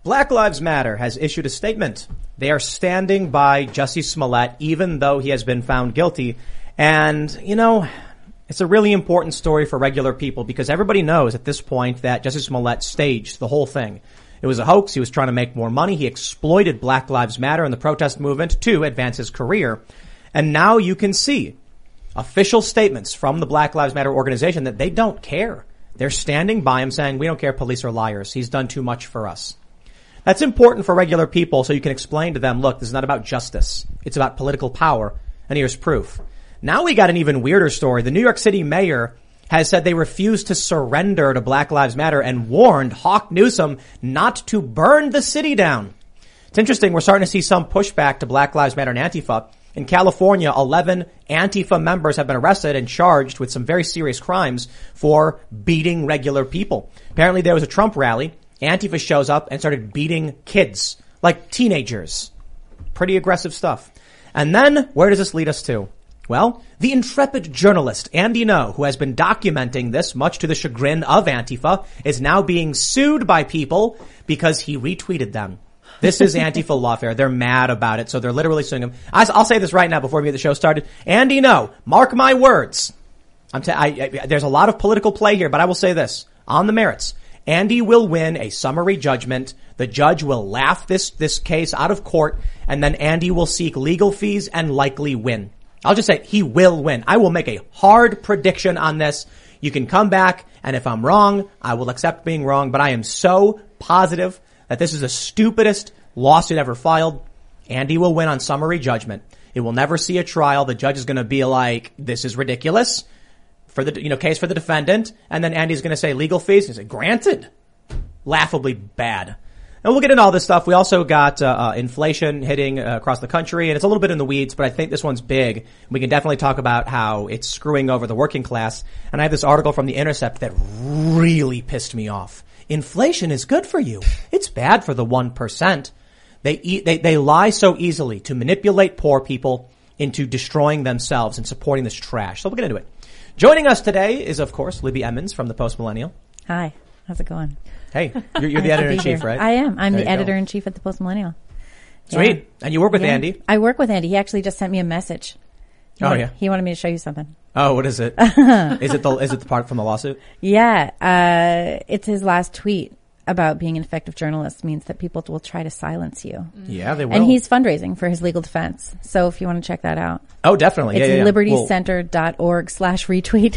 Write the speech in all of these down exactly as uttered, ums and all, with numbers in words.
Black Lives Matter has issued a statement. They are standing by Jussie Smollett, even though he has been found guilty. And, you know, it's a really important story for regular people because everybody knows at this point that Jussie Smollett staged the whole thing. It was a hoax. He was trying to make more money. He exploited Black Lives Matter and the protest movement to advance his career. And now you can see official statements from the Black Lives Matter organization that they don't care. They're standing by him saying, we don't care, police are liars. He's done too much for us. That's important for regular people so you can explain to them, look, this is not about justice. It's about political power. And here's proof. Now we got an even weirder story. The New York City mayor has said they refuse to surrender to Black Lives Matter and warned Hawk Newsome not to burn the city down. It's interesting. We're starting to see some pushback to Black Lives Matter and Antifa. In California, eleven Antifa members have been arrested and charged with some very serious crimes for beating regular people. Apparently there was a Trump rally. Antifa shows up and started beating kids, like teenagers. Pretty aggressive stuff. And then, where does this lead us to? Well, the intrepid journalist Andy Ngo, who has been documenting this much to the chagrin of Antifa, is now being sued by people because he retweeted them. This is Antifa lawfare. They're mad about it, so they're literally suing him. I'll say this right now before we get the show started. Andy Ngo, mark my words. I'm t- I, I, there's a lot of political play here, but I will say this. On the merits, Andy will win a summary judgment. The judge will laugh this, this case out of court, and then Andy will seek legal fees and likely win. I'll just say he will win. I will make a hard prediction on this. You can come back, and if I'm wrong, I will accept being wrong, but I am so positive that this is the stupidest lawsuit ever filed. Andy will win on summary judgment. It will never see a trial. The judge is going to be like, this is ridiculous for the, you know, case for the defendant. And then Andy's going to say legal fees. He's like, granted. Laughably bad. And we'll get into all this stuff. We also got uh, uh inflation hitting uh, across the country, and it's a little bit in the weeds, but I think this one's big. We can definitely talk about how it's screwing over the working class. And I have this article from The Intercept that really pissed me off. Inflation is good for you. It's bad for the one percent. They eat, they they lie so easily to manipulate poor people into destroying themselves and supporting this trash. So we'll get into it. Joining us today is, of course, Libby Emmons from the Post Millennial. Hi. How's it going? Hey, you're, you're the editor-in-chief, right? I am. I'm there the editor-in-chief at the Post Millennial. Sweet. Yeah. And you work with yeah. Andy. I work with Andy. He actually just sent me a message. He oh, wanted, yeah. He wanted me to show you something. Oh, what is it? is it the is it the part from the lawsuit? Yeah. Uh, it's his last tweet about being an effective journalist means that people will try to silence you. Yeah, they will. And he's fundraising for his legal defense. So if you want to check that out. Oh, definitely. It's yeah, yeah, yeah. libertycenter.org slash retweet.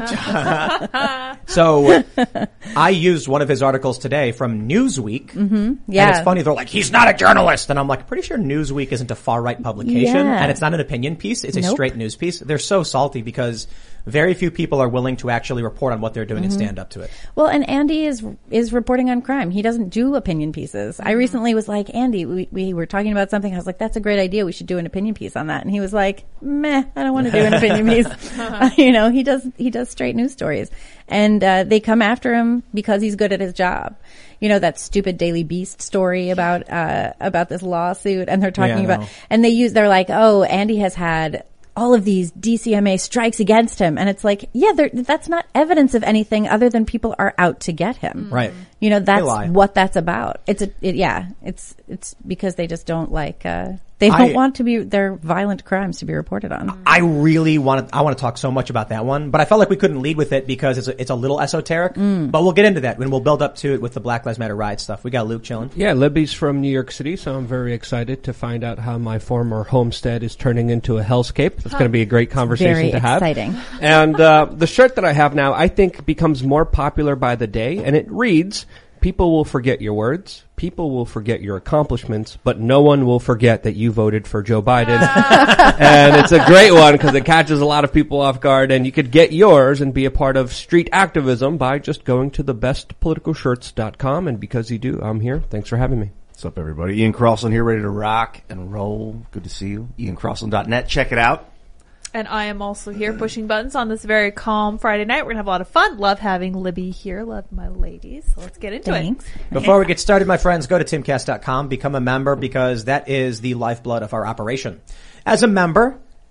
So I used one of his articles today from Newsweek. Mm-hmm. Yeah. And it's funny. They're like, he's not a journalist. And I'm like, pretty sure Newsweek isn't a far-right publication. Yeah. And it's not an opinion piece. It's a Nope. straight news piece. They're so salty because very few people are willing to actually report on what they're doing mm-hmm. and stand up to it. Well, and Andy is is reporting on crime. He doesn't do opinion pieces. Mm-hmm. I recently was like, Andy, we, we were talking about something. I was like, that's a great idea. We should do an opinion piece on that. And he was like, meh, I don't want to do an opinion piece. uh, you know, he does he does straight news stories. And uh they come after him because he's good at his job. You know, that stupid Daily Beast story about uh about this lawsuit, and they're talking yeah, about and they use they're like, oh, Andy has had all of these D C M A strikes against him. And it's like, yeah, that's not evidence of anything other than people are out to get him. Right. You know, that's what that's about. It's a, it, yeah, it's, it's because they just don't like, uh, they don't I, want to be, their violent crimes to be reported on. I really want to, I want to talk so much about that one, but I felt like we couldn't lead with it because it's a, it's a little esoteric, mm. but we'll get into that when we'll build up to it with the Black Lives Matter riot stuff. We got Luke chilling. Yeah, Libby's from New York City, so I'm very excited to find out how my former homestead is turning into a hellscape. It's going to be a great conversation very to have. Exciting. And, uh, the shirt that I have now, I think becomes more popular by the day, and it reads, people will forget your words, people will forget your accomplishments, but no one will forget that you voted for Joe Biden. And it's a great one because it catches a lot of people off guard, and you could get yours and be a part of street activism by just going to the best political shirts dot com. And because you do, I'm here. Thanks for having me. What's up, everybody? Ian Crossland here, ready to rock and roll. Good to see you. Ian Crossland dot net. Check it out. And I am also here pushing buttons on this very calm Friday night. We're going to have a lot of fun. Love having Libby here. Love my ladies. So let's get into Thanks. it. Before we get started, my friends, go to timcast dot com, become a member because that is the lifeblood of our operation. As a member,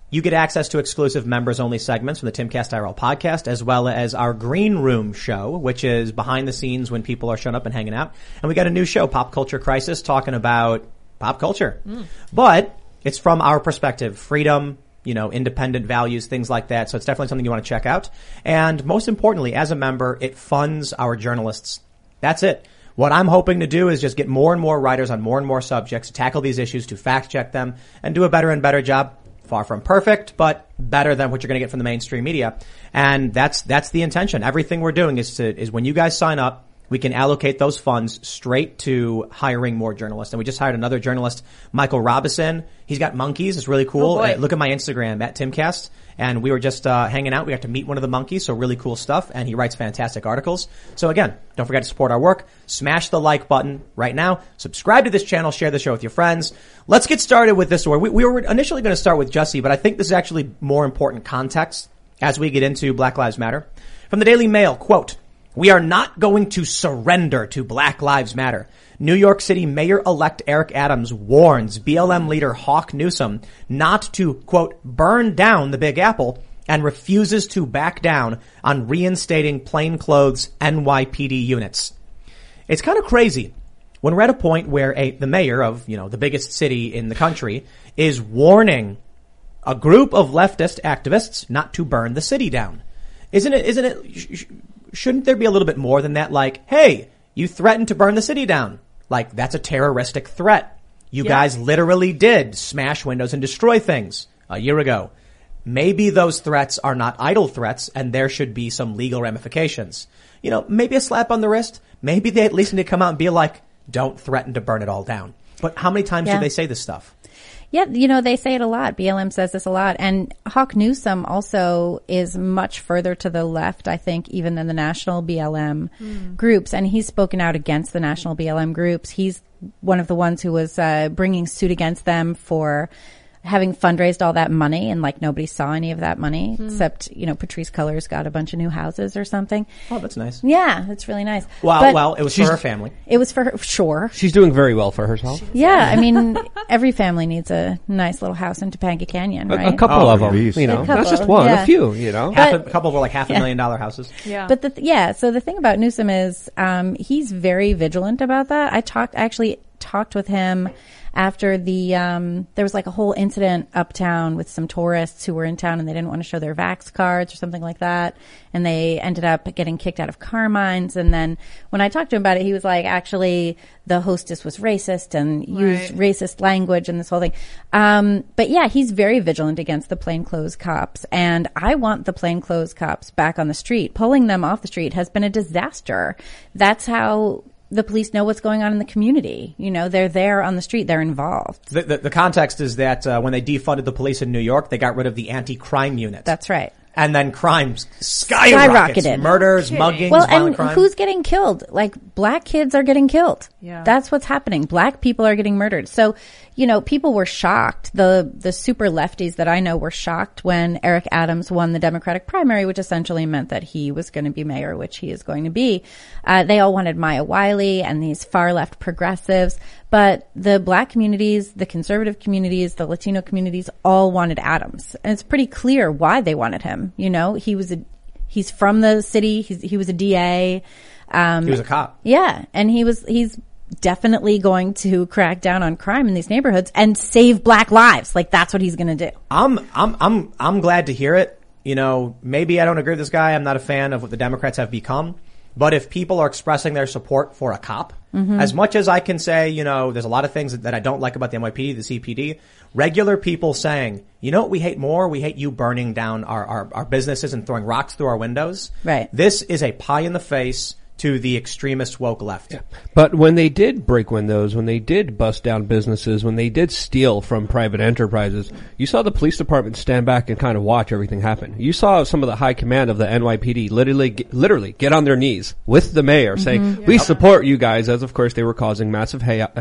you get access to exclusive members-only segments from the Timcast I R L podcast, as well as our Green Room show, which is behind the scenes when people are showing up and hanging out. And we got a new show, Pop Culture Crisis, talking about pop culture. Mm. But it's from our perspective, freedom, you know, independent values, things like that. So it's definitely something you want to check out. And most importantly, as a member, it funds our journalists. That's it. What I'm hoping to do is just get more and more writers on more and more subjects, to tackle these issues, to fact check them, and do a better and better job. Far from perfect, but better than what you're going to get from the mainstream media. And that's, that's the intention. Everything we're doing is to, is when you guys sign up, we can allocate those funds straight to hiring more journalists. And we just hired another journalist, Michael Robison. He's got monkeys. It's really cool. Oh boy. Uh, look at my Instagram at Timcast. And we were just, uh, hanging out. We got to meet one of the monkeys. So really cool stuff. And he writes fantastic articles. So again, don't forget to support our work. Smash the like button right now. Subscribe to this channel. Share the show with your friends. Let's get started with this story. We, we were initially going to start with Jussie, but I think this is actually more important context as we get into Black Lives Matter. From the Daily Mail, quote, "We are not going to surrender to Black Lives Matter. New York City Mayor-elect Eric Adams warns B L M leader Hawk Newsom not to, quote, burn down the Big Apple, and refuses to back down on reinstating plainclothes N Y P D units." It's kind of crazy when we're at a point where a, the mayor of, you know, the biggest city in the country is warning a group of leftist activists not to burn the city down. Isn't it, isn't it, sh- sh- shouldn't there be a little bit more than that? Like, hey, you threatened to burn the city down. Like, that's a terroristic threat. You yeah. guys literally did smash windows and destroy things a year ago. Maybe those threats are not idle threats, and there should be some legal ramifications. You know, maybe a slap on the wrist. Maybe they at least need to come out and be like, don't threaten to burn it all down. But how many times Yeah. do they say this stuff? Yeah, you know, they say it a lot. B L M says this a lot. And Hawk Newsom also is much further to the left, I think, even than the national B L M mm. groups. And he's spoken out against the national B L M groups. He's one of the ones who was uh, bringing suit against them for having fundraised all that money, and like nobody saw any of that money mm. except, you know, Patrisse Cullors got a bunch of new houses or something. Oh, that's nice. Yeah, that's really nice. Well, but well, it was for her family. It was for her, sure. She's doing very well for herself. Yeah, I mean, every family needs a nice little house in Topanga Canyon, right? A, a couple Oh, of them, geez. you know, A couple, not just one, yeah. a few, you know. Half a, But- a couple were like half a Yeah. million dollar houses. Yeah. But the th- yeah, so the thing about Newsom is um, he's very vigilant about that. I talked actually talked with him after the um, there was like a whole incident uptown with some tourists who were in town and they didn't want to show their Vax cards or something like that, and they ended up getting kicked out of Carmine's. And then when I talked to him about it, he was like, actually, the hostess was racist and used Right. racist language and this whole thing. Um, but yeah, he's very vigilant against the plainclothes cops, and I want the plainclothes cops back on the street. Pulling them off the street has been a disaster. That's how the police know what's going on in the community. You know, they're there on the street. They're involved. The, the, the context is that uh, when they defunded the police in New York, they got rid of the anti-crime unit. That's right. And then crime skyrockets. Skyrocketed. Murders, Okay. muggings, Well, violent and crime. who's getting killed? Like, black kids are getting killed. Yeah. That's what's happening. Black people are getting murdered. So, you know, people were shocked. The, the super lefties that I know were shocked when Eric Adams won the Democratic primary, which essentially meant that he was going to be mayor, which he is going to be. Uh, they all wanted Maya Wiley and these far left progressives. But the black communities, the conservative communities, the Latino communities all wanted Adams. And it's pretty clear why they wanted him. You know, he was a, he's from the city. He's, he was a D A. Um, He was a cop. yeah. And he was, he's definitely going to crack down on crime in these neighborhoods and save black lives. Like, that's what he's going to do. I'm, I'm, I'm, I'm glad to hear it. You know, maybe I don't agree with this guy. I'm not a fan of what the Democrats have become. But if people are expressing their support for a cop, mm-hmm. as much as I can say, you know, there's a lot of things that, that I don't like about the N Y P D, the C P D, regular people saying, you know what we hate more? We hate you burning down our, our, our businesses and throwing rocks through our windows. Right. This is a pie in the face to the extremist woke left. Yeah. But when they did break windows, when they did bust down businesses, when they did steal from private enterprises, you saw the police department stand back and kind of watch everything happen. You saw some of the high command of the N Y P D literally, literally get on their knees with the mayor mm-hmm. saying, we yeah. support you guys, as of course they were causing massive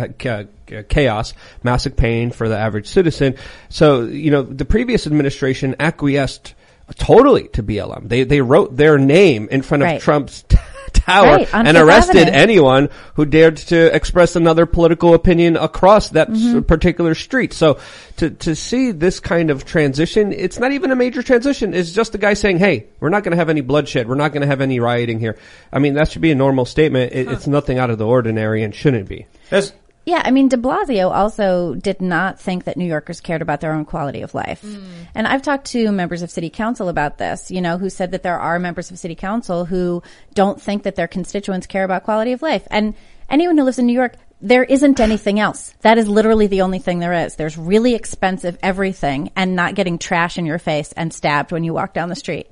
chaos, massive pain for the average citizen. So, you know, the previous administration acquiesced totally to B L M. They, they wrote their name in front of right. Trump's t- tower Right, on and Fifth arrested Avenue. anyone who dared to express another political opinion across that Mm-hmm. s- particular street. So to to see this kind of transition, it's not even a major transition. It's just a guy saying, "Hey, we're not going to have any bloodshed. We're not going to have any rioting here." I mean, that should be a normal statement. It, it's nothing out of the ordinary and shouldn't be. There's, Yeah, I mean, de Blasio also did not think that New Yorkers cared about their own quality of life. And I've talked to members of city council about this, you know, who said that there are members of city council who don't think that their constituents care about quality of life. And anyone who lives in New York, there isn't anything else. That is literally the only thing there is. There's really expensive everything and not getting trash in your face and stabbed when you walk down the street.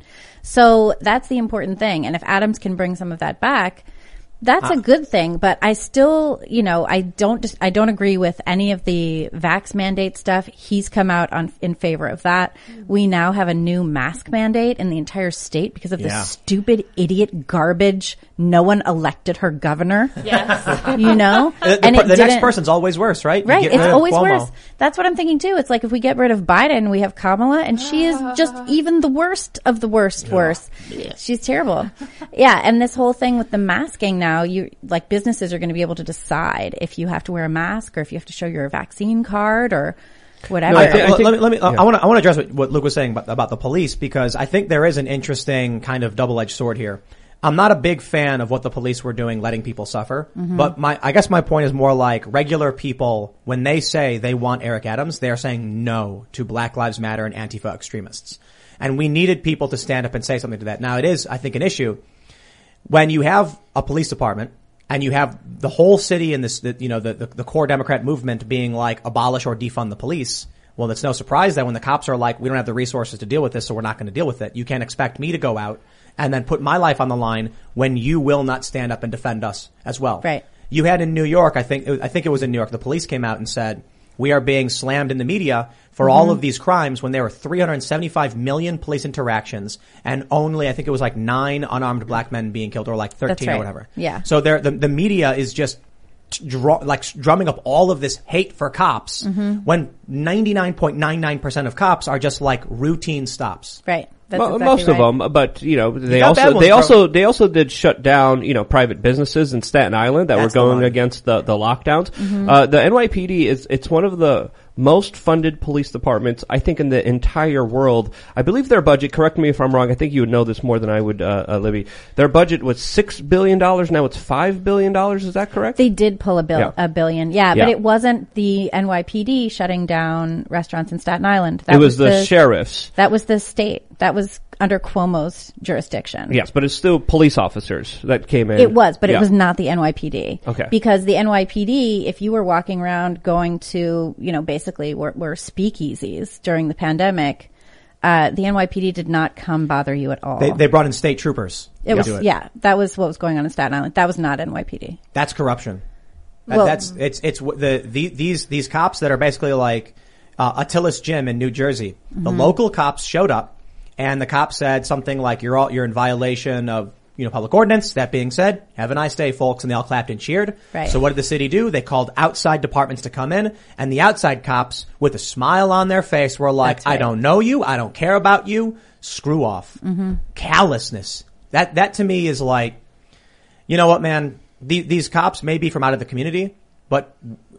So that's the important thing. And if Adams can bring some of that back, that's a good thing, but I still, you know, I don't just, I don't agree with any of the vax mandate stuff. He's come out on in favor of that. We now have a new mask mandate in the entire state because of Yeah. this stupid idiot garbage. No one elected her governor. Yes. You know, the, the, and per- it the next didn't- person's always worse, right? You Right, get it's rid of always Cuomo. worse. That's what I'm thinking too. It's like if we get rid of Biden, we have Kamala, and she is just even the worst of the worst worst. She's terrible. Yeah, and this whole thing with the masking now, you like businesses are going to be able to decide if you have to wear a mask or if you have to show your vaccine card or whatever. No, I think- Let- think- let me, let me, yeah. I want to, I want to address what, what Luke was saying about, about the police because I think there is an interesting kind of double-edged sword here. I'm not a big fan of what the police were doing, letting people suffer. Mm-hmm. But my, I guess my point is more like regular people, when they say they want Eric Adams, they are saying no to Black Lives Matter and Antifa extremists. And we needed people to stand up and say something to that. Now it is, I think, an issue when you have a police department and you have the whole city and this, the, you know, the, the, the core Democrat movement being like abolish or defund the police. Well, it's no surprise that when the cops are like, we don't have the resources to deal with this, so we're not going to deal with it. You can't expect me to go out and then put my life on the line when you will not stand up and defend us as well. Right. You had in New York, I think, I think it was in New York, the police came out and said, we are being slammed in the media for Mm-hmm. all of these crimes when there were three hundred seventy-five million police interactions and only, I think it was like nine unarmed black men being killed or like thirteen right. or whatever. Yeah. So there, the, the media is just draw, like drumming up all of this hate for cops Mm-hmm. when ninety-nine point nine nine percent of cops are just like routine stops. Right. That's Mo- exactly most right. of them, but you know, they got bad also ones, they bro. also they also did shut down you know private businesses in Staten Island that That's were the going one. against the the lockdowns. Mm-hmm. Uh, the N Y P D is it's one of the most funded police departments I think in the entire world. I believe their budget. Correct me if I'm wrong. I think you would know this more than I would, uh, uh, Libby. Their budget was six billion dollars. Now it's five billion dollars. Is that correct? They did pull a bill, Yeah. a billion. Yeah, Yeah. but it wasn't the N Y P D shutting down restaurants in Staten Island. That it was the sheriffs. That was the state. That was under Cuomo's jurisdiction. Yes, but it's still police officers that came in. It was, but Yeah. it was not the N Y P D. Okay. Because the N Y P D, if you were walking around going to, you know, basically were, were speakeasies during the pandemic, uh, the N Y P D did not come bother you at all. They, they brought in state troopers. it to was, do it. yeah, that was what was going on in Staten Island. That was not N Y P D. That's corruption. That, Well- that's it's it's w- the, the these these cops that are basically like uh, Attila's Gym in New Jersey. The Mm-hmm. local cops showed up, and the cop said something like, "You're all you're in violation of you know public ordinance." That being said, have a nice day, folks, and they all clapped and cheered. Right. So what did the city do? They called outside departments to come in, and the outside cops, with a smile on their face, were like, That's "I right. don't know you. I don't care about you. Screw off." Mm-hmm. Callousness. That that to me is like, you know what, man? The, these cops may be from out of the community, but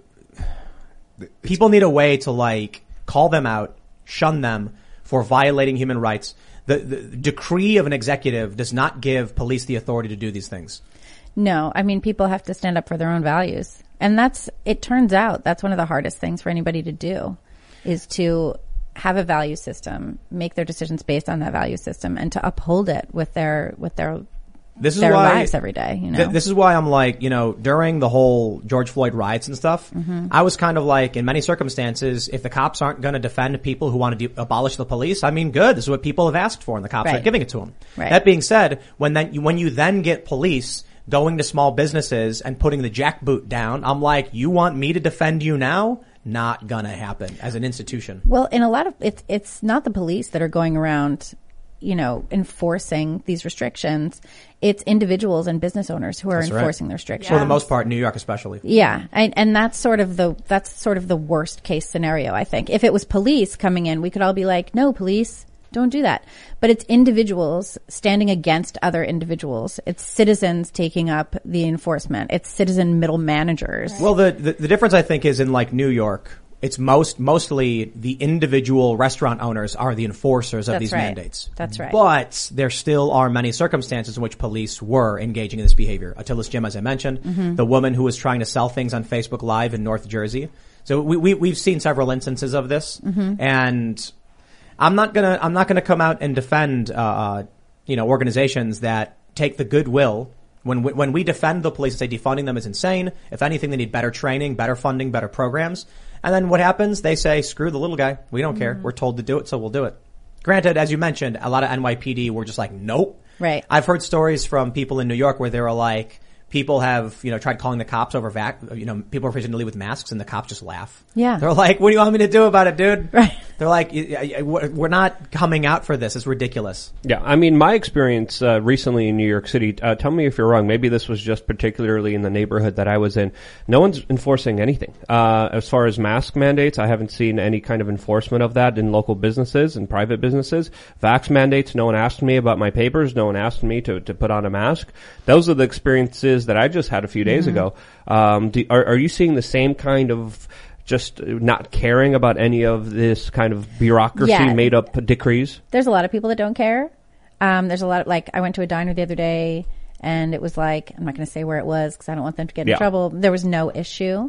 people need a way to like call them out, shun them for violating human rights. The, the decree of an executive does not give police the authority to do these things. No, I mean, people have to stand up for their own values. And that's, it turns out, that's one of the hardest things for anybody to do is to have a value system, make their decisions based on that value system and to uphold it with their, with their, This is their why lives every day, you know? th- this is why I'm like, you know, during the whole George Floyd riots and stuff, Mm-hmm. I was kind of like, in many circumstances, if the cops aren't going to defend people who want to de- abolish the police, I mean, good. This is what people have asked for, and the cops Right. are giving it to them. Right. That being said, when then you, when you then get police going to small businesses and putting the jackboot down, I'm like, you want me to defend you now? Not gonna happen as an institution. Well, in a lot of, it's, it's not the police that are going around, you know, enforcing these restrictions. It's individuals and business owners who are That's right. enforcing the restrictions. For the most part, in New York especially. Yeah, and, and that's sort of the that's sort of the worst case scenario. I think if it was police coming in, we could all be like, "No, police, don't do that. But it's individuals standing against other individuals. It's citizens taking up the enforcement. It's citizen middle managers. Well, the, the the difference I think is in like New York, it's most mostly the individual restaurant owners are the enforcers of That's these right. mandates. That's right. But there still are many circumstances in which police were engaging in this behavior. Attila's Gym, as I mentioned, Mm-hmm. the woman who was trying to sell things on Facebook Live in North Jersey. So we, we we've seen several instances of this, Mm-hmm. and I'm not gonna I'm not gonna come out and defend uh, you know organizations that take the goodwill. When we, when we defend the police and say defunding them is insane, if anything, they need better training, better funding, better programs. And then what happens? They say, screw the little guy. We don't Mm-hmm. care. We're told to do it, so we'll do it. Granted, as you mentioned, a lot of N Y P D were just like, nope. Right. I've heard stories from people in New York where they were like, people have, you know, tried calling the cops over vac, you know, people are refusing to leave with masks and the cops just laugh. Yeah. They're like, what do you want me to do about it, dude? Right. They're like, "Y- y- we're not coming out for this. It's ridiculous. Yeah, I mean, my experience uh, recently in New York City, uh, tell me if you're wrong, maybe this was just particularly in the neighborhood that I was in, no one's enforcing anything. Uh, as far as mask mandates, I haven't seen any kind of enforcement of that in local businesses and private businesses. Vax mandates, no one asked me about my papers, no one asked me to, to put on a mask. Those are the experiences that I just had a few days Mm-hmm. ago. Um, do, are, are you seeing the same kind of just not caring about any of this kind of bureaucracy Yeah. made up decrees? There's a lot of people that don't care. Um, there's a lot of, like, I went to a diner the other day and it was like, I'm not going to say where it was because I don't want them to get in Yeah. trouble. There was no issue.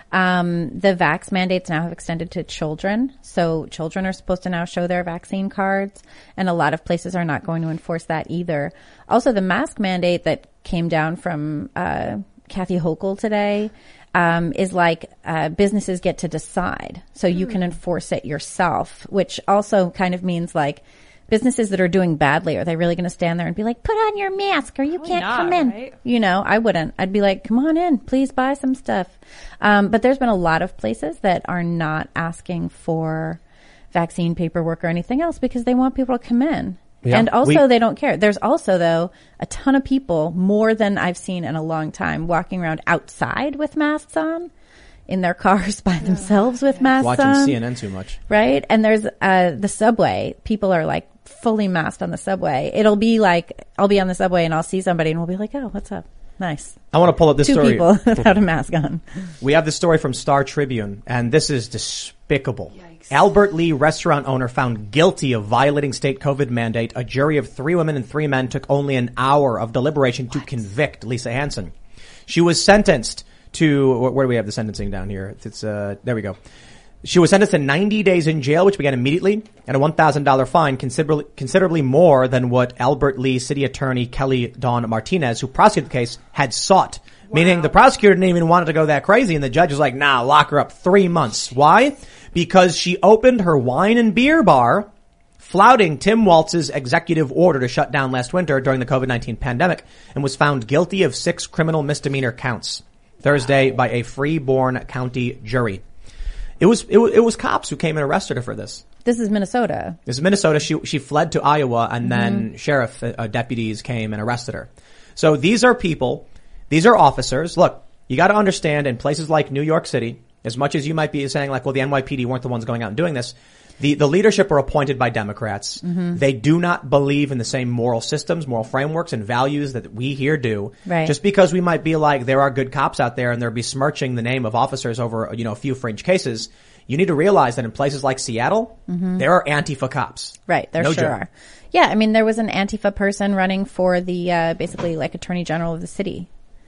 Um, the vax mandates now have extended to children. So children are supposed to now show their vaccine cards, and a lot of places are not going to enforce that either. Also, the mask mandate that came down from, uh, Kathy Hochul today, um, is like, uh, businesses get to decide. So you can enforce it yourself, which also kind of means like, businesses that are doing badly, are they really going to stand there and be like, put on your mask or you Probably can't not, come in? right? You know, I wouldn't. I'd be like, come on in, please buy some stuff. Um, but there's been a lot of places that are not asking for vaccine paperwork or anything else because they want people to come in. Yeah, and also we- they don't care. There's also though a ton of people, more than I've seen in a long time, walking around outside with masks on, in their cars by themselves with masks Watching on. C N N too much. Right? And there's uh the subway. People are like fully masked on the subway. It'll be like I'll be on the subway and I'll see somebody and we'll be like, "Oh, what's up? Nice." I want to pull up this Two story. people without a mask on. We have this story from Star Tribune, and this is despicable. Albert Lee restaurant owner found guilty of violating state COVID mandate. A jury of three women and three men took only an hour of deliberation to convict Lisa Hansen. She was sentenced to, wh- where do we have the sentencing down here? It's, uh, there we go. She was sentenced to ninety days in jail, which began immediately, and a one thousand dollars fine, considerably, considerably more than what Albert Lee City Attorney Kelly Dawn Martinez, who prosecuted the case, had sought. Meaning the prosecutor didn't even want it to go that crazy, and the judge was like, nah, lock her up three months. Why? Because she opened her wine and beer bar, flouting Tim Walz's executive order to shut down last winter during the COVID nineteen pandemic, and was found guilty of six criminal misdemeanor counts Thursday by a Freeborn County jury. It was, it was, it was cops who came and arrested her for this. This is Minnesota. This is Minnesota. She, she fled to Iowa, and then sheriff uh, deputies came and arrested her. So these are people, these are officers. Look, you got to understand, in places like New York City, as much as you might be saying like, well, the N Y P D weren't the ones going out and doing this, the, the leadership are appointed by Democrats. They do not believe in the same moral systems, moral frameworks, and values that we here do. Right. Just because we might be like, there are good cops out there and they're besmirching the name of officers over, you know, a few fringe cases, you need to realize that in places like Seattle, there are Antifa cops. Right, there No sure joke. are. Yeah, I mean, there was an Antifa person running for the, uh, basically like Attorney General of the city,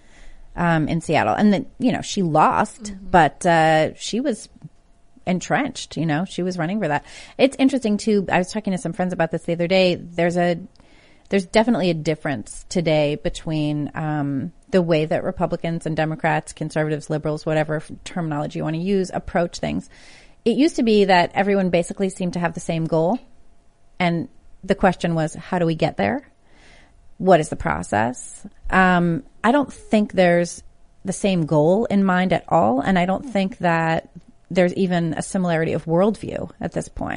um, in Seattle. And then, you know, she lost, but, uh, she was entrenched, you know, she was running for that. It's interesting too. I was talking to some friends about this the other day. There's a, there's definitely a difference today between, um, the way that Republicans and Democrats, conservatives, liberals, whatever terminology you want to use, approach things. It used to be that everyone basically seemed to have the same goal. And the question was, how do we get there? What is the process? Um, I don't think there's the same goal in mind at all. And I don't think that there's even a similarity of worldview at this point.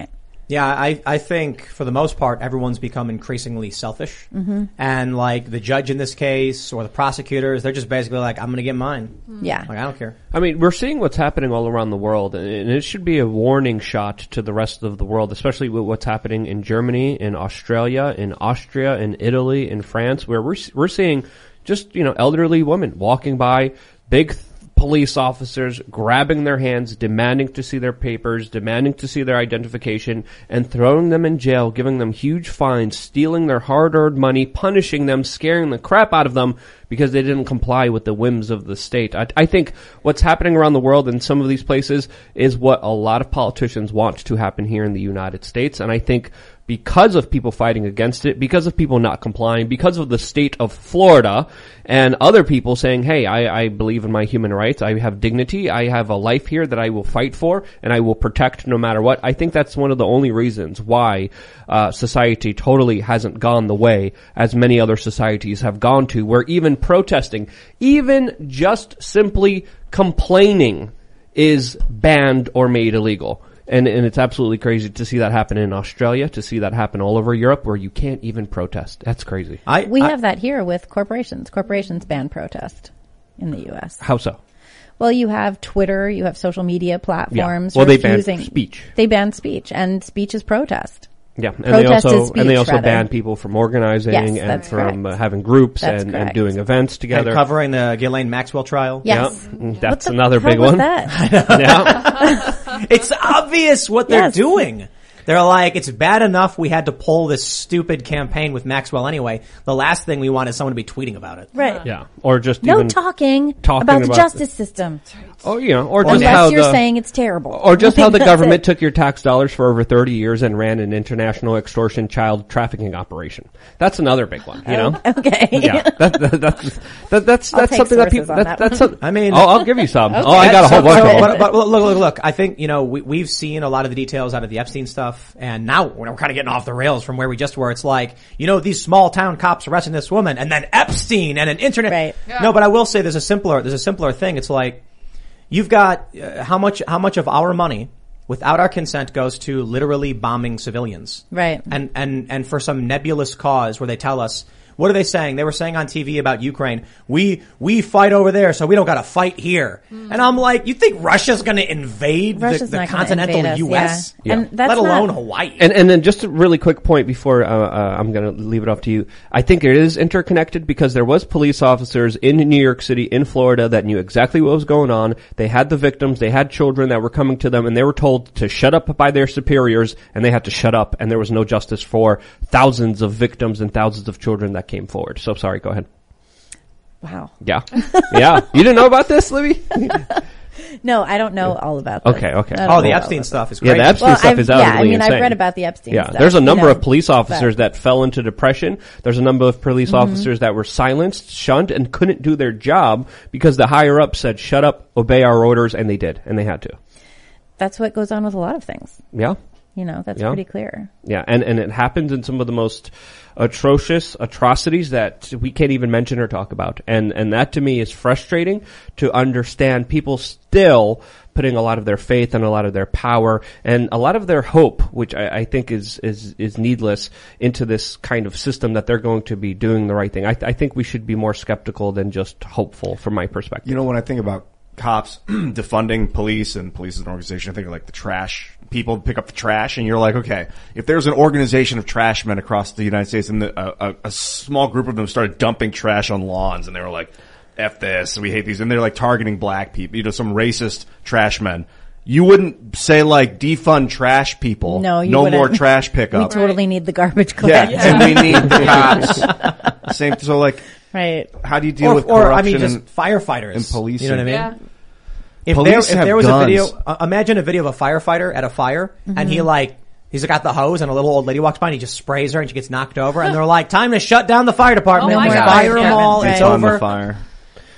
Yeah, I, I think for the most part, everyone's become increasingly selfish. Mm-hmm. And like the judge in this case or the prosecutors, they're just basically like, I'm going to get mine. Yeah. Like, I don't care. I mean, we're seeing what's happening all around the world, and it should be a warning shot to the rest of the world, especially with what's happening in Germany, in Australia, in Austria, in Italy, in France, where we're we're seeing just, you know, elderly women walking by, big th- police officers grabbing their hands, demanding to see their papers, demanding to see their identification, and throwing them in jail, giving them huge fines, stealing their hard-earned money, punishing them, scaring the crap out of them because they didn't comply with the whims of the state. I, I think what's happening around the world in some of these places is what a lot of politicians want to happen here in the United States, and I think because of people fighting against it, because of people not complying, because of the state of Florida and other people saying, hey, I, I believe in my human rights, I have dignity, I have a life here that I will fight for and I will protect no matter what. I think that's one of the only reasons why uh society totally hasn't gone the way as many other societies have gone to, where even protesting, even just simply complaining is banned or made illegal. And, and it's absolutely crazy to see that happen in Australia, to see that happen all over Europe, where you can't even protest. That's crazy. I, We I, have that here with corporations. Corporations ban protest in the U S. How so? Well, you have Twitter, you have social media platforms. Yeah. Well, they ban refusing- speech. They ban speech, and speech is protest. Yeah, and Protest they also is and they speech, also rather. ban people from organizing Yes, and that's from uh, correct. having groups That's and, and correct. doing events and together. covering the Ghislaine Maxwell trial. Yes. Yeah, What that's the another hell big was one. That? Yeah, It's obvious what they're Yes. doing. They're like, it's bad enough we had to pull this stupid campaign with Maxwell anyway. The last thing we want is someone to be tweeting about it. Right. yeah, or just No even talking, talking about the about justice system. oh, you know, or just Unless how you're the saying it's terrible. or just how the That's government it. took your tax dollars for over thirty years and ran an international extortion child trafficking operation. That's another big one, you know. Okay. Yeah, that, that, that's that, that's I'll that's take something that sources people. on That, that that's one. some, I mean- oh, I'll give you some. Oh, I got a whole So- bunch so- of them. But, but look, look, look, I think, you know, we, we've seen a lot of the details out of the Epstein stuff, and now we're kind of getting off the rails from where we just were. It's like, you know, these small town cops arresting this woman, and then Epstein and an internet. Right. Yeah. No, but I will say there's a simpler, there's a simpler thing. It's like, you've got, uh, how much, how much of our money, without our consent, goes to literally bombing civilians. Right. And, and, and for some nebulous cause where they tell us, what are they saying? They were saying on T V about Ukraine, we, we fight over there, so we don't gotta fight here. Mm. And I'm like, you think Russia's gonna invade the, Russia's the not gonna continental invade us, U S? yeah. And that's Let alone not- Hawaii. And and then just a really quick point before uh, uh, I'm going to leave it off to you. I think it is interconnected because there was police officers in New York City, in Florida, that knew exactly what was going on. They had the victims, they had children that were coming to them, and they were told to shut up by their superiors, and they had to shut up, and there was no justice for thousands of victims and thousands of children that came forward. So sorry, go ahead. Wow. Yeah, yeah. You didn't know about this, Libby? No, I don't know all about this. Okay, okay. I don't Oh, know the all Epstein about stuff is Yeah, crazy. the Epstein Well, stuff I've, is yeah, I utterly mean, insane. I've read about the Epstein Yeah, stuff. there's a number you know, of police officers but- that fell into depression. There's a number of police Mm-hmm. officers that were silenced, shunned, and couldn't do their job because the higher up said, shut up, obey our orders, and they did, and they had to. That's what goes on with a lot of things. Yeah, You know, that's Yeah. pretty clear. yeah, and, and it happens in some of the most atrocious atrocities that we can't even mention or talk about. And, and that to me is frustrating to understand people still putting a lot of their faith and a lot of their power and a lot of their hope, which I, I think is, is, is needless, into this kind of system that they're going to be doing the right thing. I, I think we should be more skeptical than just hopeful from my perspective. You know, when I think about cops defunding police and police as an organization, I think of like the trash people pick up the trash, and you're like, okay, if there's an organization of trash men across the United States and the, a, a, a small group of them started dumping trash on lawns and they were like, F this, we hate these, and they're like targeting black people, you know, some racist trash men. You wouldn't say like defund trash people. No, you no wouldn't. more trash We pickup. totally need the garbage Yeah, collected. and we need the cops. Same. So like, Right. how do you deal Or, with or corruption I mean, just and, firefighters and policing? You know what I mean? Yeah. If Police there, if have there was guns. a video, uh, imagine a video of a firefighter at a fire, and he like, he's got the hose, and a little old lady walks by, and he just sprays her, and she gets knocked over, and they're like, time to shut down the fire department. Oh my Just God. fire them Yeah. all. Right. It's On the over. fire.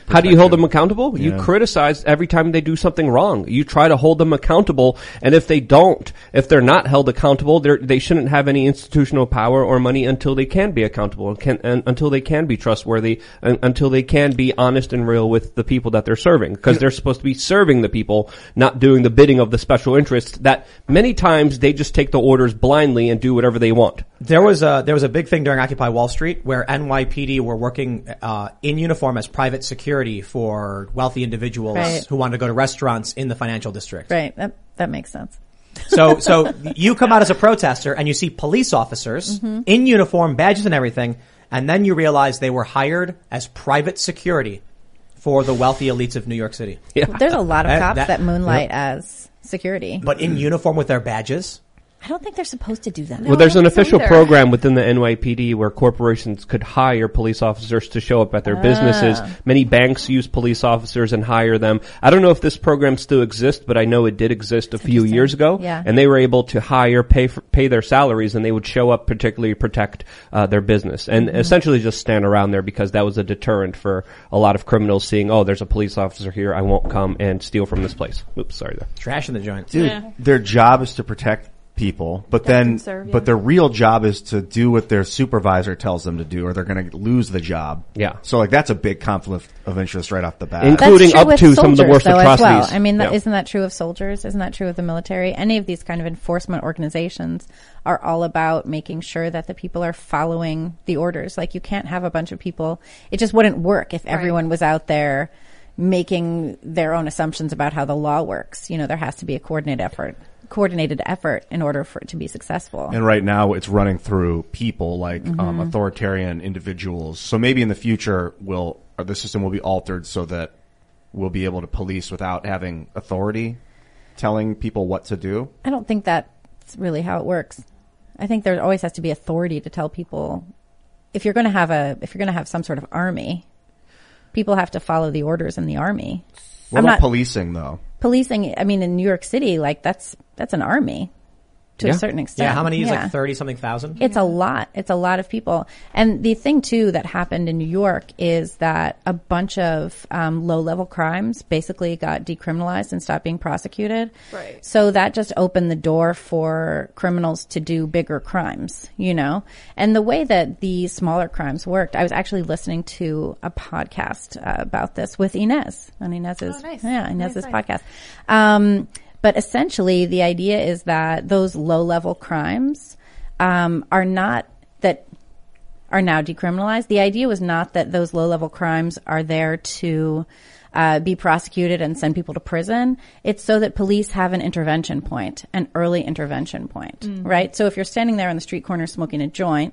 How do you hold protection. them accountable? You Yeah. criticize every time they do something wrong. You try to hold them accountable, and if they don't, if they're not held accountable, they're, they shouldn't have any institutional power or money until they can be accountable, and can, and, until they can be trustworthy, and, until they can be honest and real with the people that they're serving. Because they're supposed to be serving the people, not doing the bidding of the special interests that many times they just take the orders blindly and do whatever they want. There was a there was a big thing during Occupy Wall Street where N Y P D were working uh, in uniform as private security for wealthy individuals Right. who wanted to go to restaurants in the financial district. Right. That that makes sense. So so you come out as a protester and you see police officers Mm-hmm. in uniform, badges and everything, and then you realize they were hired as private security for the wealthy elites of New York City. Yeah. There's a lot of That- cops that- that, moonlight as security. But in uniform with their badges. I don't think they're supposed to do that. Well, there's I an don't think so official either. program within the N Y P D where corporations could hire police officers to show up at their businesses. Many banks use police officers and hire them. I don't know if this program still exists, but I know it did exist a few interesting. years ago. Yeah. And they were able to hire, pay for, pay their salaries, and they would show up particularly protect uh, their business and essentially just stand around there because that was a deterrent for a lot of criminals seeing, oh, there's a police officer here, I won't come and steal from this place. Oops, sorry there. Trash in the joint. Dude, Yeah. their job is to protect people, but Protect then, and serve, yeah. but their real job is to do what their supervisor tells them to do, or they're going to lose the job. Yeah. So like that's a big conflict of interest right off the bat. Inc- That's including true up with to some of the soldiers, worst though, as well. atrocities. I mean, that, Yeah. isn't that true of soldiers? Isn't that true of the military? Any of these kind of enforcement organizations are all about making sure that the people are following the orders. Like you can't have a bunch of people. It just wouldn't work if everyone was out there making their own assumptions about how the law works. You know, there has to be a coordinated effort, coordinated effort in order for it to be successful. And right now it's running through people like Mm-hmm. um, authoritarian individuals. So maybe in the future will or the system will be altered so that we'll be able to police without having authority telling people what to do. I don't think that's really how it works. I think there always has to be authority to tell people if you're going to have a if you're going to have some sort of army, people have to follow the orders in the army. What I'm about not policing though? policing. I mean, in New York City, like that's that's an army to Yeah. a certain extent. Yeah, how many? Yeah. Like thirty something thousand. It's a lot. It's a lot of people. And the thing too that happened in New York is that a bunch of um, low-level crimes basically got decriminalized and stopped being prosecuted. Right. So that just opened the door for criminals to do bigger crimes, you know? And the way that the smaller crimes worked, I was actually listening to a podcast uh, about this with Inez on Inez's, Oh, nice. yeah, Inez's Nice, nice. podcast. Um, but essentially the idea is that those low-level crimes um, are not that are now decriminalized. The idea was not that those low-level crimes are there to uh, be prosecuted and send people to prison. It's so that police have an intervention point, an early intervention point, right? So if you're standing there on the street corner smoking a joint,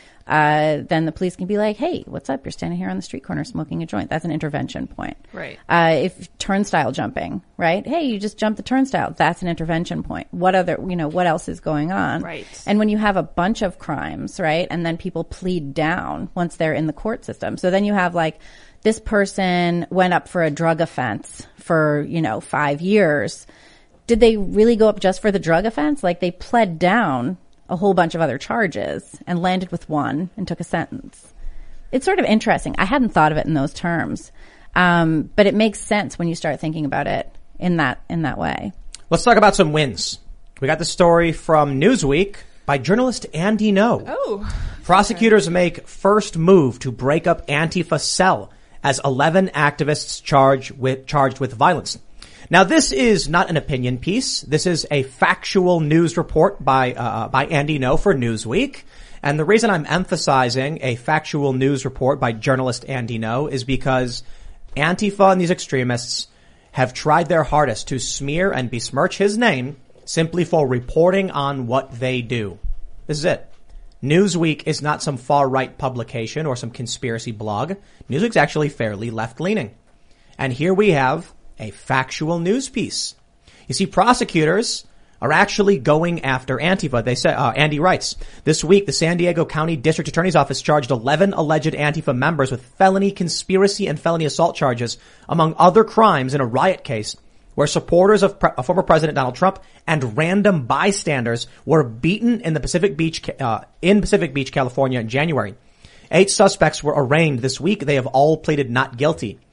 uh, then the police can be like, hey, what's up? You're standing here on the street corner smoking a joint. That's an intervention point. Right. Uh, if turnstile jumping, right? Hey, you just jumped the turnstile. That's an intervention point. What other, you know, what else is going on? Right. And when you have a bunch of crimes, right? And then people plead down once they're in the court system. So then you have like, this person went up for a drug offense for, you know, five years. Did they really go up just for the drug offense? Like they pled down a whole bunch of other charges and landed with one and took a sentence. It's sort of interesting. I hadn't thought of it in those terms. Um, but it makes sense when you start thinking about it in that, in that way. Let's talk about some wins. We got the story from Newsweek by journalist Andy No. Oh. Prosecutors make first move to break up Antifa cell as eleven activists charged with, charged with violence. Now, this is not an opinion piece. This is a factual news report by, uh, by Andy No for Newsweek. And the reason I'm emphasizing a factual news report by journalist Andy No is because Antifa and these extremists have tried their hardest to smear and besmirch his name simply for reporting on what they do. This is it. Newsweek is not some far-right publication or some conspiracy blog. Newsweek's actually fairly left-leaning. And here we have a factual news piece. You see, prosecutors are actually going after Antifa. They say, uh, Andy writes, this week, the San Diego County District Attorney's Office charged eleven alleged Antifa members with felony conspiracy and felony assault charges, among other crimes, in a riot case where supporters of, pre- of former President Donald Trump and random bystanders were beaten in the Pacific Beach, uh, in Pacific Beach, California in January. Eight suspects were arraigned this week. They have all pleaded not guilty.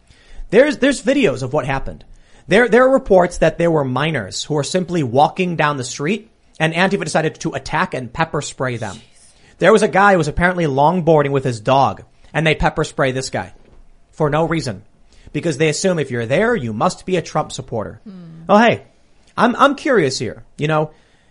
There's, there's videos of what happened. There, there are reports that there were minors who were simply walking down the street and Antifa decided to attack and pepper spray them. Jeez. There was a guy who was apparently longboarding with his dog and they pepper spray this guy for no reason because they assume if you're there, you must be a Trump supporter. Hmm. Oh, hey, I'm, I'm curious here. You know,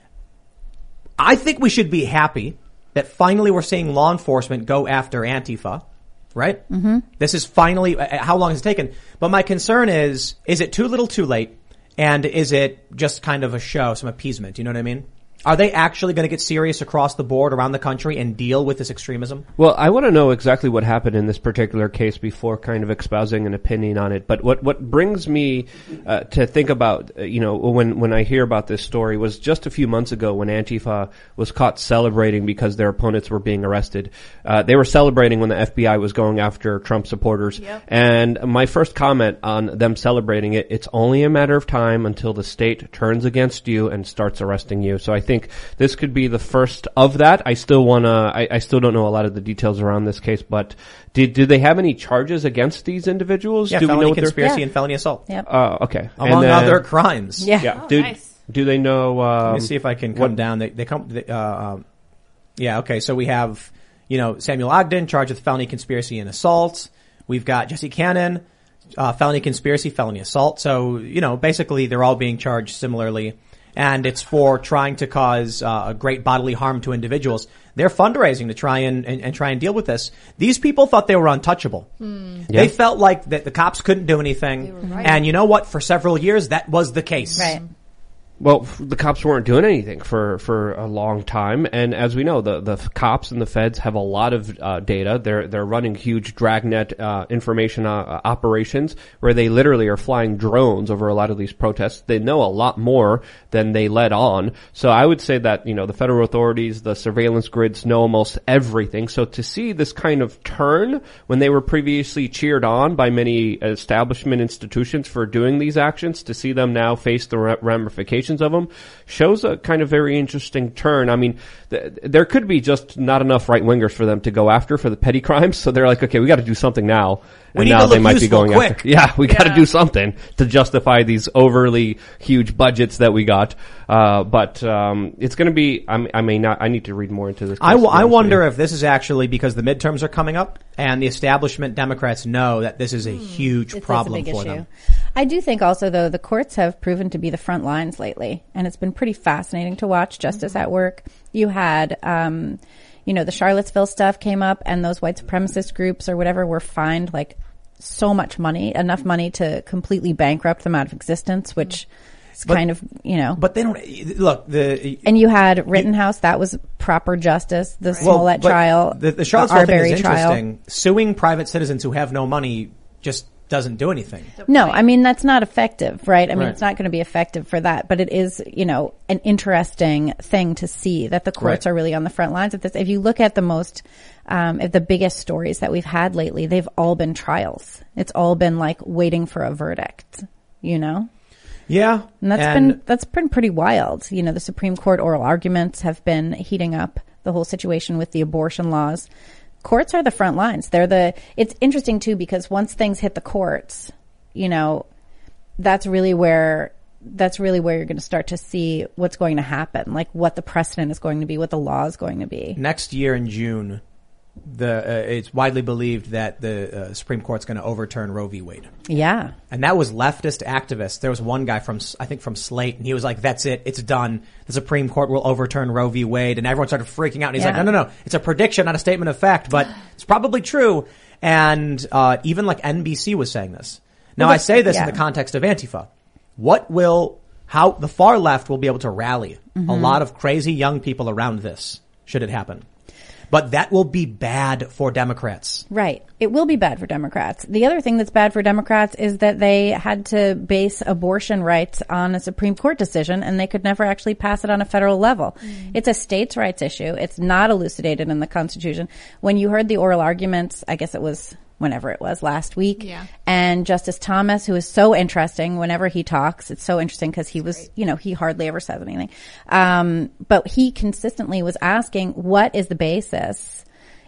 I think we should be happy that finally we're seeing law enforcement go after Antifa, right? Mm-hmm. This is finally, how long has it taken? But my concern is, is it too little too late? And is it just kind of a show, some appeasement? You know what I mean? Are they actually going to get serious across the board around the country and deal with this extremism? Well, I want to know exactly what happened in this particular case before kind of espousing an opinion on it. But what, what brings me uh, to think about, uh, you know, when, when I hear about this story was just a few months ago when Antifa was caught celebrating because their opponents were being arrested. Uh, they were celebrating when the F B I was going after Trump supporters. Yep. And my first comment on them celebrating it, it's only a matter of time until the state turns against you and starts arresting you. So I think think this could be the first of that. I still want to, I, I still don't know a lot of the details around this case, but did, do they have any charges against these individuals? Yeah, do felony we know what conspiracy yeah. and felony assault. Yep. Uh, okay. Among then, other crimes. Yeah. Yeah. Oh, do, nice. do they know, um, Let me see if I can come what, down. They, they come, they, uh, um, yeah, okay, so we have, you know, Samuel Ogden charged with felony conspiracy and assault. We've got Jesse Cannon, uh, felony conspiracy, felony assault. So, you know, basically they're all being charged similarly. And it's for trying to cause uh, a great bodily harm to individuals. They're fundraising to try and, and, and try and deal with this. These people thought they were untouchable. Hmm. Yeah. They felt like that the cops couldn't do anything. Right. And you know what? For several years, that was the case. Right. Well, the cops weren't doing anything for, for a long time, and as we know, the, the cops and the feds have a lot of uh, data. They're they're running huge dragnet uh, information uh, operations where they literally are flying drones over a lot of these protests. They know a lot more than they let on. So I would say that, you know, the federal authorities, the surveillance grids know almost everything. So to see this kind of turn when they were previously cheered on by many establishment institutions for doing these actions, to see them now face the ramifications of them shows a kind of very interesting turn. I mean, th- there could be just not enough right wingers for them to go after for the petty crimes. So they're like, okay, we got to do something now. We and need now to they look might be useful going quick. after. Yeah, we got to Yeah. do something to justify these overly huge budgets that we got. Uh, but um, it's going to be. I, I may not. I need to read more into this. I, w- I wonder if if this is actually because the midterms are coming up and the establishment Democrats know that this is a huge It's, problem it's a big for issue. them. I do think also, though, the courts have proven to be the front lines lately, and it's been pretty fascinating to watch justice at work. You had, um, you know, the Charlottesville stuff came up, and those white supremacist groups or whatever were fined like so much money, enough money to completely bankrupt them out of existence, which is But- kind of, you know. But they don't look the. And you had Rittenhouse, that was proper justice. The Smollett but trial, the, the Charlottesville thing Arbery is trial. interesting. Suing private citizens who have no money just doesn't do anything. No, I mean, that's not effective, right? I mean, Right. it's not going to be effective for that, but it is, you know, an interesting thing to see that the courts Right. are really on the front lines of this. If you look at the most, um, if the biggest stories that we've had lately, they've all been trials. It's all been like waiting for a verdict, you know? Yeah, And that's and been, that's been pretty wild. You know, the Supreme Court oral arguments have been heating up the whole situation with the abortion laws. Courts are the front lines. They're the, it's interesting too, because once things hit the courts, you know, that's really where, that's really where you're going to start to see what's going to happen, like what the precedent is going to be, what the law is going to be. next year in June, the uh, it's widely believed that the uh, Supreme Court's going to overturn Roe v. Wade. Yeah. And that was leftist activists. There was one guy from, I think from Slate, and he was like, that's it, it's done. The Supreme Court will overturn Roe v. Wade. And everyone started freaking out. And he's Yeah. like, no, no, no, it's a prediction, not a statement of fact, but it's probably true. And, uh, even like N B C was saying this. Now Well, I say this yeah. in the context of Antifa. What will, how the far left will be able to rally Mm-hmm. a lot of crazy young people around this, should it happen. But that will be bad for Democrats. Right. It will be bad for Democrats. The other thing that's bad for Democrats is that they had to base abortion rights on a Supreme Court decision, and they could never actually pass it on a federal level. Mm. It's a states' rights issue. It's not elucidated in the Constitution. When you heard the oral arguments, I guess it was whenever it was last week. Yeah. And Justice Thomas, who is so interesting whenever he talks, it's so interesting because he was, you know, he hardly ever says anything. Um, but he consistently was asking, what is the basis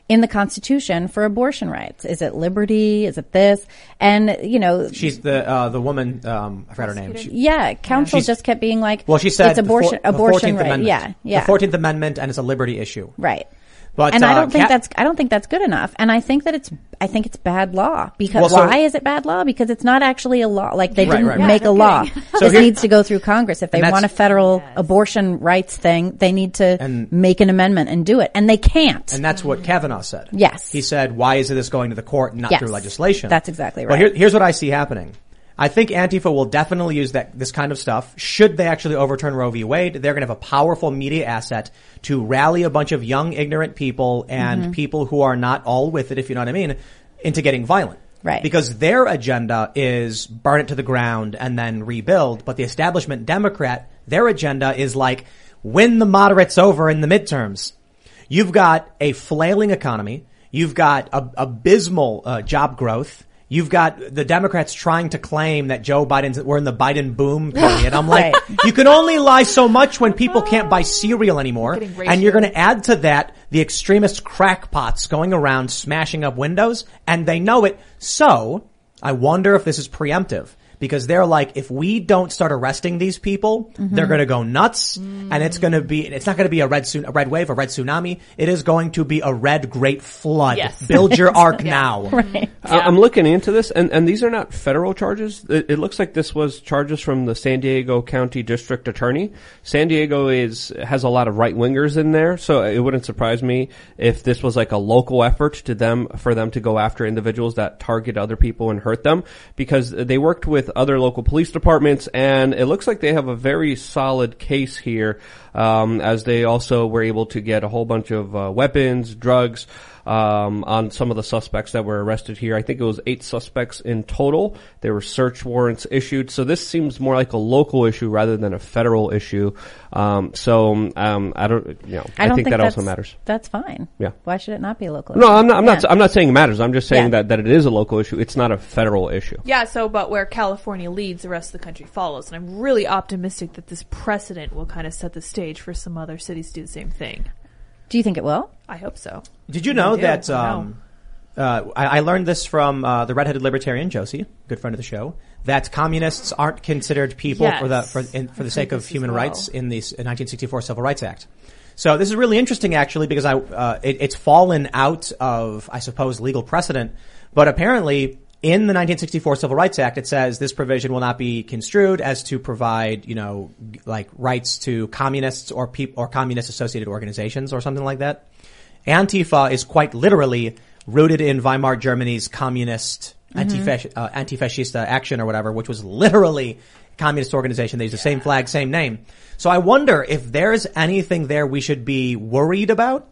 in the Constitution for abortion rights? Is it liberty? Is it this? And, you know, She's the uh, the woman. Um, I forgot her name. She, yeah, counsel She's- just kept being like, well, she said it's abortion, the, four, abortion the fourteenth right. Amendment. Yeah, yeah. The Fourteenth Amendment, and it's a liberty issue. Right. But and uh, I don't think Kat- that's I don't think that's good enough. And I think that it's I think it's bad law because Well, so- why is it bad law? Because it's not actually a law. Like they Right, didn't right, right. make Yeah, a no law. kidding. So this here- needs to go through Congress. If they And want a that's- federal Yes. abortion rights thing, they need to And- make an amendment and do it. And they can't. And that's what Kavanaugh said. Yes. He said, why is this going to the court and not Yes. through legislation? That's exactly Well, right. here, here's what I see happening. I think Antifa will definitely use that this kind of stuff. Should they actually overturn Roe v. Wade, they're going to have a powerful media asset to rally a bunch of young, ignorant people and Mm-hmm. people who are not all with it, if you know what I mean, into getting violent. Right. Because their agenda is burn it to the ground and then rebuild. But the establishment Democrat, their agenda is like win the moderates over in the midterms. You've got a flailing economy. You've got a, abysmal uh, job growth. You've got the Democrats trying to claim that Joe Biden's, we're in the Biden boom period. I'm like, Right. you can only lie so much when people can't buy cereal anymore. Getting And you're ratioed. going to add to that the extremist crackpots going around smashing up windows, and they know it. So I wonder if this is preemptive. Because they're like, if we don't start arresting these people, Mm-hmm. they're going to go nuts, and it's going to be, it's not going to be a red, tsun- a red wave, a red tsunami. It is going to be a red great flood. Yes. Build your ark now. Right. I- I'm looking into this, and, and these are not federal charges. It, it looks like this was charges from the San Diego County District Attorney. San Diego is has a lot of right wingers in there, so it wouldn't surprise me if this was like a local effort to them for them to go after individuals that target other people and hurt them, because they worked with other local police departments, and it looks like they have a very solid case here, um, as they also were able to get a whole bunch of uh, weapons, drugs, um, on some of the suspects that were arrested here. I think it was eight suspects in total. There were search warrants issued. So this seems more like a local issue rather than a federal issue. Um, so, um, I don't, you know, I, I don't think, think that that's, also matters. That's fine. Yeah. Why should it not be a local? No, issue? I'm not, I'm not, Yeah. I'm not saying it matters. I'm just saying Yeah. that, that it is a local issue. It's not a federal issue. Yeah, so but where California leads, the rest of the country follows. And I'm really optimistic that this precedent will kind of set the stage for some other cities to do the same thing. Do you think it will? I hope so. Did you know I do. that, I um, uh, I, I learned this from, uh, the redheaded libertarian Josie, good friend of the show, that communists aren't considered people Yes. for the, for, in, for the I've sake heard of this as human well. rights in the s- nineteen sixty-four Civil Rights Act. So this is really interesting actually because I, uh, it, it's fallen out of, I suppose, legal precedent, but apparently in the nineteen sixty-four Civil Rights Act, it says this provision will not be construed as to provide, you know, g- like rights to communists or peop- or communist associated organizations or something like that. Antifa is quite literally rooted in Weimar Germany's communist anti-fasc- uh, anti-fascista action or whatever, which was literally a communist organization. They use the same flag, same name. So I wonder if there's anything there we should be worried about,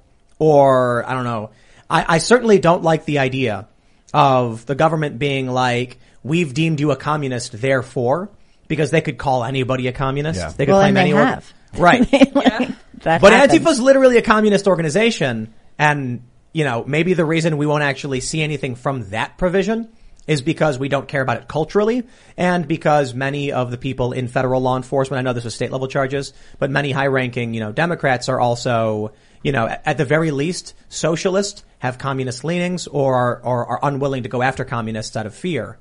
or I don't know. I, I certainly don't like the idea of the government being like, we've deemed you a communist, therefore, because they could call anybody a communist. Yeah. They could Well, claim and they any org- have. Right. Like, that But happens. Antifa's literally a communist organization, and, you know, maybe the reason we won't actually see anything from that provision is because we don't care about it culturally, and because many of the people in federal law enforcement, I know this was state level charges, but many high ranking, you know, Democrats are also, you know, at, at the very least, socialist, have communist leanings, or are, or are unwilling to go after communists out of fear.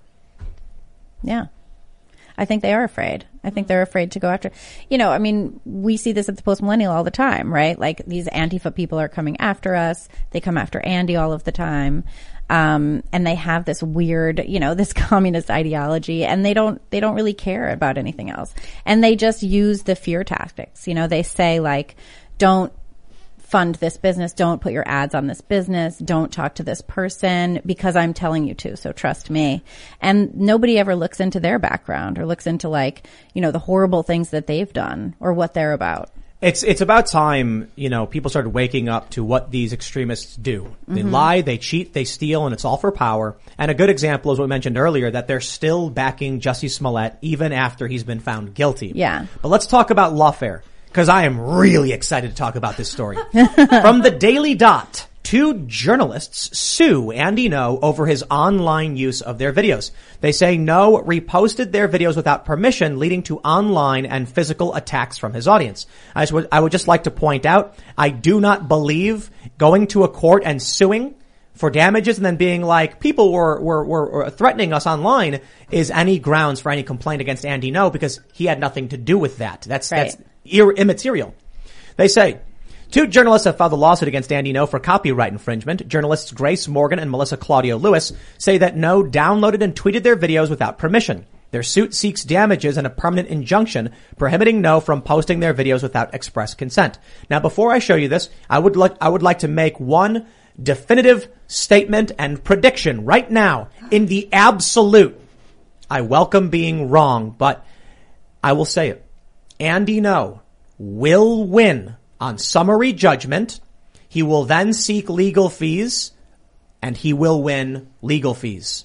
Yeah. I think they are afraid. I think they're afraid to go after, you know, I mean, we see this at the Post Millennial all the time, right? Like these Antifa people are coming after us. They come after Andy all of the time. Um, and they have this weird, you know, this communist ideology, and they don't, they don't really care about anything else. And they just use the fear tactics. You know, they say like, don't fund this business, don't put your ads on this business, don't talk to this person because I'm telling you to, so trust me. And nobody ever looks into their background or looks into like, you know, the horrible things that they've done or what they're about. It's it's about time, you know, people started waking up to what these extremists do. They Mm-hmm. lie, they cheat, they steal, and it's all for power. And a good example is what we mentioned earlier, that they're still backing Jussie Smollett even after he's been found guilty. Yeah. But let's talk about lawfare, because I am really excited to talk about this story. From the Daily Dot, Two journalists sue Andy Ngo over his online use of their videos. They say Ngo reposted their videos without permission, leading to online and physical attacks from his audience. I would, I would just like to point out, I do not believe going to a court and suing for damages and then being like, people were, were, were, were threatening us online is any grounds for any complaint against Andy Ngo, because he had nothing to do with that. That's, Right. that's ir- immaterial. They say, two journalists have filed a lawsuit against Andy Ngo for copyright infringement. Journalists Grace Morgan and Melissa Claudio Lewis say that Ngo downloaded and tweeted their videos without permission. Their suit seeks damages and a permanent injunction prohibiting Ngo from posting their videos without express consent. Now, before I show you this, I would like, I would like to make one definitive statement and prediction right now in the absolute. I welcome being wrong, but I will say it. Andy Ngo will win on summary judgment. He will then seek legal fees, and he will win legal fees.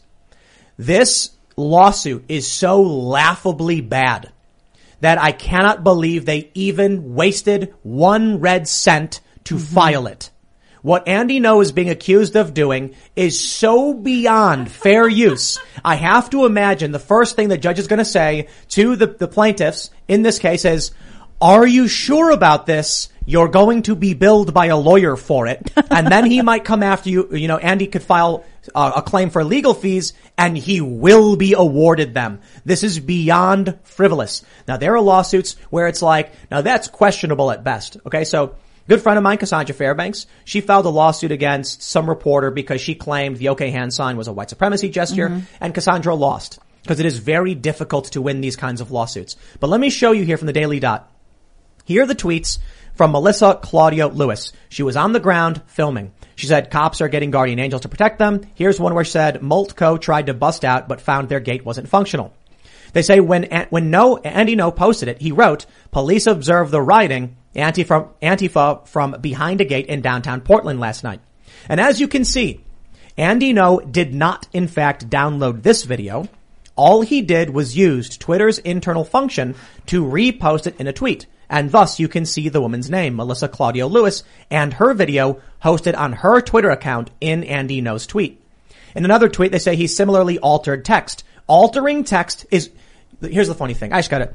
This lawsuit is so laughably bad that I cannot believe they even wasted one red cent to mm-hmm. file it. What Andy Ngo is being accused of doing is so beyond fair use. I have to imagine the first thing the judge is going to say to the, the plaintiffs in this case is, are you sure about this? You're going to be billed by a lawyer for it. And then he might come after you. You know, Andy could file uh, a claim for legal fees and he will be awarded them. This is beyond frivolous. Now, there are lawsuits where it's like, now that's questionable at best. Okay, so good friend of mine, Cassandra Fairbanks, she filed a lawsuit against some reporter because she claimed the OK hand sign was a white supremacy gesture, mm-hmm. and Cassandra lost because it is very difficult to win these kinds of lawsuits. But let me show you here from the Daily Dot. Here are the tweets from Melissa Claudio Lewis. She was on the ground filming. She said, cops are getting guardian angels to protect them. Here's one where she said, Moltco tried to bust out but found their gate wasn't functional. They say when, when no, Andy Ngo posted it, he wrote, police observed the rioting Antifa, Antifa from behind a gate in downtown Portland last night. And as you can see, Andy Ngo did not, in fact, download this video. All he did was use Twitter's internal function to repost it in a tweet. And thus you can see the woman's name, Melissa Claudio Lewis, and her video hosted on her Twitter account in Andy Ngo's tweet. In another tweet, they say he similarly altered text. Altering text is, here's the funny thing. I just got it.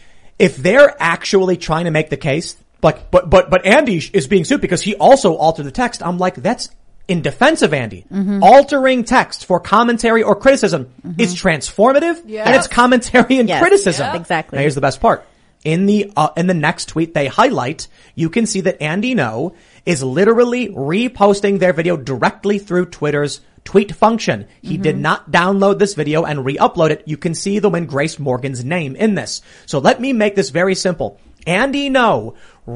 If they're actually trying to make the case, like, but, but, but Andy is being sued because he also altered the text, I'm like, that's in defense of Andy. Mm-hmm. Altering text for commentary or criticism mm-hmm. is transformative, yeah. and it's commentary and yes. criticism. Yeah. Exactly. Now here's the best part. In the, uh, in the next tweet they highlight, you can see that Andy Ngo is literally reposting their video directly through Twitter's tweet function. He mm-hmm. did not download this video and re-upload it. You can see the win Grace Morgan's name in this. So let me make this very simple. Andy Ngo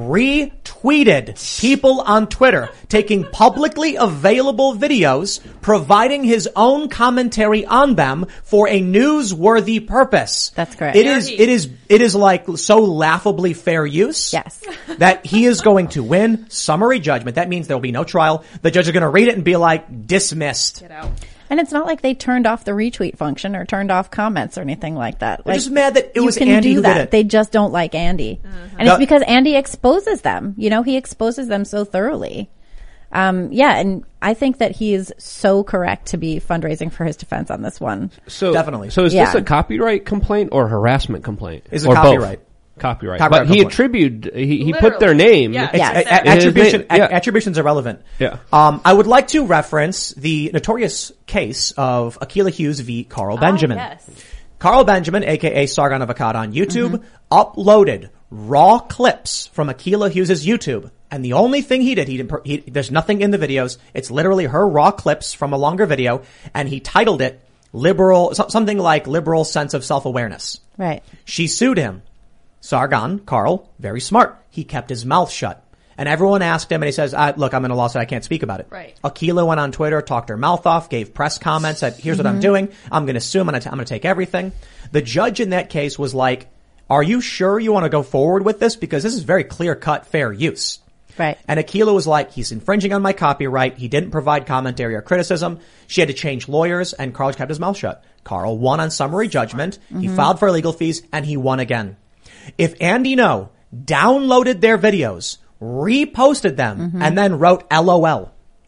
retweeted people on Twitter taking publicly available videos, providing his own commentary on them for a newsworthy purpose. That's correct. It is, it is, it is like so laughably fair use. Yes. That he is going to win summary judgment. That means there will be no trial. The judge is going to read it and be like, dismissed. Get out. And it's not like they turned off the retweet function or turned off comments or anything like that. They're like, just mad that it you was can Andy do who that. did it. They just don't like Andy. Uh-huh. And No. it's because Andy exposes them. You know, he exposes them so thoroughly. Um, yeah, and I think that he is so correct to be fundraising for his defense on this one. So Definitely. So is Yeah. this a copyright complaint or harassment complaint? It's a or copyright. Both? Copyright. Copyright But he complaint. attributed, he, he put Literally. their name. Yeah. It's- Yes. a- a- His attribution, name, yeah. a- attribution's irrelevant. Yeah. Um, I would like to reference the notorious case of Akilah Hughes v. Carl Benjamin. Ah, yes. Carl Benjamin, aka Sargon of Akkad on YouTube, mm-hmm. uploaded raw clips from Akilah Hughes' YouTube. And the only thing he did, he didn't, he, there's nothing in the videos. It's literally her raw clips from a longer video. And he titled it liberal, something like liberal sense of self-awareness. Right. She sued him. Sargon, Carl, very smart. He kept his mouth shut. And everyone asked him, and he says, uh, look, I'm in a lawsuit, I can't speak about it. Right. Akilah went on Twitter, talked her mouth off, gave press comments, said, here's what I'm doing. I'm going to sue him, I'm going to take everything. The judge in that case was like, are you sure you want to go forward with this? Because this is very clear-cut fair use. Right. And Akilah was like, he's infringing on my copyright. He didn't provide commentary or criticism. She had to change lawyers, and Carl kept his mouth shut. Carl won on summary judgment. Mm-hmm. He filed for legal fees, and he won again. If Andy Ngo downloaded their videos, reposted them, mm-hmm. and then wrote LOL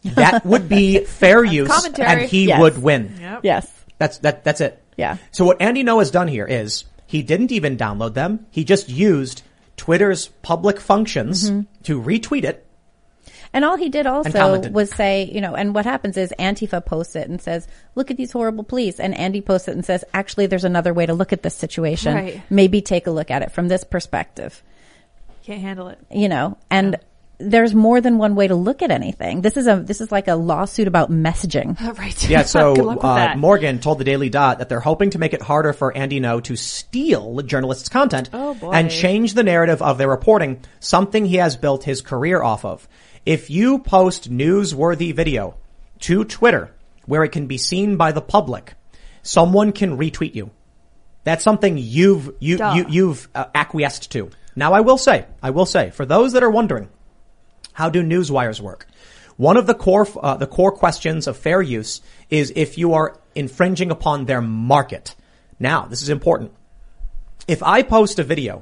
that would be fair use, commentary. and he Yes. would win. Yep. Yes. That's that. That's it. Yeah. So what Andy Ngo has done here is he didn't even download them. He just used Twitter's public functions Mm-hmm. to retweet it. And all he did also commented. was say, you know, and what happens is Antifa posts it and says, look at these horrible police. And Andy posts it and says, actually, there's another way to look at this situation. Right. Maybe take a look at it from this perspective, Can't handle it. you know, and there's more than one way to look at anything. This is a, this is like a lawsuit about messaging. Right. Yeah, so Good luck with uh, that. Morgan told the Daily Dot that they're hoping to make it harder for Andy Ngo to steal journalists' content Oh, boy. and change the narrative of their reporting, something he has built his career off of. If you post newsworthy video to Twitter where it can be seen by the public, someone can retweet you. That's something you've you, Duh. you you've uh, acquiesced to. Now, I will say, I will say, for those that are wondering, how do newswires work? One of the core uh, the core questions of fair use is if you are infringing upon their market. Now, this is important. If I post a video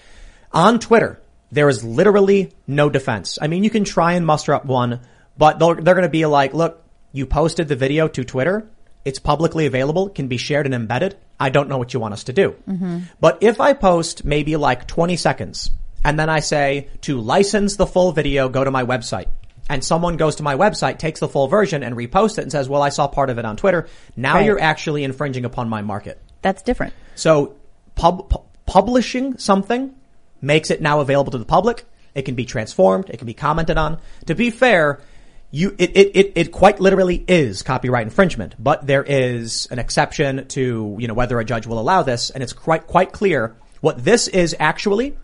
on Twitter, there is literally no defense. I mean, you can try and muster up one, but they're, they're going to be like, look, you posted the video to Twitter. It's publicly available, can be shared and embedded. I don't know what you want us to do. Mm-hmm. But if I post maybe like twenty seconds and then I say to license the full video, go to my website, and someone goes to my website, takes the full version and reposts it and says, well, I saw part of it on Twitter. Now Right. you're actually infringing upon my market. That's different. So pub- pu- publishing something makes it now available to the public. It can be transformed. It can be commented on. To be fair, you, it, it, it, it quite literally is copyright infringement, but there is an exception to, you know, whether a judge will allow this. And it's quite, quite clear what this is actually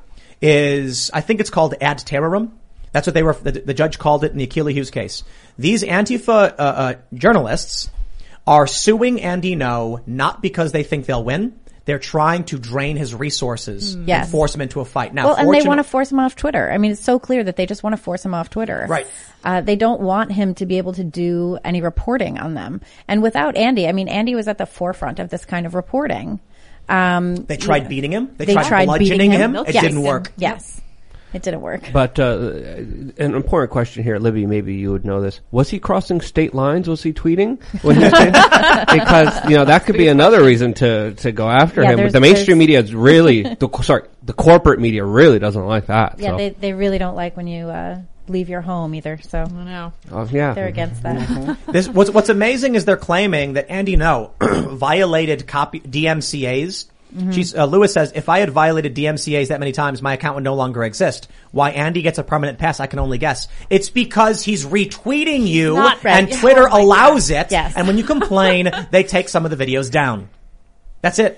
is, I think it's called ad terrorum. That's what they were, the, the judge called it in the Akilah Hughes case. These Antifa, uh, uh, journalists are suing Andy Ngo not because they think they'll win. They're trying to drain his resources Yes. and force him into a fight. Now, Well, and they fortunate- want to force him off Twitter. I mean, it's so clear that they just want to force him off Twitter. Right. Uh, they don't want him to be able to do any reporting on them. And without Andy, I mean, Andy was at the forefront of this kind of reporting. Um, They tried beating him. They, they tried, tried bludgeoning beating him. him. It Yes. didn't work. Yes. It didn't work. But uh, an important question here, Libby, maybe you would know this. Was he crossing state lines? Was he tweeting? When he was because, you know, that could be another reason to, to go after Yeah, him. But there's- the mainstream there's- media is really, the, sorry, the corporate media really doesn't like that. Yeah, so. they, they really don't like when you, uh, leave your home either. So I know. Oh, yeah. they're against that. This, what's, what's amazing is they're claiming that Andy Ngo violated copy, D M C As. Mm-hmm. She's, uh, Lewis says, if I had violated D M C As that many times, my account would no longer exist. Why Andy gets a permanent pass, I can only guess. It's because he's retweeting you Not right. and Twitter Oh my allows it. Yes. And when you complain, they take some of the videos down. That's it.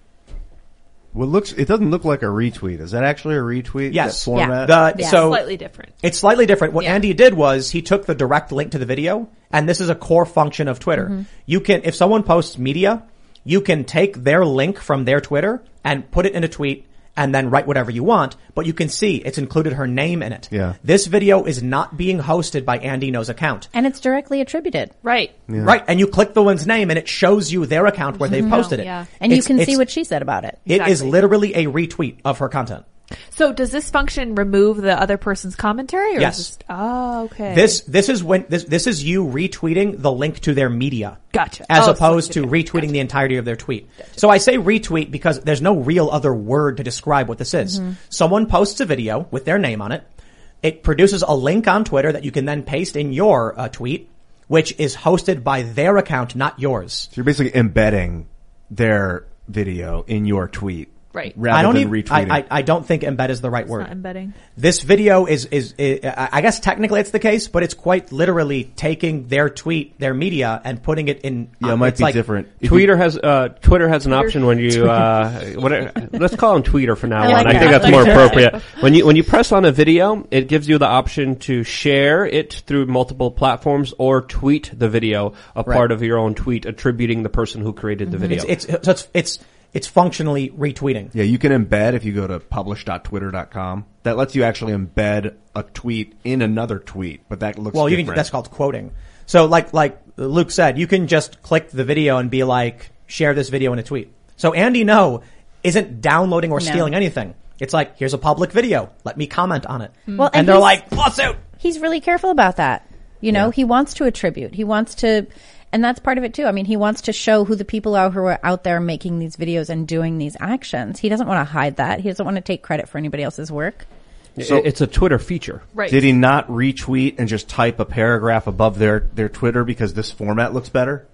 Well, it looks, it doesn't look like a retweet. Is that actually a retweet? Yes. That format? The, Yeah. so Slightly different. it's slightly different. What Yeah. Andy did was he took the direct link to the video, and this is a core function of Twitter. Mm-hmm. You can, if someone posts media, you can take their link from their Twitter and put it in a tweet and then write whatever you want, but you can see it's included her name in it. Yeah. This video is not being hosted by Andy Ngo's account. And it's directly attributed. Right. Right. And you click the one's name and it shows you their account where they've posted it. Yeah. And you It's- can see it's- what she said about it. It is Exactly. literally a retweet of her content. So does this function remove the other person's commentary? Or Yes. Is this, oh, okay. This, this is when, this, this is you retweeting the link to their media. Gotcha. As Oh, opposed so- to okay. retweeting the entirety of their tweet. So I say retweet because there's no real other word to describe what this is. Mm-hmm. Someone posts a video with their name on it. It produces a link on Twitter that you can then paste in your uh, tweet, which is hosted by their account, not yours. So you're basically embedding their video in your tweet. Right. Rather I don't than even, retweeting. I, I, I don't think embed is the right It's word. not embedding. This video is, is, is, I guess technically it's the case, but it's quite literally taking their tweet, their media, and putting it in. yeah, it uh, might it's be like- different. If you- Twitter has uh, Twitter has an option when you uh, what, let's call him Tweeter for now I on. like I that. think that's I more like that. appropriate. When you when you press on a video, it gives you the option to share it through multiple platforms or tweet the video, a Right. part of your own tweet, attributing the person who created the video. It's, it's, so it's, it's, it's functionally retweeting. Yeah, you can embed if you go to publish dot twitter dot com. That lets you actually embed a tweet in another tweet, but that looks Well, you different. can, that's called quoting. So like, like Luke said, you can just click the video and be like, share this video in a tweet. So Andy Ngo isn't downloading or No. stealing anything. It's like, here's a public video. Let me comment on it. Well, and, and they're he's- like, lawsuit. He's really careful about that. You know, Yeah. he wants to attribute. He wants to, and that's part of it too. I mean, he wants to show who the people are who are out there making these videos and doing these actions. He doesn't want to hide that. He doesn't want to take credit for anybody else's work. So- It- it's a Twitter feature. Right. Did he not retweet and just type a paragraph above their, their Twitter because this format looks better?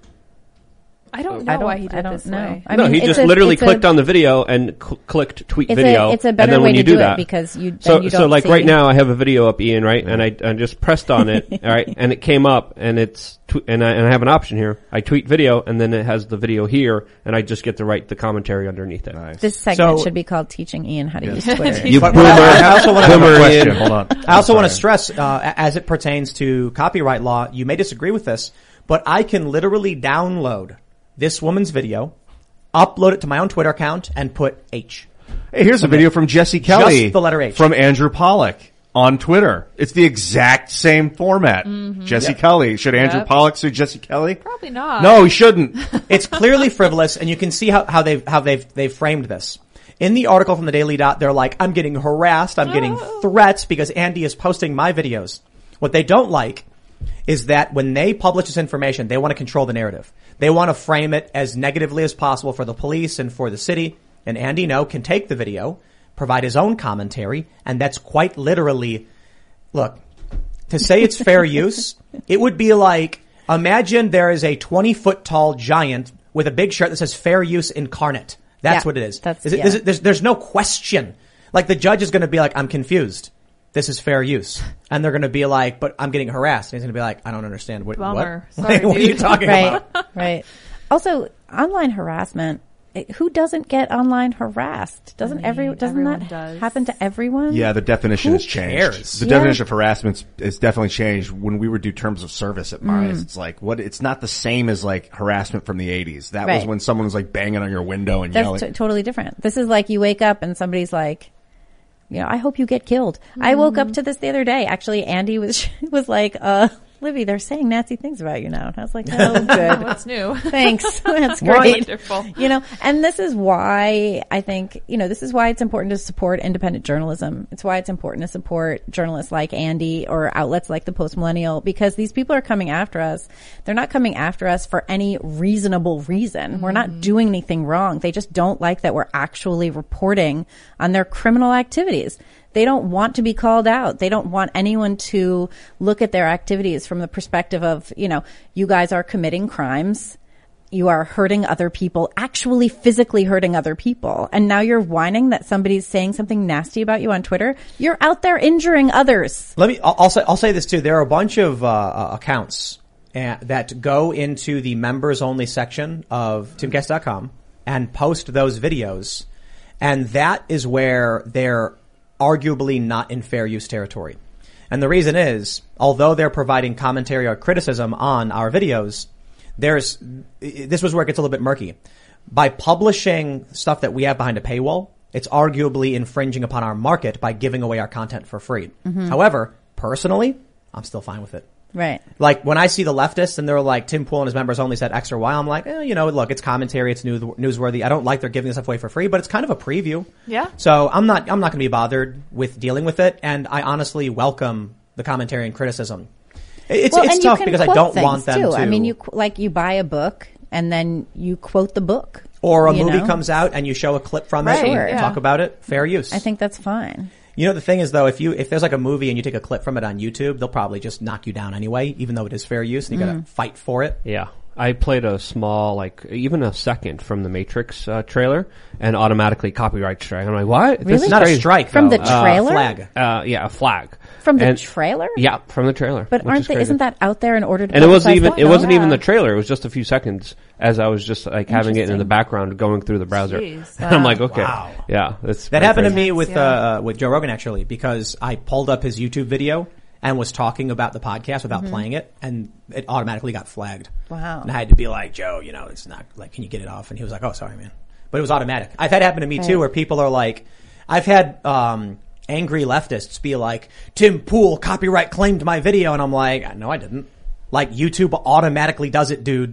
I don't know I don't, why he did I don't this know. way. I no, mean, he it's just a- literally it's a- clicked on the video and cl- clicked tweet It's video. a, it's a and better then way when you to do do that, it because you, then so you so don't like see- right now I have a video up, Ian, right? And I, I just pressed on it, all right, and it came up, and it's tw- and I and I have an option here. I tweet video, and then it has the video here, and I just get to write the commentary underneath it. Nice. This segment So- should be called "Teaching Ian How to Use Twitter." You But boomer! I also want to have a boomer, question. Ian. Hold on. I also I'm want to sorry. stress, uh, as it pertains to copyright law, you may disagree with this, but I can literally download this woman's video, upload it to my own Twitter account, and put H. Hey, here's a video from Jesse Kelly. Just the letter H. From Andrew Pollock on Twitter. It's the exact same format. Jesse Kelly. Should Andrew Yep. Pollock sue Jesse Kelly? Probably not. No, he shouldn't. It's clearly frivolous, and you can see how, how they've how they've they've framed this. In the article from the Daily Dot, they're like, "I'm getting harassed, I'm getting threats because Andy is posting my videos." What they don't like is that when they publish this information, they want to control the narrative. They want to frame it as negatively as possible for the police and for the city. And Andy No can take the video, provide his own commentary, and that's quite literally, look, to say it's fair use, it would be like, imagine there is a twenty foot tall giant with a big shirt that says fair use incarnate. That's Yeah, what it is. that's- Is it, yeah. is it there's, there's no question. Like the judge is going to be like, I'm confused. This is fair use. And they're going to be like, but I'm getting harassed. And he's going to be like, I don't understand. What, Bummer. what? Sorry, what are you dude. talking right, about? right. Also, online harassment. it- Who doesn't get online harassed? Doesn't I mean, every doesn't everyone that does. happen to everyone? Yeah, the definition Who has changed. cares? The Yeah. definition of harassment is definitely changed. When we would do terms of service at Mines, it's like what? It's not the same as like harassment from the eighties. That was Right. when someone was like banging on your window and That's yelling. t- totally different. This is like you wake up and somebody's like, you know, I hope you get killed. I woke up to this the other day. Actually, Andy was was like, uh, Libby, they're saying nasty things about you now. And I was like, oh, good. What's new? Thanks. That's great. Wonderful. You know, and this is why I think, you know, this is why it's important to support independent journalism. It's why it's important to support journalists like Andy or outlets like the Post Millennial, because these people are coming after us. They're not coming after us for any reasonable reason. We're not doing anything wrong. They just don't like that we're actually reporting on their criminal activities. They don't want to be called out. They don't want anyone to look at their activities from the perspective of, you know, you guys are committing crimes. You are hurting other people, actually physically hurting other people. And now you're whining that somebody's saying something nasty about you on Twitter. You're out there injuring others. Let me, I'll, I'll say, I'll say this too. There are a bunch of, uh, uh, accounts uh, that go into the members only section of timcast dot com and post those videos. And that is where they're arguably not in fair use territory. And the reason is, although they're providing commentary or criticism on our videos, there's, this was where it gets a little bit murky. By publishing stuff that we have behind a paywall, it's arguably infringing upon our market by giving away our content for free. However, personally, I'm still fine with it. Right. Like when I see the leftists and they're like, Tim Pool and his members only said X or Y, I'm like, eh, you know, look, it's commentary, it's news, newsworthy. I don't like they're giving this stuff away for free, but it's kind of a preview. Yeah. So I'm not, I'm not going to be bothered with dealing with it, and I honestly welcome the commentary and criticism. It's, Well, it's and you tough can because I quote don't things, want them too. to. I mean, you qu- like you buy a book and then you quote the book, or a you movie know? comes out and you show a clip from Right, it and Sure. yeah. talk about it. Fair use. I think that's fine. You know, the thing is though, if you, if there's like a movie and you take a clip from it on YouTube, they'll probably just knock you down anyway, even though it is fair use and you Mm. gotta fight for it. Yeah. I played a small, like, even a second from the Matrix uh, trailer and automatically copyright strike. I'm like, what? This Really? is Not a crazy. strike From though. the Uh, trailer? flag. Uh, yeah, a flag. From the And- trailer? Yeah, from the trailer. But which aren't is they, crazy. isn't that out there in order to And it wasn't publicize even, that? it wasn't Yeah. even the trailer. It was just a few seconds as I was just like having it in the Interesting. background going through the browser. Jeez. And I'm like, okay. Wow. Yeah, that's That pretty happened to crazy. me with Yeah. uh, with Joe Rogan actually, because I pulled up his YouTube video and was talking about the podcast without playing it, and it automatically got flagged. Wow. And I had to be like, Joe, you know, it's not like, can you get it off? And he was like, oh, sorry, man. But it was automatic. I've had it happen to me too, Right. where people are like, I've had um angry leftists be like, Tim Pool copyright claimed my video, and I'm like, no, I didn't. Like YouTube automatically does it, dude.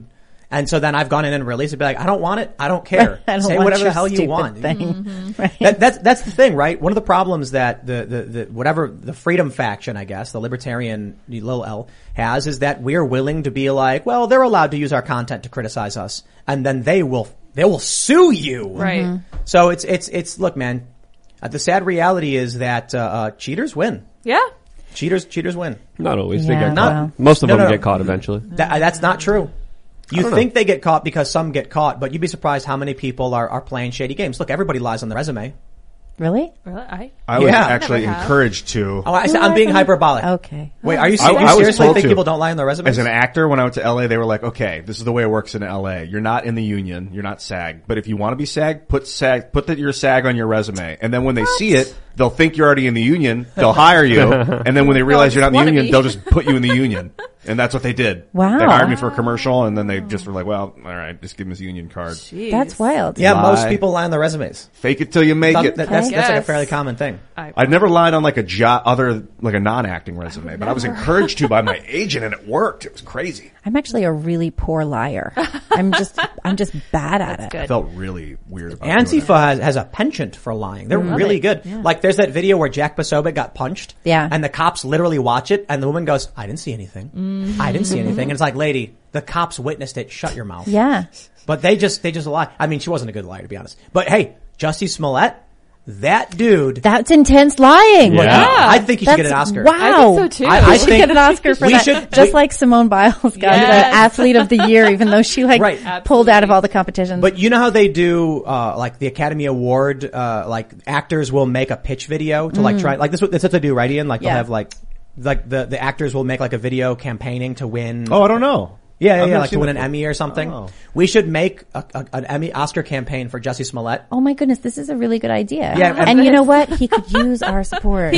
And so then I've gone in and released it, be like, I don't want it. I don't care. I don't Say want whatever your the hell you stupid want. thing. Mm-hmm. Right. That, that's that's the thing, right? One of the problems that the, the, the whatever the freedom faction, I guess, the libertarian little L has, is that we're willing to be like, well, they're allowed to use our content to criticize us, and then they will they will sue you, Right. Mm-hmm. So it's it's it's look, man. Uh, the sad reality is that uh, uh, cheaters win. Yeah. Cheaters cheaters win. Not always. Yeah, they get Not- caught. Most of no, them no, no. get caught eventually. That, that's not true. You don't think they get caught because some get caught, but you'd be surprised how many people are, are playing shady games. Look, everybody lies on their resume. Really? Really? I. I was Yeah. actually Never have. encouraged to. Oh, I, Who I'm being lies on- hyperbolic. Okay. Wait, are you, I- you I was seriously told think to. people don't lie on their resumes? As an actor, when I went to L A, they were like, okay, this is the way it works in L A. You're not in the union. You're not SAG. But if you want to be SAG, put SAG, put that you're SAG on your resume. And then when they see it, they'll think you're already in the union. They'll hire you. And then when they realize you're not in the wanna union, be. they'll just put you in the union. And that's what they did. Wow. They hired me for a commercial, and then they just were like, well, all right, just give him his union card. Jeez. That's wild. yeah, Lie. most people lie on their resumes. Fake it till you make Some- it. that- that's, that's like a Yes. fairly common thing. I, I've never lied on like a job, other, like a non-acting resume, but I was encouraged to by my agent, and it worked. It was crazy. I'm actually a really poor liar. I'm just, I'm just bad at it. I good. felt really weird about doing that. Antifa has, has a penchant for lying. They're really it. good. Like, there's that video where Jack Posobiec got punched. Yeah. And the cops literally watch it, and the woman goes, I didn't see anything. I didn't see anything. And it's like, lady, the cops witnessed it. Shut your mouth. Yeah. But they just, they just lie. I mean, she wasn't a good liar, to be honest. But hey, Jussie Smollett, that dude. That's intense lying. Yeah. I think he should That's, get an Oscar. Wow. I think so too. I- I We should think get an Oscar for we that. should- Just we- like Simone Biles got the Yes. Athlete of the Year, even though she like Right. pulled out of all the competitions. But you know how they do, uh, like the Academy Award, uh, like actors will make a pitch video to like try, like this, that's what they do, right, Ian? Like Yeah. they'll have like, like the, the actors will make like a video campaigning to win. Oh, I don't know. yeah, yeah, I've yeah, never like to seen win that an before. Emmy or something. Oh. We should make a, a, an Emmy Oscar campaign for Jussie Smollett. oh my goodness, this is a really good idea. Yeah, and- and you know what? He could use our support.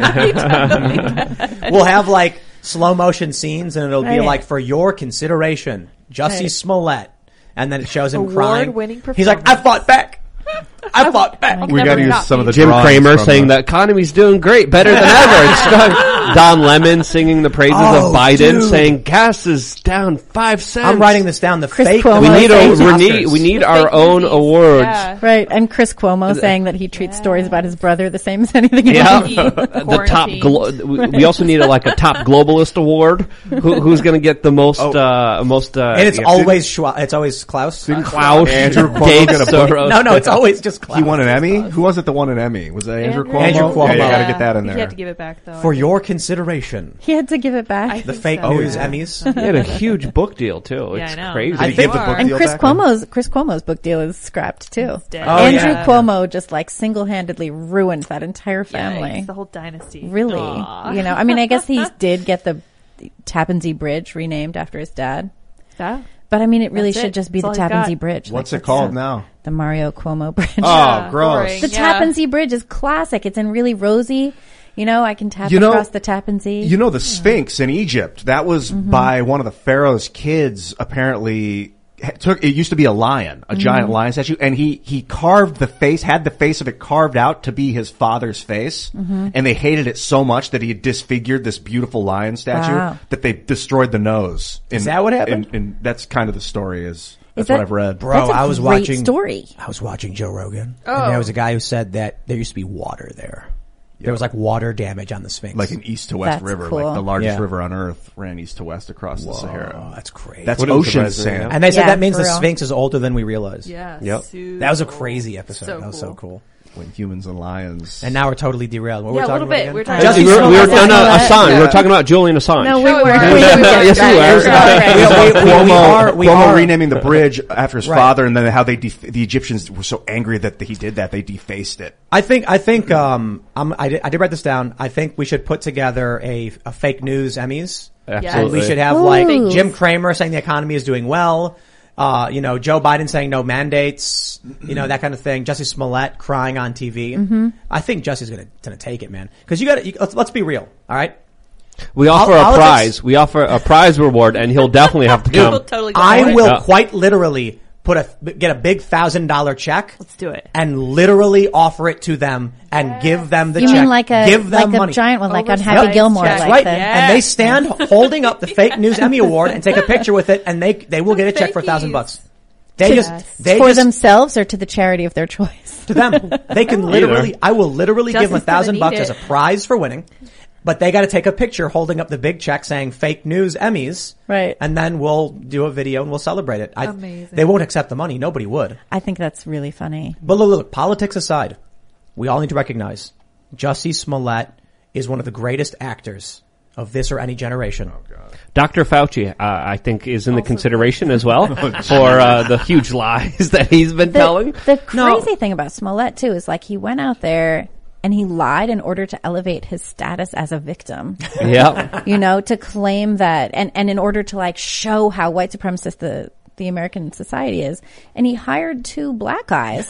We'll have like slow motion scenes and it'll be Right. like for your consideration, Jussie Right. Smollett. And then it shows him crying. Award-winning He's like, I fought back. I fought back. Oh We Never got to use not some of the be. Jim drawings Cramer from, saying uh, the economy's doing great, better than ever. It's done. Don Lemon singing the praises Oh, of Biden, dude. saying gas is down five cents. I'm writing this down. The Chris fake. Cuomo We need a saying- we need Oscars. we need The our fake own movies. awards. Yeah. Right, and Chris Cuomo saying that he treats stories about his brother the same as anything Yeah, else. the top. Glo- we we also need a, like a top globalist award. Who, who's going to get the most? Oh. Uh, most. Uh, And it's yeah, always Schwa- it's always Klaus. Uh, Klaus, Andrew Cuomo Dave get a Soros. no, no, it's always just Klaus. He won an Emmy? Who was it that won an Emmy? Was that Andrew Andrew- Cuomo? Andrew Cuomo. Yeah, you Yeah. gotta get that in He there. had to give it back though. For your consideration. He had to give it back. I The think fake so, news yeah. Emmys. He had a huge book deal too. Yeah, It's I know. crazy. Did he I give think- the book and deal Chris back? Cuomo's Chris Cuomo's book deal is scrapped too. It's dead. Oh, Andrew yeah. Cuomo just like single-handedly ruined that entire family. Yikes, the whole dynasty. Really, Aw. you know. I mean, I guess he did get the Tappan Zee Bridge renamed after his dad, Yeah. but I mean, it really That's should it. just be That's the all you Tappan got. Zee Bridge. What's Like, it called the- now? The Mario Cuomo Bridge. Oh, Yeah, gross. boring. The Yeah. Tappan Zee Bridge is classic. It's in really rosy. You know, I can tap You know- across the Tappan Zee. You know the Sphinx in Egypt? That was Mm-hmm. by one of the pharaoh's kids. Apparently, ha- took it used to be a lion, a Mm-hmm. giant lion statue, and he he carved the face, had the face of it carved out to be his father's face, Mm-hmm. and they hated it so much that he had disfigured this beautiful lion statue Wow. that they destroyed the nose. Is that what happened? And, and that's kind of the story. Is that's that- what I've read. Bro, That's a I was great watching story. I was watching Joe Rogan, Oh. and there was a guy who said that there used to be water there. There was like water damage on the Sphinx. Like an east to west That's river, cool. like the largest Yeah. river on earth ran east to west across the oh, Sahara. that's crazy. That's Wouldn't ocean surprise me, sand. yeah. and they said Yeah, that means for the real. Sphinx is older than we realize. Yeah. Yep. super That was a cool. crazy episode. So that was so cool. cool. When humans and lions. And now we're totally derailed. What Yeah, were we a talking little about bit. again? We were talking Jussie we were, we were Smollett. no, no, Smollett. Assange. We Yeah. were talking about Julian Assange. No, we No, we weren't. weren't. We Yes, didn't. yes, you Right, were. right, right. We- we- we- we Cuomo, are- we Cuomo are- renaming the bridge after his Right. father, and then how they def- the Egyptians were so angry that he did that, they defaced it. I think I think um I'm, I did I did write this down. I think we should put together a a fake news Emmys. And Absolutely. we should have Ooh. like Jim Cramer saying the economy is doing well. Uh, you know, Joe Biden saying no mandates, you know, that kind of thing. Jussie Smollett crying on T V. Mm-hmm. I think Jussie's gonna, gonna take it, man. Cause you gotta, you, let's, let's be real. All right. We offer Pol- a politics- prize. We offer a prize reward, and he'll definitely have to We'll come. totally go I for it. will Yeah. quite literally put a get a big thousand dollar check. Let's do it. And literally offer it to them and give them the You check. mean like a give them like money. a giant one, like on Oversized Happy Gilmore, check. That's like right. the, Yeah. And they stand holding up the fake news Emmy award and take a picture with it, and they they will get a check for a thousand Fakies. bucks. They Yes. just they for just, themselves or to the charity of their choice. to them. They can literally. I will literally give them a Justin's gonna thousand need bucks it. as a prize for winning. But they got to take a picture holding up the big check saying "Fake News Emmys," Right. And then we'll do a video and we'll celebrate it. I, Amazing. They won't accept the money. Nobody would. I think that's really funny. But look, look, politics aside, we all need to recognize Jussie Smollett is one of the greatest actors of this or any generation. Doctor Fauci, uh, I think, is in the consideration as well for uh, the huge lies that he's been The, telling. the No. crazy thing about Smollett too is like he went out there and he lied in order to elevate his status as a victim. Yeah. You know, to claim that, and, and in order to like show how white supremacist the, the American society is. And he hired two black guys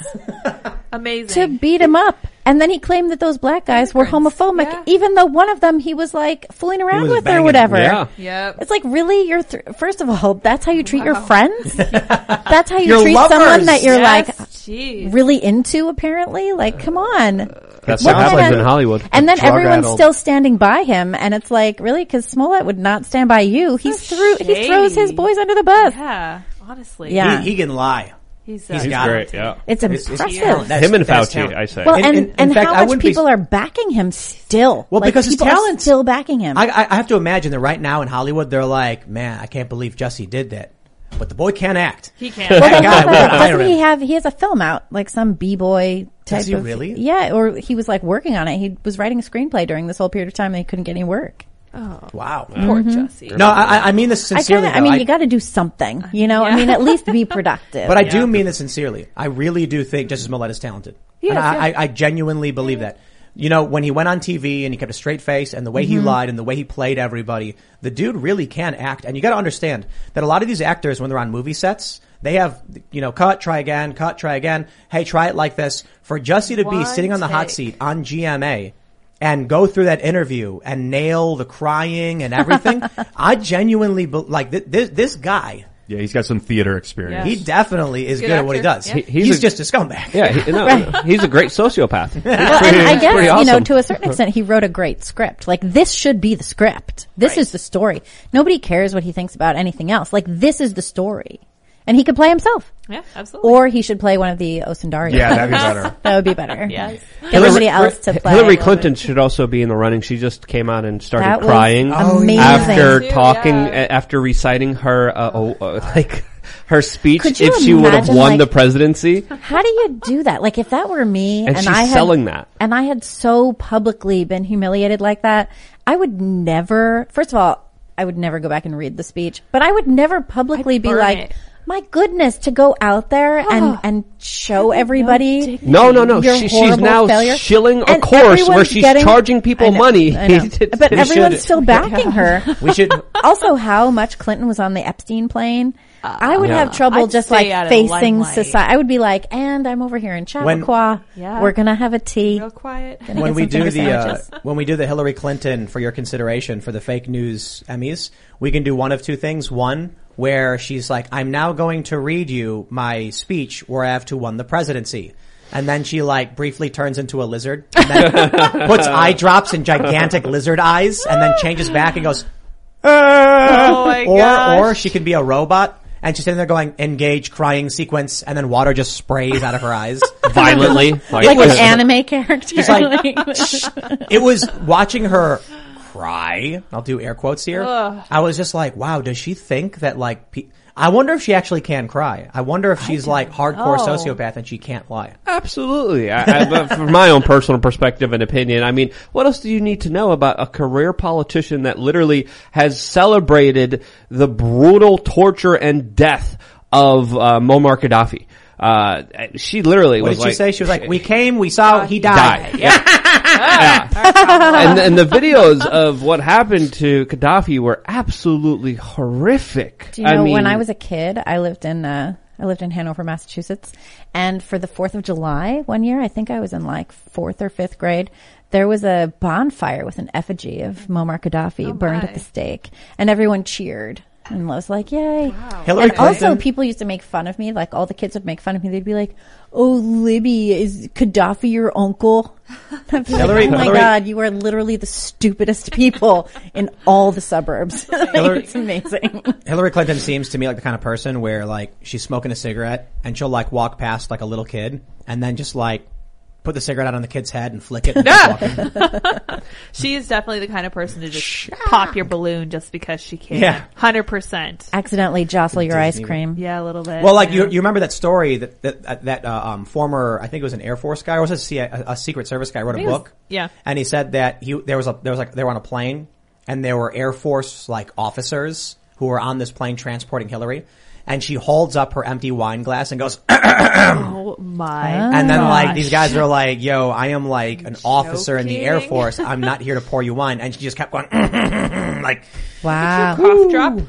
Amazing. to beat him up. And then he claimed that those black guys were Immigrants. homophobic, Yeah. even though one of them he was like fooling around was with or banging. whatever. Yeah. Yep. It's like, really? You're, th- first of all, that's how you treat your Wow. friends? That's how you Your treat lovers. someone that you're Yes. like Jeez. really into, apparently? Like, come on. That What sounds like kind in of- Hollywood. And then Drug everyone's addled. still standing by him, and it's like, really? Because Smollett would not stand by you. He's threw, he throws his shady. boys under the bus. Yeah. Honestly. Yeah. He, he can lie. He's, uh, He's He's got great, it. yeah. It's It's- it's impressive. talent. That's- Him and that's Fauci, talent. I say. Well, In- and, in- in and fact, how I much wouldn't be- people are backing him still. Well, Like, because his people are talent. still backing him. I, I I have to imagine that right now in Hollywood, they're like, man, I can't believe Jussie did that. But the boy can't act. He can't. Well, That that's guy, not we that. gotta hire Doesn't he him. have? He has a film out, like some b-boy type. Does he of, really? Yeah, or he was like working on it. He was writing a screenplay during this whole period of time, and he couldn't get any work. Oh, Wow. poor Jussie. No, I, I mean this I sincerely. kind of. I though. mean, you got to do something. You know, I Yeah. mean, at least be productive. But I do mean this sincerely. I really do think Justice Smollett is talented. He and is, I, yeah. I, I genuinely believe that. You know, when he went on T V and he kept a straight face and the way he lied and the way he played everybody, the dude really can act. And you got to understand that a lot of these actors, when they're on movie sets, they have, you know, cut, try again, cut, try again. Hey, try it like this. For Jussie to be One sitting on the hot take. seat on G M A and go through that interview and nail the crying and everything, I genuinely, be- like, th- this, this guy, Yeah, he's got some theater experience. Yeah. he definitely is Good good, at what he actor. does. Yeah. He- he's he's a- just a scumbag. Yeah, he, no, Right. he's a great sociopath. He's Well, pretty, and I guess, pretty you know, awesome. to a certain extent, he wrote a great script. Like, this should be the script. This is the story. Nobody cares what he thinks about anything else. Like, this is the story. And he could play himself. Yeah, absolutely. Or he should play one of the Osundari. Yeah, that'd be better. That would be better. Yes. Get somebody else to play. Hillary Clinton should also be in the running. She just came out and started That was crying amazing. after Too, talking, yeah. uh, after reciting her, uh, oh, uh, like her speech. Could you If she would have imagine, won like- the presidency, How do you do that? Like, if that were me and, and, she's I had, selling that. and I had so publicly been humiliated like that, I would never, first of all, I would never go back and read the speech, but I would never publicly I'd be burn like, it. my goodness, to go out there and, and show everybody. No, no, no. your She, she's horrible now failure. shilling a And course where everyone's she's getting- charging people I know, money. I know. But We everyone's should- still backing her. We should. Also, how much Clinton was on the Epstein plane. I would Yeah. have trouble I'd just stay like out of the facing limelight. society. I would be like, and I'm over here in Chappaqua. Yeah. We're gonna have a tea. Real quiet. Gonna when get we some do finger the uh, sandwiches. when we do the Hillary Clinton for your consideration for the fake news Emmys, we can do one of two things. One, where she's like, "I'm now going to read you my speech where I have to won the presidency," and then she like briefly turns into a lizard, and then puts eye drops and gigantic lizard eyes, and then changes back and goes, "Ah." Oh my or gosh. or she could be a robot. And she's sitting there going, engage, crying sequence, and then water just sprays out of her eyes. violently. Like an anime character. She's like, it was watching her cry. I'll do air quotes here. Ugh. I was just like, wow, does she think that like, pe- I wonder if she actually can cry. I wonder if she's like hardcore know. sociopath and she can't lie. Absolutely. I, I, but from my own personal perspective and opinion, I mean, what else do you need to know about a career politician that literally has celebrated the brutal torture and death of uh, Muammar Gaddafi? Uh, she literally What was did she like, say? She was like, we came, we saw, he died. died. Yeah. Yeah. and, and the videos of what happened to Gaddafi were absolutely horrific. Do you know, I mean, when I was a kid, I lived in, uh, I lived in Hanover, Massachusetts, and for the fourth of July one year, I think I was in like fourth or fifth grade, there was a bonfire with an effigy of Muammar Gaddafi Oh burned my. at the stake, and everyone cheered And I was like, yay. Hillary And also, Clinton. people used to make fun of me. Like, all the kids would make fun of me. They'd be like, oh, Libby, is Gaddafi your uncle? I'd be Hillary- like, oh my Hillary- God, you are literally the stupidest people in all the suburbs. Like, Hillary- it's amazing. Hillary Clinton seems to me like the kind of person where like she's smoking a cigarette and she'll like walk past like a little kid and then just like put the cigarette out on the kid's head and flick it. And keep walking. She is definitely the kind of person to just pop your balloon just because she can. Yeah. one hundred percent. Accidentally jostle your ice Disney. cream. Yeah, a little bit. Well, like yeah. you, you remember that story that that that uh, um, former, I think it was an Air Force guy or was it a, C- a, a Secret Service guy wrote a think it was- book. yeah. and he said that he there was a there was like they were on a plane and there were Air Force like officers who were on this plane transporting Hillary, and she holds up her empty wine glass and goes, Oh my. and then like gosh. these guys are like, "Yo, I am like an officer in the Air joking? Force. I'm not here to pour you wine," and she just kept going, like. Wow. Cough drop.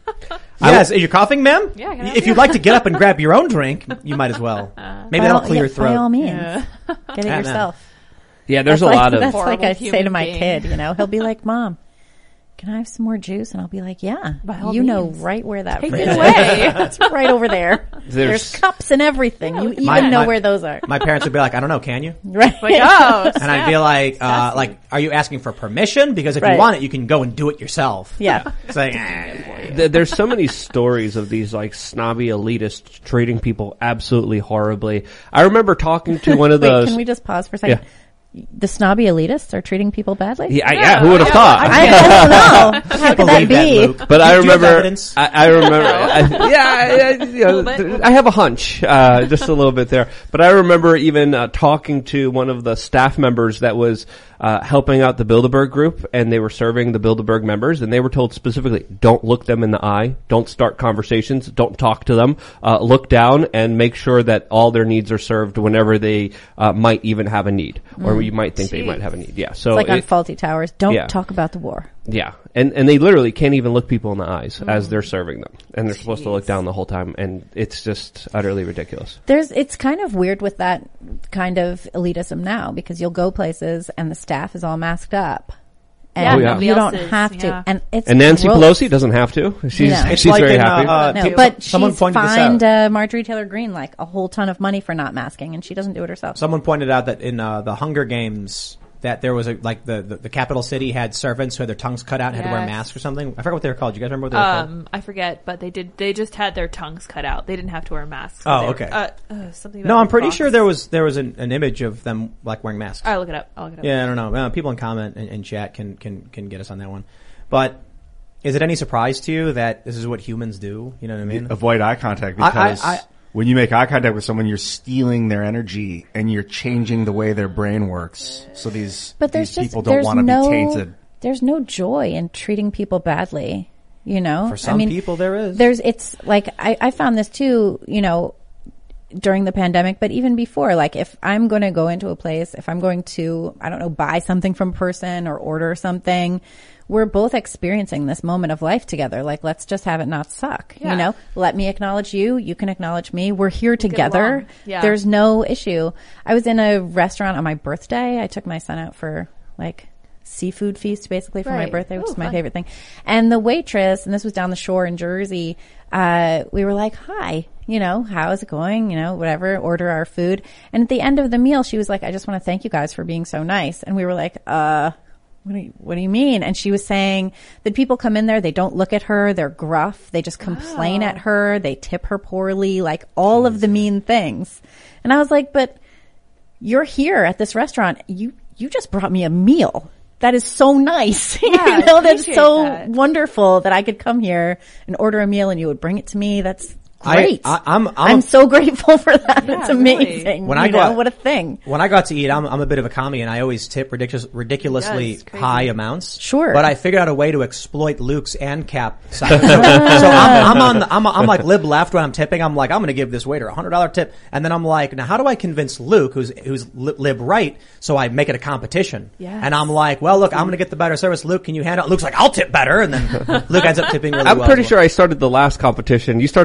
Yes, are you coughing, ma'am? Yeah, can I have If you'd like to get up and grab your own drink, you might as well. Maybe By that'll all- clear your yeah, By all throat. means. Yeah. Get it Yeah, yourself. Yeah, there's That's a like, lot of. That's like Horrible I say to human my being. kid, you know, he'll be like, Mom, can I have some more juice? And I'll be like, yeah. By all You know means. right where that Take fridge it is. away. It's right over there. There's- There's, cups and everything. You even My- know my- where those are. My parents would be like, "I don't know, can you?" Right. Like, oh, And I'd be like, uh, "Like, are you asking for permission? Because if you Right. want it, you can go and do it yourself." Yeah. It's like, eh. Th- There's so many stories of these like snobby elitists treating people absolutely horribly. I remember talking to one of Wait, those. can we just pause for a second? The snobby elitists are treating people badly? yeah, yeah, who would have Yeah, thought? I, I don't know. How could that Believe that, be? Luke. But I Do you have remember, evidence? I, I remember, I, yeah, I, I, you know, Little bit, little I have a hunch, uh, just a little bit there. But I remember even uh, talking to one of the staff members that was uh, helping out the Bilderberg group, and they were serving the Bilderberg members, and they were told specifically, don't look them in the eye, don't start conversations, don't talk to them, uh, look down and make sure that all their needs are served whenever they uh, might even have a need, or you might think they Jeez. might have a need. Yeah, so It's like on it- Faulty Towers. Don't Yeah. talk about the war. yeah, and and they literally can't even look people in the eyes as they're serving them, and they're supposed to look down the whole time, and it's just utterly ridiculous. There's, it's kind of weird with that kind of elitism now because you'll go places and the staff is all masked up. And Yeah, Oh, yeah. nobody you else don't is, have to. yeah. And it's And Nancy gross. Pelosi doesn't have to. She's No. It's she's like very in, uh, happy. uh, No, Taylor- but someone she's pointed this fined out. uh, Marjorie Taylor Greene like a whole ton of money for not masking, and she doesn't do it herself. Someone pointed out that in uh, the Hunger Games that there was a like the, the the capital city had servants who had their tongues cut out and had to wear Yes. masks or something. I forgot what they were called. Do you guys remember what they were called? Um, I forget, but they did. They just had their tongues cut out. They didn't have to wear masks. Oh, They were- okay. Uh, uh, something. About No, I'm the pretty fox. sure there was there was an, an image of them like wearing masks. I'll look it up. I'll look it up. Yeah, I don't know. Uh, people in comment and, and chat can, can, can get us on that one. But is it any surprise to you that this is what humans do? You know what I mean? Avoid eye contact I- I- because I- when you make eye contact with someone, you're stealing their energy and you're changing the way their brain works. So these, But there's these just people don't there's want to no be tainted. there's no joy in treating people badly. You know, For some I mean, people there is. There's it's like I, I found this too. You know, during the pandemic, but even before, like if I'm going to go into a place, if I'm going to, I don't know, buy something from a person or order something, we're both experiencing this moment of life together. Like, let's just have it not suck. Yeah. You know, let me acknowledge you. You can acknowledge me. We're here get together. along. Yeah. There's no issue. I was in a restaurant on my birthday. I took my son out for like seafood feast basically for my Right. birthday, which Ooh, is my fun. favorite thing. And the waitress, and this was down the shore in Jersey, uh, we were like, hi, you know, how's it going? You know, whatever, order our food. And at the end of the meal, she was like, I just want to thank you guys for being so nice. And we were like, uh, what do you, what do you mean? And she was saying that people come in there, they don't look at her, they're gruff, they just complain Oh. at her, they tip her poorly, like all of the mean things. And I was like, but you're here at this restaurant. You, you just brought me a meal. That is so nice. Yeah, you I know, that's appreciate so that. wonderful that I could come here and order a meal and you would bring it to me. That's I- great. I- I'm- I'm I'm a- so grateful for that. Yeah, it's really. amazing. When you I know, got- what a thing. When I got to eat, I'm, I'm a bit of a commie, and I always tip ridiculous, ridiculously Yes, crazy. high amounts. Sure. But I figured out a way to exploit Luke's and Cap side. So, so I'm, I'm on, the, I'm, I'm like lib left when I'm tipping. I'm like, I'm going to give this waiter a hundred dollar tip, and then I'm like, now how do I convince Luke, who's who's li- lib right, so I make it a competition? Yes. And I'm like, well, look, I'm going to get the better service. Luke, can you handle it? Luke's like, I'll tip better, and then Luke ends up tipping really I'm well. pretty as sure well. I started the last competition. You started the first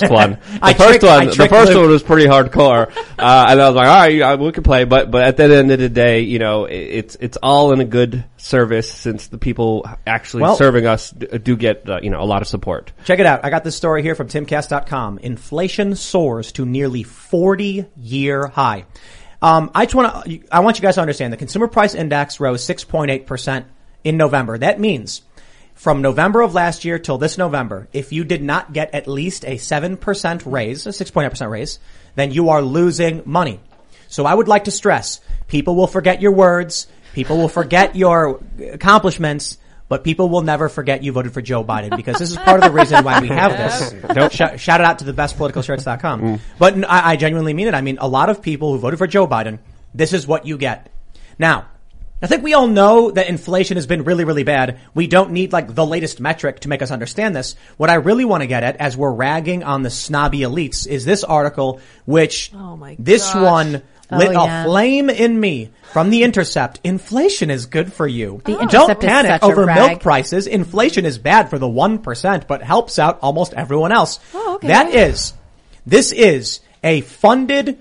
first one. The I first tricked- I one, the tricked first Luke. one was pretty hardcore, uh, and I was like, all right, I, we can play. But but at the end of the day, you know, it, it's it's all in a good service since the people actually Well- serving us d- do get uh, you know a lot of support. Check it out. I got this story here from timcast dot com. Inflation soars to nearly forty-year high. Um, I just want to, I want you guys to understand the consumer price index rose six point eight percent in November. That means from November of last year till this November, if you did not get at least a seven percent raise, a six point eight percent raise, then you are losing money. So I would like to stress, people will forget your words, people will forget your accomplishments, but people will never forget you voted for Joe Biden, because this is part of the reason why we have this. Nope. Sh- shout it out to the best political shirts dot com. Mm. But n- I, I genuinely mean it. I mean, a lot of people who voted for Joe Biden, this is what you get. Now, I think we all know that inflation has been really, really bad. We don't need like the latest metric to make us understand this. What I really want to get at, as we're ragging on the snobby elites, is this article, which Oh my this gosh. one lit Oh, yeah. a flame in me from The Intercept. Inflation is good for you. The Don't Intercept is panic such a over rag. milk prices. Inflation is bad for the one percent, but helps out almost everyone else. Oh, okay. That is, this is a funded,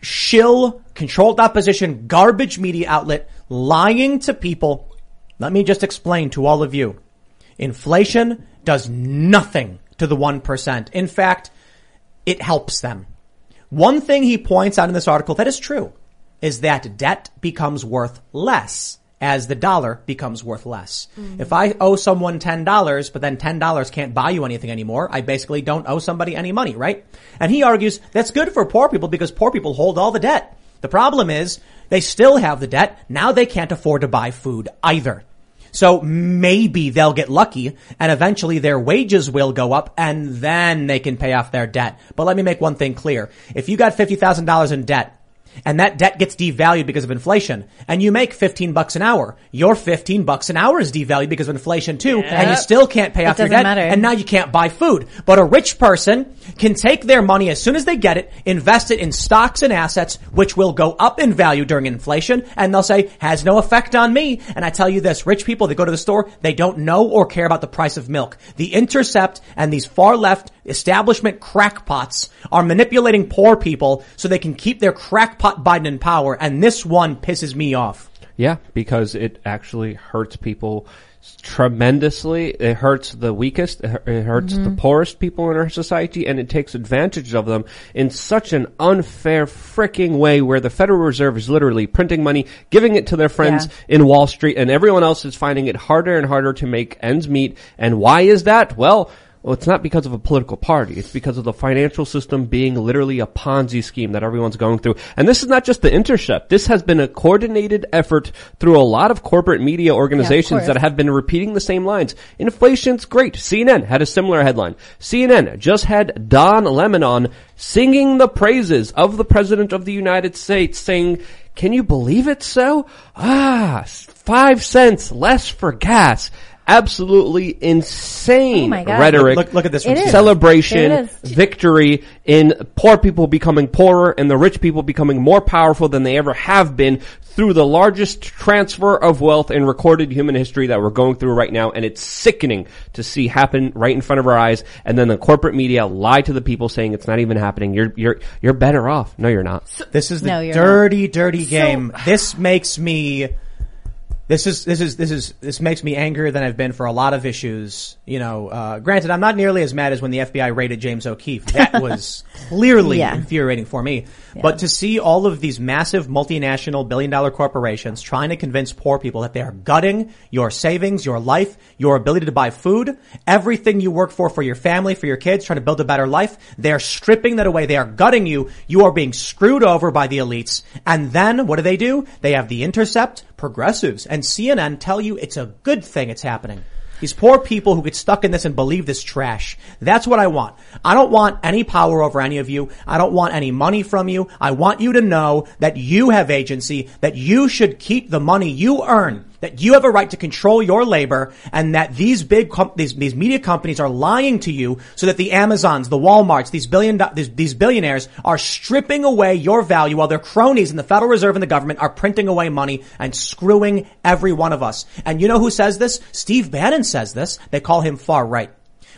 shill, controlled opposition, garbage media outlet lying to people. Let me just explain to all of you. Inflation does nothing to the one percent. In fact, it helps them. One thing he points out in this article that is true is that debt becomes worth less as the dollar becomes worth less. Mm-hmm. If I owe someone ten dollars, but then ten dollars can't buy you anything anymore, I basically don't owe somebody any money, right? And he argues that's good for poor people because poor people hold all the debt. The problem is they still have the debt. Now they can't afford to buy food either. So maybe they'll get lucky and eventually their wages will go up and then they can pay off their debt. But let me make one thing clear. If you got fifty thousand dollars in debt and that debt gets devalued because of inflation and you make fifteen bucks an hour, your fifteen bucks an hour is devalued because of inflation too, and you still can't pay It off your doesn't debt, matter. and now you can't buy food. But a rich person can take their money as soon as they get it, invest it in stocks and assets, which will go up in value during inflation, and they'll say, has no effect on me. And I tell you this, rich people, they go to the store, they don't know or care about the price of milk. The Intercept and these far left establishment crackpots are manipulating poor people so they can keep their crackpot Biden in power, and this one pisses me off. Yeah, because it actually hurts people tremendously. It hurts the weakest. It it hurts Mm-hmm. the poorest people in our society, and it takes advantage of them in such an unfair freaking way where the Federal Reserve is literally printing money, giving it to their friends Yeah. in Wall Street, and everyone else is finding it harder and harder to make ends meet. And why is that? Well, Well, it's not because of a political party. It's because of the financial system being literally a Ponzi scheme that everyone's going through. And this is not just the Intercept. This has been a coordinated effort through a lot of corporate media organizations course. that have been repeating the same lines. Inflation's great. C N N had a similar headline. C N N just had Don Lemon on singing the praises of the President of the United States, saying, "Can you believe it so? Ah, five cents less for gas." Absolutely insane Oh my God. rhetoric, Look, look at this It from is. celebration, It is. victory in poor people becoming poorer and the rich people becoming more powerful than they ever have been through the largest transfer of wealth in recorded human history that we're going through right now. And it's sickening to see happen right in front of our eyes. And then the corporate media lie to the people saying it's not even happening. You're, you're, you're better off. No, you're not. This is the No, you're dirty, dirty game. This makes me, this is, this is, this is, this makes me angrier than I've been for a lot of issues. You know, uh, granted, I'm not nearly as mad as when the F B I raided James O'Keefe. That was clearly Yeah. infuriating for me. But to see all of these massive multinational billion dollar corporations trying to convince poor people that they are gutting your savings, your life, your ability to buy food, everything you work for, for your family, for your kids, trying to build a better life, they're stripping that away. They are gutting you. You are being screwed over by the elites. And then what do they do? They have The Intercept, progressives, and C N N tell you it's a good thing it's happening. These poor people who get stuck in this and believe this trash. That's what I want. I don't want any power over any of you. I don't want any money from you. I want you to know that you have agency, that you should keep the money you earn, that you have a right to control your labor, and that these big com- these these media companies are lying to you so that the Amazons, the Walmarts, these billion do- these, these billionaires are stripping away your value while their cronies in the Federal Reserve and the government are printing away money and screwing every one of us. And you know who says this? Steve Bannon says this. They call him far right.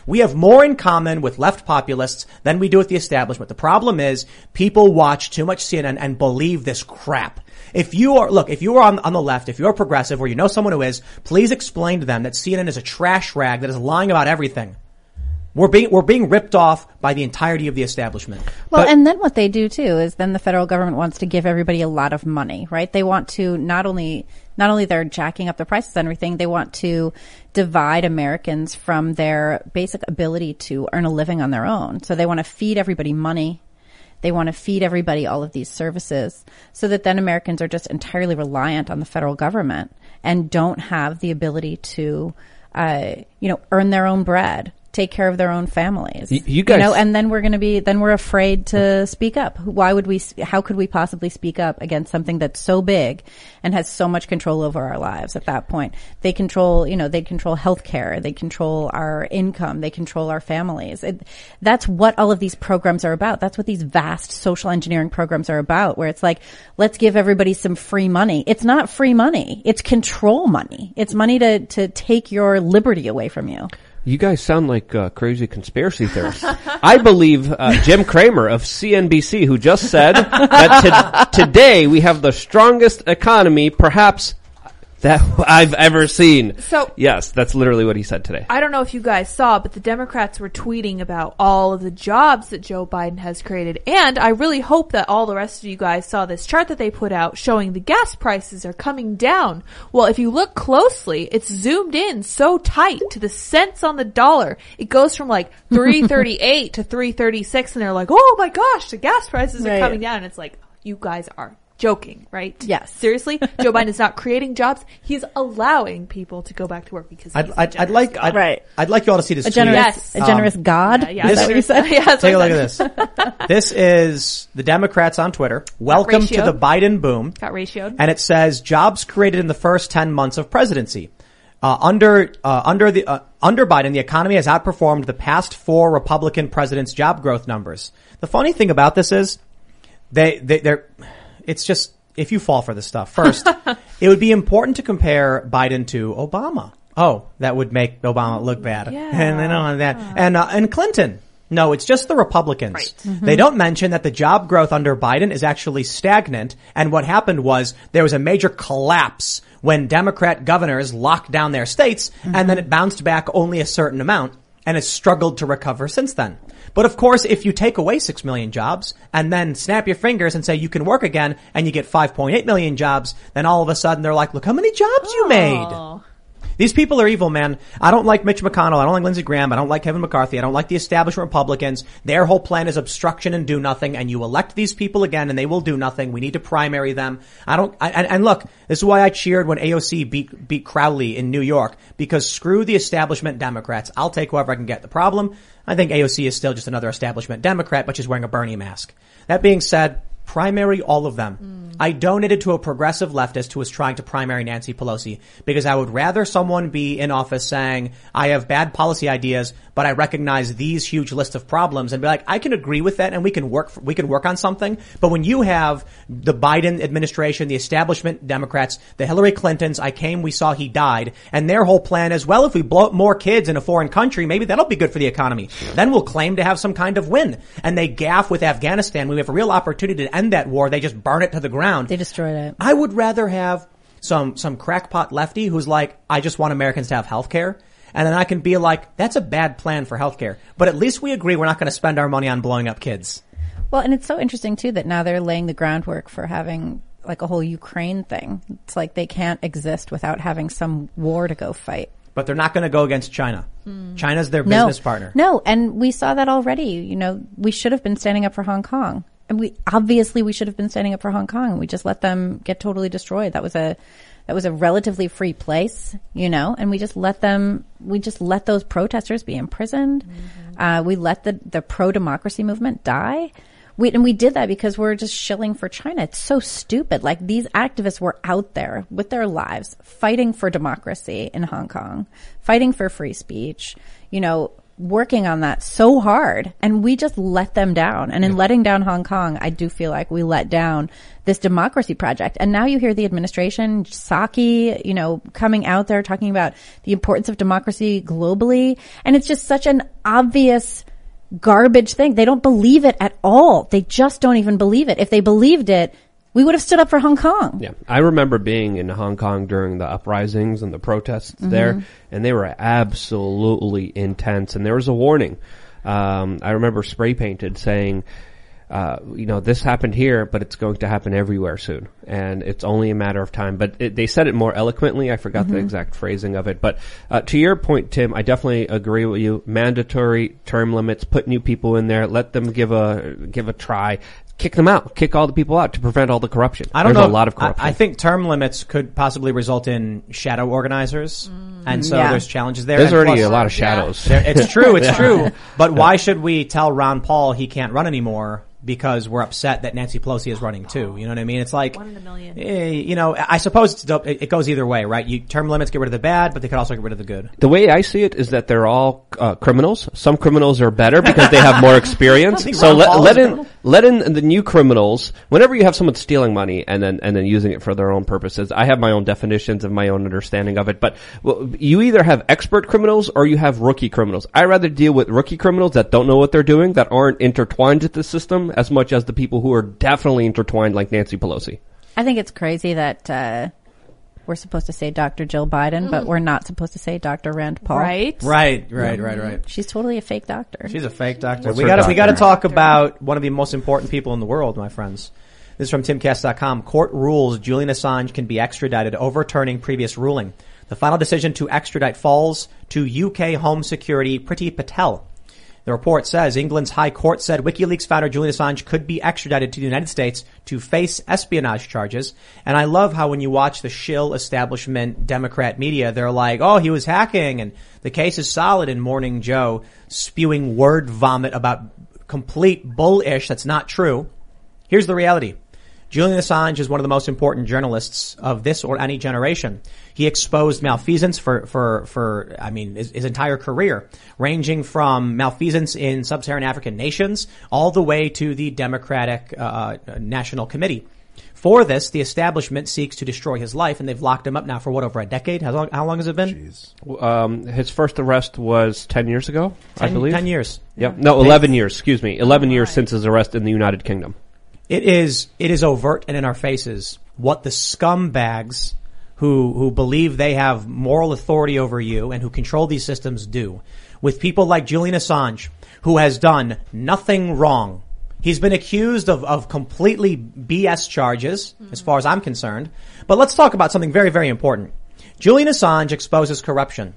We have more in common with left populists than we do with the establishment. The problem is people watch too much C N N and believe this crap. If you are, look, if you are on, on the left, if you're progressive or you know someone who is, please explain to them that C N N is a trash rag that is lying about everything. We're being, we're being ripped off by the entirety of the establishment. Well, But- and then what they do too is then the federal government wants to give everybody a lot of money, right? They want to not only, not only they're jacking up the prices and everything, they want to divide Americans from their basic ability to earn a living on their own. So they want to feed everybody money. They want to feed everybody all of these services so that then Americans are just entirely reliant on the federal government and don't have the ability to, uh, you know, earn their own bread, take care of their own families. Y- you guys- know, and then we're going to be, then we're afraid to speak up. Why would we, how could we possibly speak up against something that's so big and has so much control over our lives at that point? They control, you know, they control healthcare. They control our income. They control our families. It, that's what all of these programs are about. That's what these vast social engineering programs are about, where it's like, let's give everybody some free money. It's not free money. It's control money. It's money to, to take your liberty away from you. You guys sound like uh, crazy conspiracy theorists. I believe uh, Jim Cramer of C N B C, who just said that to- today we have the strongest economy, perhaps, that I've ever seen. So- yes, that's literally what he said today. I don't know if you guys saw, but the Democrats were tweeting about all of the jobs that Joe Biden has created. And I really hope that all the rest of you guys saw this chart that they put out showing the gas prices are coming down. Well, if you look closely, it's zoomed in so tight to the cents on the dollar. It goes from like three thirty-eight to three thirty-six, and they're like, oh my gosh, the gas prices are Right. coming down. And it's like, you guys are joking, right? Yes. Seriously? Joe Biden is not creating jobs. He's allowing people to go back to work because he's I'd, a I'd, I'd generous like, God. I'd, Right. I'd like you all to see this A tweet. generous, Yes. a generous Um, God. Yeah, yeah, Is that what you said? yeah, that's Take a what look I at said. this. This is the Democrats on Twitter. Welcome to ratioed. the Biden boom. Got ratioed. And it says jobs created in the first ten months of presidency. Uh, under, uh, under the, uh, under Biden, the economy has outperformed the past four Republican presidents' job growth numbers. The funny thing about this is they, they, they're, it's just, if you fall for this stuff, first, it would be important to compare Biden to Obama. Oh, that would make Obama look bad. Yeah. And they don't want that. And, uh, and Clinton. No, it's just the Republicans. Right. They don't mention that the job growth under Biden is actually stagnant. And what happened was there was a major collapse when Democrat governors locked down their states, and then it bounced back only a certain amount and has struggled to recover since then. But of course, if you take away six million jobs and then snap your fingers and say you can work again and you get five point eight million jobs, then all of a sudden they're like, look how many jobs you made. Oh. These people are evil, man. I don't like Mitch McConnell. I don't like Lindsey Graham. I don't like Kevin McCarthy. I don't like the establishment Republicans. Their whole plan is obstruction and do nothing. And you elect these people again and they will do nothing. We need to primary them. I don't, I, and, and look, this is why I cheered when A O C beat, beat Crowley in New York, because screw the establishment Democrats. I'll take whoever I can get. The problem, I think A O C is still just another establishment Democrat, but she's wearing a Bernie mask. That being said, primary all of them. Mm. I donated to a progressive leftist who was trying to primary Nancy Pelosi because I would rather someone be in office saying, I have bad policy ideas, but I recognize these huge list of problems, and be like, I can agree with that and we can work, for, we can work on something. But when you have the Biden administration, the establishment Democrats, the Hillary Clintons, I came, we saw, he died, and their whole plan is, well, if we blow up more kids in a foreign country, maybe that'll be good for the economy. Then we'll claim to have some kind of win. And they gaff with Afghanistan. We have a real opportunity to end that war. They just burn it to the ground. They destroyed it. I would rather have some, some crackpot lefty who's like, I just want Americans to have health care. And then I can be like, that's a bad plan for health care. But at least we agree we're not going to spend our money on blowing up kids. Well, and it's so interesting too that now they're laying the groundwork for having like a whole Ukraine thing. It's like they can't exist without having some war to go fight. But they're not going to go against China. Mm. China's their No. business partner. No, and we saw that already. You know, we should have been standing up for Hong Kong. And we, obviously we should have been standing up for Hong Kong, and we just let them get totally destroyed. That was a, that was a relatively free place, you know, and we just let them, we just let those protesters be imprisoned. Mm-hmm. Uh, we let the, the pro-democracy movement die. We, and we did that because we're just shilling for China. It's so stupid. Like, these activists were out there with their lives fighting for democracy in Hong Kong, fighting for free speech, you know, working on that so hard, and we just let them down. And in letting down Hong Kong, I do feel like we let down this democracy project. And now you hear the administration, Psaki, you know, coming out there talking about the importance of democracy globally. And it's just such an obvious garbage thing. They don't believe it at all. They just don't even believe it. If they believed it, we would have stood up for Hong Kong. Yeah. I remember being in Hong Kong during the uprisings and the protests Mm-hmm. there, and they were absolutely intense. And there was a warning. Um, I remember spray painted saying, uh, you know, this happened here, but it's going to happen everywhere soon. And it's only a matter of time. But it, they said it more eloquently. I forgot Mm-hmm. the exact phrasing of it. But uh, to your point, Tim, I definitely agree with you. Mandatory term limits, put new people in there, let them give a give a try. Kick them out. Kick all the people out to prevent all the corruption. I don't There's know. a lot of corruption. I, I think term limits could possibly result in shadow organizers, and so Yeah. there's challenges there. There's And already plus- a lot of shadows. There- It's true, it's true. But why should we tell Ron Paul he can't run anymore because we're upset that Nancy Pelosi is running too? You know what I mean? It's like, One in a million. eh, you know, I suppose it's, dope. it it goes either way, right? You term limits get rid of the bad, but they could also get rid of the good. The way I see it is that they're all uh, criminals. Some criminals are better because they have more experience. think So Ron let, Paul let is a in criminal? let in the new criminals. Whenever you have someone stealing money and then and then using it for their own purposes, I have my own definitions and my own understanding of it. But well, you either have expert criminals or you have rookie criminals. I rather deal with rookie criminals that don't know what they're doing, that aren't intertwined with the system, as much as the people who are definitely intertwined, like Nancy Pelosi. I think it's crazy that uh we're supposed to say Doctor Jill Biden, but we're not supposed to say Doctor Rand Paul. Right? Right, right, right, right. She's totally a fake doctor. She's a fake doctor. What's we her got to we got to doctor? talk about one of the most important people in the world, my friends. This is from timcast dot com. Court rules Julian Assange can be extradited, overturning previous ruling. The final decision to extradite falls to U K Home Secretary Priti Patel. The report says England's High Court said WikiLeaks founder Julian Assange could be extradited to the United States to face espionage charges. And I love how when you watch the shill establishment Democrat media, they're like, oh, he was hacking and the case is solid, and Morning Joe spewing word vomit about complete bullish that's not true. Here's the reality. Julian Assange is one of the most important journalists of this or any generation. He exposed malfeasance for, for, for, I mean, his, his entire career, ranging from malfeasance in sub-Saharan African nations all the way to the Democratic, uh, National Committee. For this, the establishment seeks to destroy his life, and they've locked him up now for what, over a decade? How long, how long has it been? Jeez. Um, his first arrest was ten years ago, I Ten, believe. ten years. Yep. No, eleven years. Excuse me, eleven years since his arrest in the United Kingdom. It is, it is overt and in our faces what the scumbags who, who believe they have moral authority over you and who control these systems do. With people like Julian Assange, who has done nothing wrong. He's been accused of, of completely B S charges, mm-hmm. as far as I'm concerned. But let's talk about something very, very important. Julian Assange exposes corruption.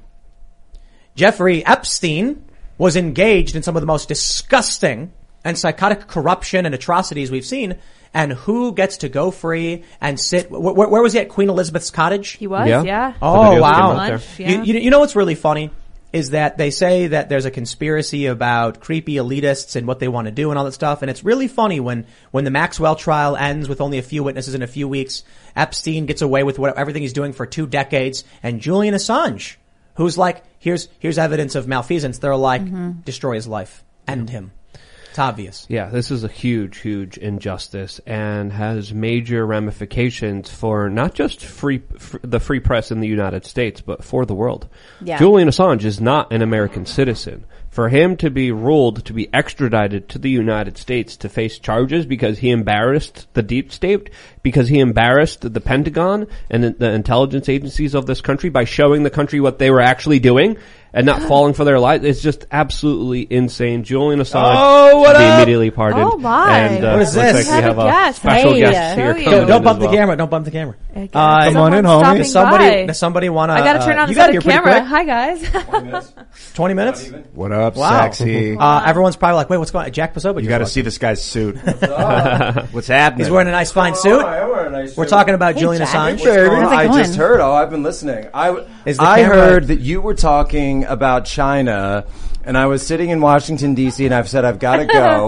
Jeffrey Epstein was engaged in some of the most disgusting and psychotic corruption and atrocities we've seen. And who gets to go free and sit? Where, where was he at? Queen Elizabeth's cottage? He was, Yeah. yeah. Oh, videos wow. came out Lunch, there. yeah. You, you, you know what's really funny is that they say that there's a conspiracy about creepy elitists and what they want to do and all that stuff. And it's really funny when, when the Maxwell trial ends with only a few witnesses in a few weeks, Epstein gets away with what, everything he's doing for two decades, and Julian Assange, who's like, here's, here's evidence of malfeasance. They're like, destroy his life. End him. It's obvious. Yeah, this is a huge, huge injustice and has major ramifications for not just free, f- the free press in the United States, but for the world. Yeah. Julian Assange is not an American citizen. For him to be ruled to be extradited to the United States to face charges because he embarrassed the deep state, because he embarrassed the Pentagon and the, the intelligence agencies of this country by showing the country what they were actually doing and not falling for their lies, it's just absolutely insane. Julian Assange Oh, what should be up? immediately pardoned. Oh, my. And, uh, What is looks this? like we have We have a a guest. special Hey, guest here uh, coming Yo, Yo, in don't as bump the well. camera. Don't bump the camera. Okay. Uh, Someone's on in, homie. stopping Does somebody, by. does somebody want to? I gotta turn on you this got other here pretty camera. quick? Hi, guys. twenty minutes? What up, Wow. sexy? Uh, everyone's probably like, wait, what's going on? Jack Posobiec. You got to see this guy's suit. What's happening? He's wearing a nice fine suit. Oh, I am wearing a nice We're suit. talking about Hey, Julian Jack. Assange. Baby, How's it I going? just heard. Oh, I've been listening. I Is the I camera- heard that you were talking about China, and I was sitting in Washington D C, and I've said I've got to go.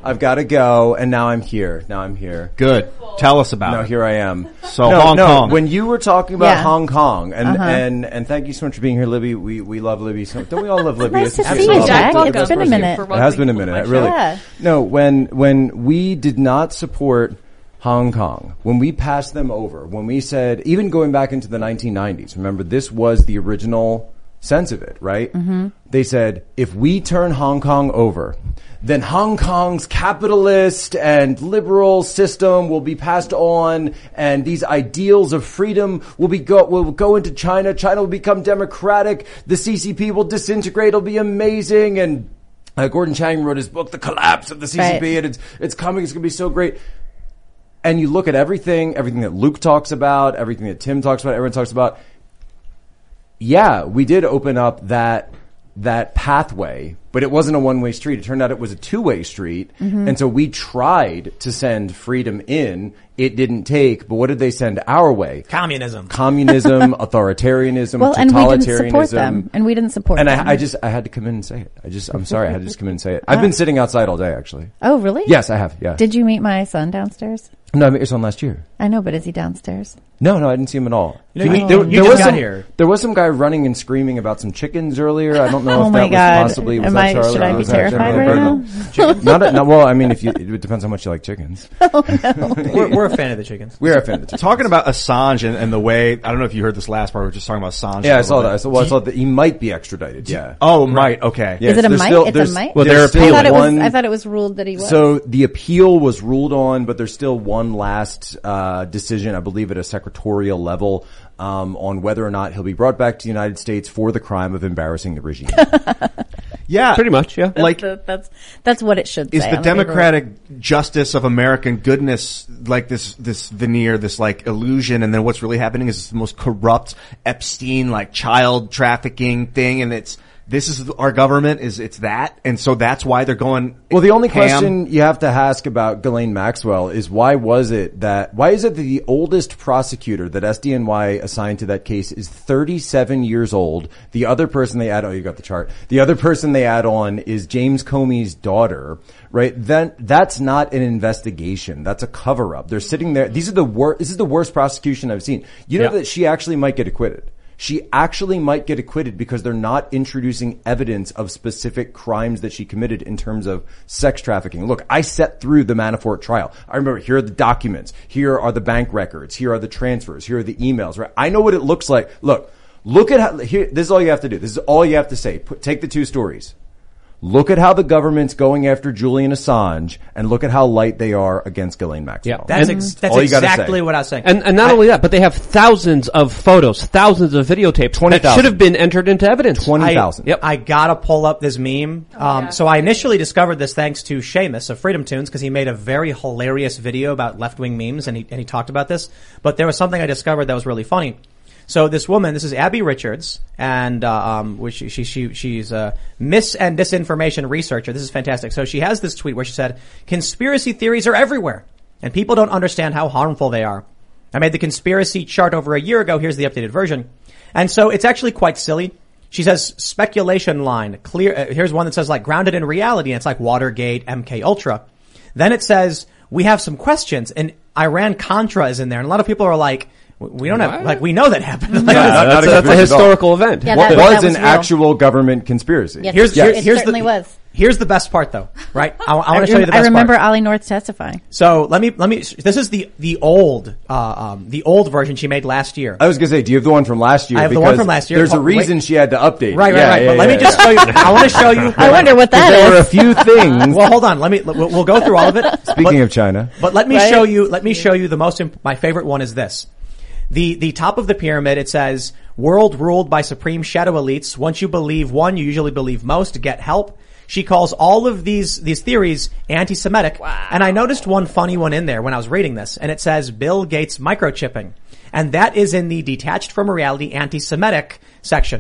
I've got to go, and now I'm here. Now I'm here. Good. Tell us about No, it. here I am. So no, Hong no, Kong. When you were talking about Yeah. Hong Kong, and, Uh-huh. and and thank you so much for being here, Libby. We we love Libby. So, don't we all love Libby? Nice to It's- see it's you, all- Jack. welcome. It's been a minute. For It has been a welcoming minute, me to my really. show. Yeah. No, when when we did not support Hong Kong, when we passed them over, when we said, even going back into the nineteen nineties, remember this was the original sense of it, right? Mm-hmm. They said, if we turn Hong Kong over, then Hong Kong's capitalist and liberal system will be passed on, and these ideals of freedom will be go will go into China. China will become democratic. The C C P will disintegrate. It'll be amazing. And uh, Gordon Chang wrote his book, The Collapse of the C C P, Right. and it's it's coming. It's going to be so great. And you look at everything, everything that Luke talks about, everything that Tim talks about, everyone talks about. Yeah, we did open up that that pathway, but it wasn't a one-way street. It turned out it was a two-way street. Mm-hmm. And so we tried to send freedom in. It didn't take, but what did they send our way? Communism. Communism, authoritarianism, Well, and we didn't totalitarianism. support them, and we didn't support And them. I, I just, I had to come in and say it. I just, I'm sorry, I had to just come in and say it. I've been sitting outside all day, actually. Oh, really? Yes, I have, yeah. Did you meet my son downstairs? No, I met your son last year. I know, but is he downstairs? No, no, I didn't see him at all. You know, you- there, you there just was got some, here. There was some guy running and screaming about some chickens earlier. I don't know Oh if my that God. was possibly was Am that I- Charlotte should or I be was that terrified Jennifer? right Not, a, not well. I mean, if you, it depends how much you like chickens. we're, we're a fan of the chickens. We're a fan of the chickens. Talking about Assange and, and the way, I don't know if you heard this last part, we were just talking about Assange. Yeah, a I saw little that. I bit. saw, well, I saw that he might be extradited. Yeah. Oh, right, okay. Yes, Is it a there's might? still- It's a there's- might? Well, there's they're still I thought it was. one- I thought it was ruled that he was. So the appeal was ruled on, but there's still one last uh, decision, I believe, at a secretarial level um, on whether or not he'll be brought back to the United States for the crime of embarrassing the regime. Yeah. Pretty much, yeah. that's, like- the, that's that's what it should Is say the on paper. democratic justice of American goodness like this, this veneer, this like illusion, and then what's really happening is the most corrupt Epstein, like child trafficking thing, and it's, this is our government, is it's that, and so that's why they're going. Well, the only ham. question you have to ask about Ghislaine Maxwell is why was it that, why is it that the oldest prosecutor that S D N Y assigned to that case is thirty-seven years old? The other person they add, oh, you got the chart. The other person they add on is James Comey's daughter, right? Then that's not an investigation. That's a cover up. They're sitting there. These are the worst, this is the worst prosecution I've seen. You know Yeah. that she actually might get acquitted. She actually might get acquitted because they're not introducing evidence of specific crimes that she committed in terms of sex trafficking. Look, I sat through the Manafort trial. I remember, here are the documents. Here are the bank records. Here are the transfers. Here are the emails, right? I know what it looks like. Look, look at how, here, this is all you have to do. This is all you have to say. Put, take the two stories. Look at how the government's going after Julian Assange, and look at how light they are against Ghislaine Maxwell. Yeah. That's And- ex- that's all you gotta exactly say. what I was saying. And, and not I- only that, but they have thousands of photos, thousands of videotapes twenty that thousand. should have been entered into evidence. twenty thousand. Yep. I gotta pull up this meme. Um, yeah. so I initially discovered this thanks to Seamus of Freedom Tunes because he made a very hilarious video about left-wing memes and he, and he talked about this. But there was something I discovered that was really funny. So this woman, this is Abby Richards, and uh, um, which she, she she she's a mis and disinformation researcher. This is fantastic. So she has this tweet where she said, "Conspiracy theories are everywhere, and people don't understand how harmful they are." I made the conspiracy chart over a year ago. Here's the updated version, and so it's actually quite silly. She says speculation line clear. Uh, here's one that says like grounded in reality, and it's like Watergate, M K Ultra. Then it says we have some questions, and Iran Contra is in there, and a lot of people are like, we don't have, What? like, we know that happened. Like, Yeah, not- that's, not a, that's a conspiracy at all. historical event. Yeah, What that- was that an was real. actual government conspiracy? Yes, here's, yes. here- It here's certainly the, was. Here's the best part though, right? I, I I, want to show you the rem- I best remember part. Ollie North testifying. So let me, let me, this is the, the old, uh, um, the old version she made last year. I was gonna say, do you have the one from last year? I have the one Because from last year. There's a Oh, wait. reason she had to update. Right, right, Yeah, right. yeah, but let yeah, me just yeah. show you, I want to show you. I wonder what that There were a is. few things. Well, hold on. Let me, we'll, we'll go through all of it. Speaking but, of China, But let me Right? show you, let me show you the most, imp- my favorite one is this. The, the top of the pyramid, it says, world ruled by supreme shadow elites. Once you believe one, you usually believe most. Get help. She calls all of these, these theories anti-Semitic. Wow. And I noticed one funny one in there when I was reading this, and it says Bill Gates microchipping. And that is in the detached from reality anti-Semitic section.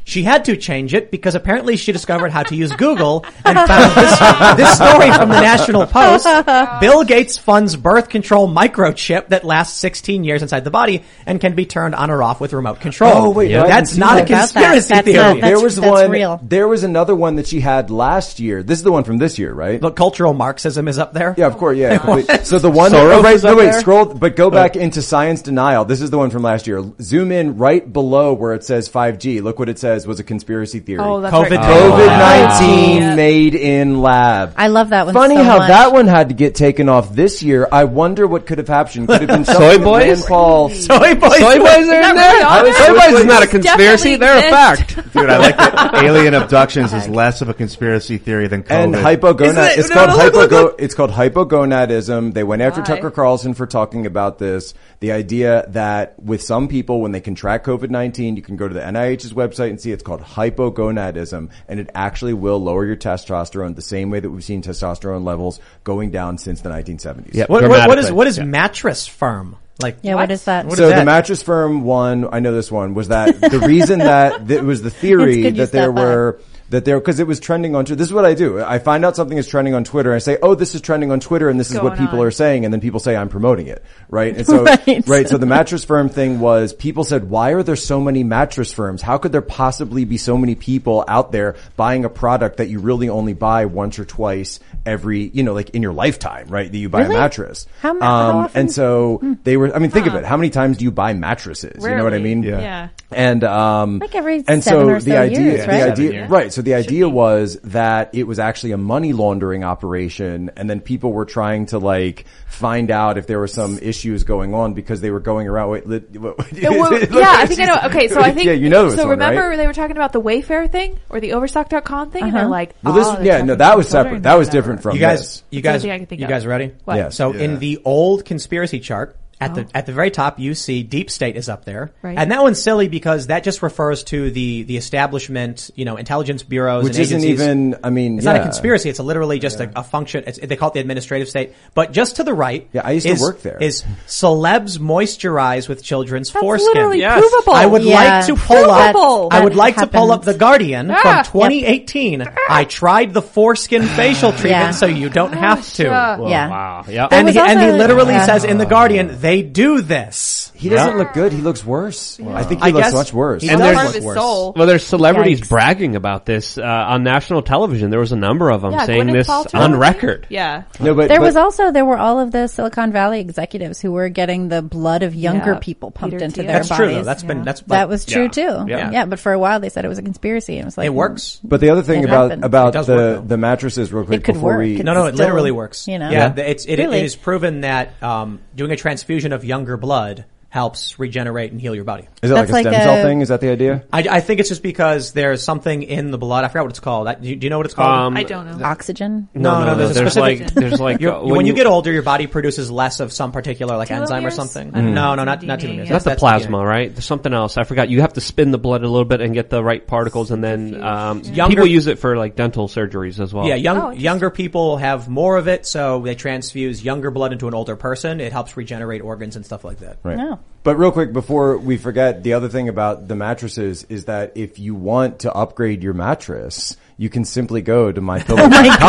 She had to change it because apparently she discovered how to use Google and found this, this story from the National Post. Bill Gates funds birth control microchip that lasts sixteen years inside the body and can be turned on or off with remote control. Oh, wait, no, I that's didn't not see a that. conspiracy That's theory. not- that's- there was that's one. real. There was another one that she had last year. This is the one from this year, right? Look, cultural Marxism is up there. Yeah, of course. Yeah. complete- So the one. Soros oh, right, is no, up wait. there? Scroll, but go back into science denial. This is the one from last year. Zoom in right below where it says five G. Look what it says was a conspiracy theory. Oh, that's COVID right. COVID nineteen Yeah. made in lab. I love that one. Funny so how much. that one had to get taken off this year. I wonder what could have happened. Could have been something Soy that boys? Rand Paul. Soy boys. Soy boys are in there? on there? Soy boys is not a conspiracy. Definitely They're a exist. fact. Dude, I like that alien abductions is less of a conspiracy theory than COVID. And hypogonad. Isn't it? It's No, called no, look, look, hypogo. look. It's called hypogonadism. They went after Why? Tucker Carlson for talking about this. The idea that with some people, when they contract COVID nineteen, you can go to the N I H's website and see it's called hypogonadism, and it actually will lower your testosterone the same way that we've seen testosterone levels going down since the nineteen seventies. Yep. What, what, what is Dramatically. what is Yeah. mattress firm? Like Yeah, what is that? What So is the that? mattress firm one, I know this one, was that the reason that it was the theory It's good you that there stopped by. were that there because it was trending on Twitter. This is what I do. I find out something is trending on Twitter and I say, "Oh, this is trending on Twitter and this is what Going people on. are saying," and then people say I'm promoting it, right? And so Right. right, so the mattress firm thing was people said, "Why are there so many mattress firms? How could there possibly be so many people out there buying a product that you really only buy once or twice every, you know, like in your lifetime, right? That you buy Really? a mattress." How ma- how often? Hmm. And so they were I mean, think of it. How many times do you buy mattresses? You know what I Rarely. mean? Yeah. Yeah. And um Like every and seven so or the so idea years, the right? idea Seven years. right so the idea was that it was actually a money laundering operation, and then people were trying to like find out if there were some issues going on because they were going around wait, lit, what, It wa- yeah, I think I know. Okay, so I think yeah, you know this So one, remember right? they were talking about the Wayfair thing or the Overstock dot com thing, and they're Uh-huh. like, Well, this oh, they're yeah, tracking no, that was children separate. or That was whatever. different from You guys, this. you That's the guys, only thing I can think you of. guys ready? What? Yes. So Yeah. in the old conspiracy chart, at the at the very top, you see Deep State is up there, Right. and that one's silly because that just refers to the the establishment, you know, intelligence bureaus, Which and isn't agencies. even I mean It's yeah. not a conspiracy. It's a literally just a, a function. It's, they call it the administrative state. But just to the right, Yeah, I used to is, work there. Is celebs moisturize with children's That's foreskin? literally Yes. provable. I would Yeah. like to pull up. Provable. I would That like to pull up happens. the Guardian Ah. from twenty eighteen. I tried the foreskin facial treatment, Yeah. so you don't have to. yeah. Yeah. Wow. Yeah. And was he, and he also- literally yeah. says in the Guardian, they do this. He doesn't look good. He looks worse. I think he I looks guess much worse. he And does there's- Part look of his worse. soul. Well, there's celebrities Yikes. bragging about this uh, on national television. There was a number of them Yeah, saying Gwyneth this Paltrow, on right? record. Yeah. No, but There but- was also there were all of the Silicon Valley executives who were getting the blood of younger Yeah. people pumped Peter into Thiel. their That's bodies. true, though. That's been Yeah. that's that was true Yeah. too. Yeah. Yeah. but for a while they said it was a conspiracy. It was like it works. But the other thing It about happened. It about does the work, though. the mattresses, real quick, It could before work. we It's No, no, it still, literally works. you know. yeah, the- it's it, Really? it is proven that um, doing a transfusion of younger blood helps regenerate and heal your body. is that like That's a like stem cell a- thing? Is that the idea? I, I think it's just because there's something in the blood. I forgot what it's called. I, do, you, do you know what it's called? Um, I don't know. Oxygen. No, no, there's a there's specific- like there's like You're- uh, when, you, get older, your body produces less of some particular like enzyme or Telomeres? something. I don't know. No, no, not not D N A, telomeres. yeah. that's the that's plasma, D N A. right? There's something else. I forgot. You have to spin the blood a little bit and get the right particles, and then um, Younger- people use it for like dental surgeries as well. Yeah, young, Oh, interesting. younger people have more of it, so they transfuse younger blood into an older person. It helps regenerate organs and stuff like that. Right. No. But real quick, before we forget, the other thing about the mattresses is that if you want to upgrade your mattress, you can simply go to my pillow dot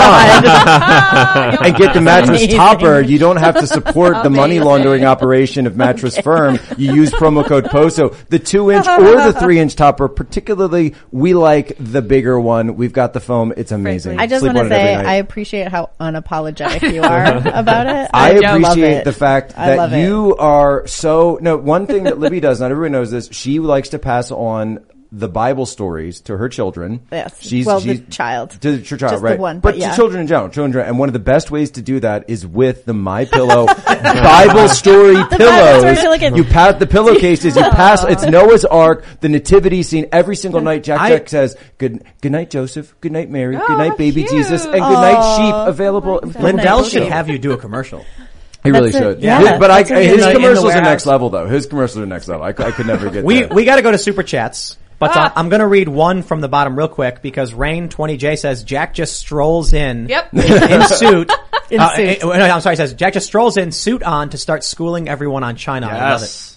com and get the mattress amazing. topper. You don't have to support the money laundering operation of Mattress Firm. You use promo code POSO. The two inch or the three inch topper, particularly, we like the bigger one. We've got the foam. It's amazing. I just Sleep want on to it every say night. I appreciate how unapologetic you are about it. I love appreciate it. the fact I love that it. you are so, no, one thing that Libby does, not everyone knows this, she likes to pass on the Bible stories to her children. Yes. She's, Well, she's, the child. To the child, Just the right. one, but but yeah. to children in general, children, and one of the best ways to do that is with the My Pillow Bible story pillows. Bible story pillow- You pass the pillowcases, you pass, it's Noah's Ark, the nativity scene, every single night Jack I- Jack says, good, good night Joseph, good night Mary, Oh, good night baby cute. Jesus, and good night sheep available. Lindell Nice. should have you do a commercial. He really That's it. should. Yeah, His- but I, that's what his he did. In the commercials are warehouse. next level, though. His commercials are next level. I, cou- I could never get We there. we got to go to super chats, but uh, Ah. I'm going to read one from the bottom real quick because Rain twenty J says Jack just strolls in Yep. in, in suit. In uh, suit. uh, no, I'm sorry. Says Jack just strolls in suit on to start schooling everyone on China. I love it. Yes.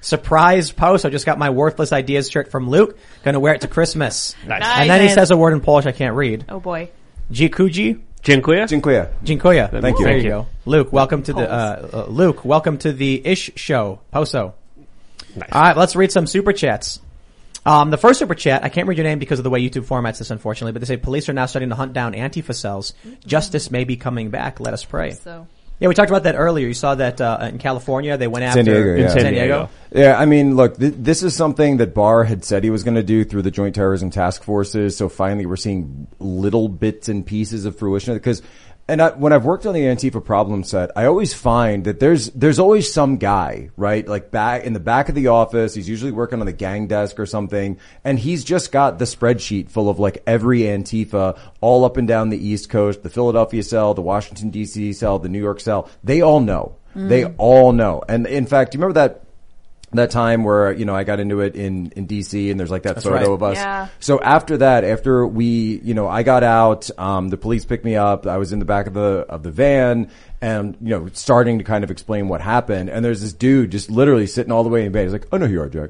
Surprise post. I just got my worthless ideas shirt from Luke. Gonna wear it to Christmas. Nice. And then he Nice. says a word in Polish I can't read. Oh boy. Jikuji? Dziękuję. Dziękuję. Dziękuję. Thank you. There Thank you you. go. Luke, welcome to the, uh, uh, Luke, welcome to the Ish Show. Poso. Nice. All right, let's read some super chats. Um, the first super chat, I can't read your name because of the way YouTube formats this, unfortunately, but they say police are now starting to hunt down Antifa cells. Justice may be coming back. Let us pray. So. Yeah, we talked about that earlier. You saw that uh, in California they went after San Diego, in yeah. San San Diego. Diego. Yeah, I mean, look, th- this is something that Barr had said he was going to do through the Joint Terrorism Task Forces. So finally, we're seeing little bits and pieces of fruition because. And I, when I've worked on the Antifa problem set, I always find that there's there's always some guy, right, like back in the back of the office. He's usually working on the gang desk or something, and he's just got the spreadsheet full of like every Antifa all up and down the East Coast, the Philadelphia cell, the Washington D C cell, the New York cell. They all know. Mm. They all know. And in fact, do you remember that? That time where, you know, I got into it in, in D C and there's like that That's photo right. of us. Yeah. So after that, after we, you know, I got out, um, the police picked me up. I was in the back of the, of the van and, you know, starting to kind of explain what happened. And there's this dude just literally sitting all the way in bed. He's like, I know who you are, Jack.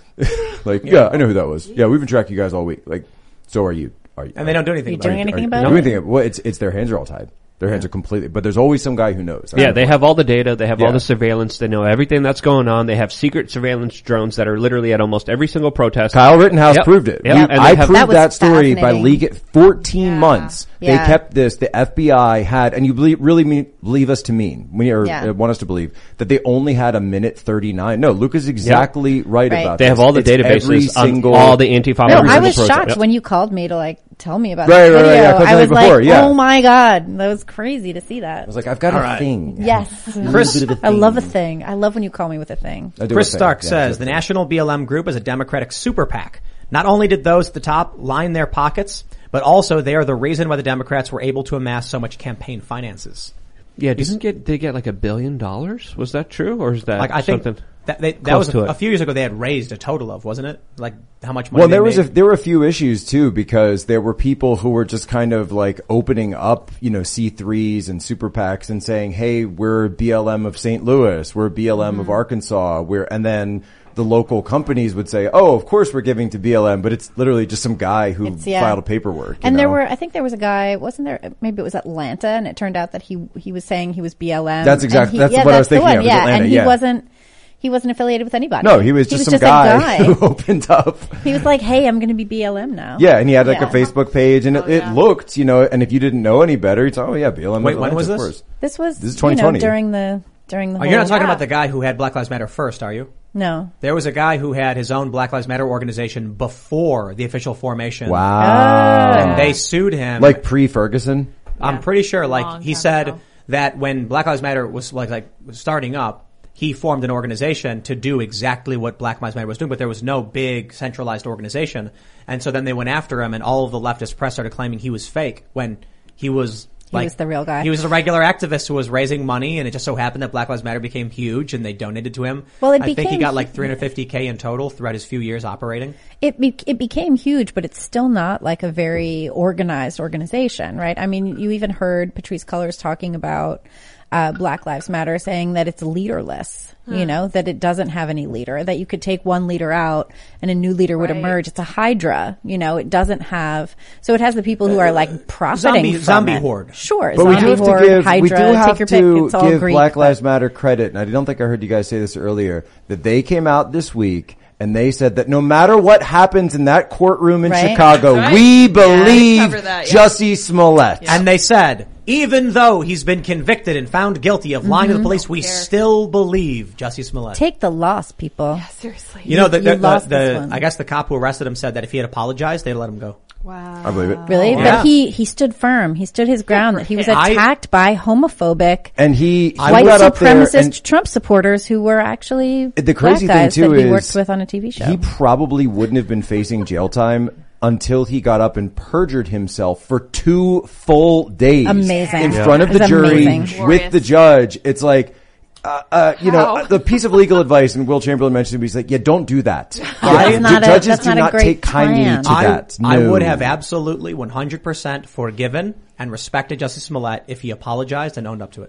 like, yeah. yeah, I know who that was. Yeah, we've been tracking you guys all week. Like, so are you. Are you And they don't do anything Are you about doing it. anything are, about are it? you doing anything? Well, it's, it's their hands are all tied. Their hands are completely, but there's always some guy who knows. Yeah, they have all the data. They have Yeah. all the surveillance. They know everything that's going on. They have secret surveillance drones that are literally at almost every single protest. Kyle Rittenhouse Yep. proved it. Yep. We- And they I have- proved That that, was story by fascinating. leaking fourteen Yeah. months. Yeah. They kept this. The F B I had, and you believe, really mean, believe us to mean, we or Yeah. uh, want us to believe that they only had a minute thirty-nine. No, Luke is exactly right, Right. about They have this. all the It's every databases on single, all the Antifa. No, every I single was protest. shocked Yep. when you called me to like tell me about Right, this right, right, video. yeah, I called I you was before, like, yeah. oh my god, that was crazy to see that. I was like, I've got All a right. thing. Yes, Chris- I love a thing. I love when you call me with a thing. I do Chris a thing. Stark Yeah, says I do the a thing. National B L M Group is a Democratic super PAC. Not only did those at the top line their pockets, but also they are the reason why the Democrats were able to amass so much campaign finances. Yeah, didn't get they get like a billion dollars? Was that true, or is that Like I think something? that they, that close was to a, it? a few years ago. They had raised a total of, wasn't it? Like how much money? Well, they there was a, made? there were a few issues too because there were people who were just kind of like opening up, you know, C threes and super PACs and saying, "Hey, we're B L M of Saint Louis, we're B L M Mm-hmm. of Arkansas, we're," and then the local companies would say, "Oh, of course we're giving to B L M," but it's literally just some guy who It's- yeah. filed a paperwork. you And there know? were, I think there was a guy, wasn't there? Maybe it was Atlanta, and it turned out that he he was saying he was B L M. That's and exactly- he- that's yeah, what I was that's the thinking one, of, was Yeah, Atlanta, and he yeah. wasn't he wasn't affiliated with anybody. no, he was just some a guy, guy. who opened up. He was like, "Hey, I'm going to be B L M now." Yeah, and he had like Yeah. a Facebook page, and it, Oh, yeah. it looked, you know, and if you didn't know any better, you'd say, "Oh yeah, B L M." Wait, of when was Atlanta, of this? course. This was This is you twenty twenty. know, during the during the Oh, whole. you're not talking Yeah. about the guy who had Black Lives Matter first, are you? No. There was a guy who had his own Black Lives Matter organization before the official formation. Wow. And they sued him. Like pre-Ferguson? I'm Yeah. pretty sure, A like, long he time said ago. that when Black Lives Matter was like, like, was starting up, he formed an organization to do exactly what Black Lives Matter was doing, but there was no big centralized organization. And so then they went after him and all of the leftist press started claiming he was fake when he was He like, was the real guy. He was a regular activist who was raising money, and it just so happened that Black Lives Matter became huge and they donated to him. Well, it I think he became got like hu- three hundred fifty K in total throughout his few years operating. It be- it became huge, but it's still not like a very organized organization, right? I mean, you even heard Patrisse Cullors talking about uh, Black Lives Matter, saying that it's leaderless. You know, that it doesn't have any leader. That you could take one leader out and a new leader would Right. emerge. It's a hydra. You know, it doesn't have. So it has the people who are like profiting Zombie- from zombie it. horde. Sure, But we zombie do have horde, to give, hydra. we do take have your pick. to It's all give Greek, Black but- Lives Matter credit, and I don't think I heard you guys say this earlier, that they came out this week and they said that no matter what happens in that courtroom in Right. Chicago, That's right. we Yeah, they believe cover that, yeah. Jussie Smollett. And they said, even though he's been convicted and found guilty of lying to the police, we care. still believe Jussie Smollett. Take the loss, people. Yeah, seriously. You know, the, You the, the, lost this the one. I guess the cop who arrested him said that if he had apologized, they'd let him go. Wow. I believe it. Really? Yeah. But he, he stood firm. He stood his ground. for He was him. I- attacked by homophobic, And he, he white got up there supremacist and Trump supporters who were actually The crazy black thing, guys too, that he is worked with on a T V show. he probably wouldn't have been facing jail time until he got up and perjured himself for two full days. Amazing. In Yeah. front of It the was jury amazing. with the judge. It's like, uh, uh, you know, How? the piece of legal advice, and Will Chamberlain mentioned it, he's like, yeah, don't do that. that's Yeah, not a- judges that's do not a not great take kindly plan. to I, that. I No. would have absolutely one hundred percent forgiven and respected Jussie Smollett if he apologized and owned up to it.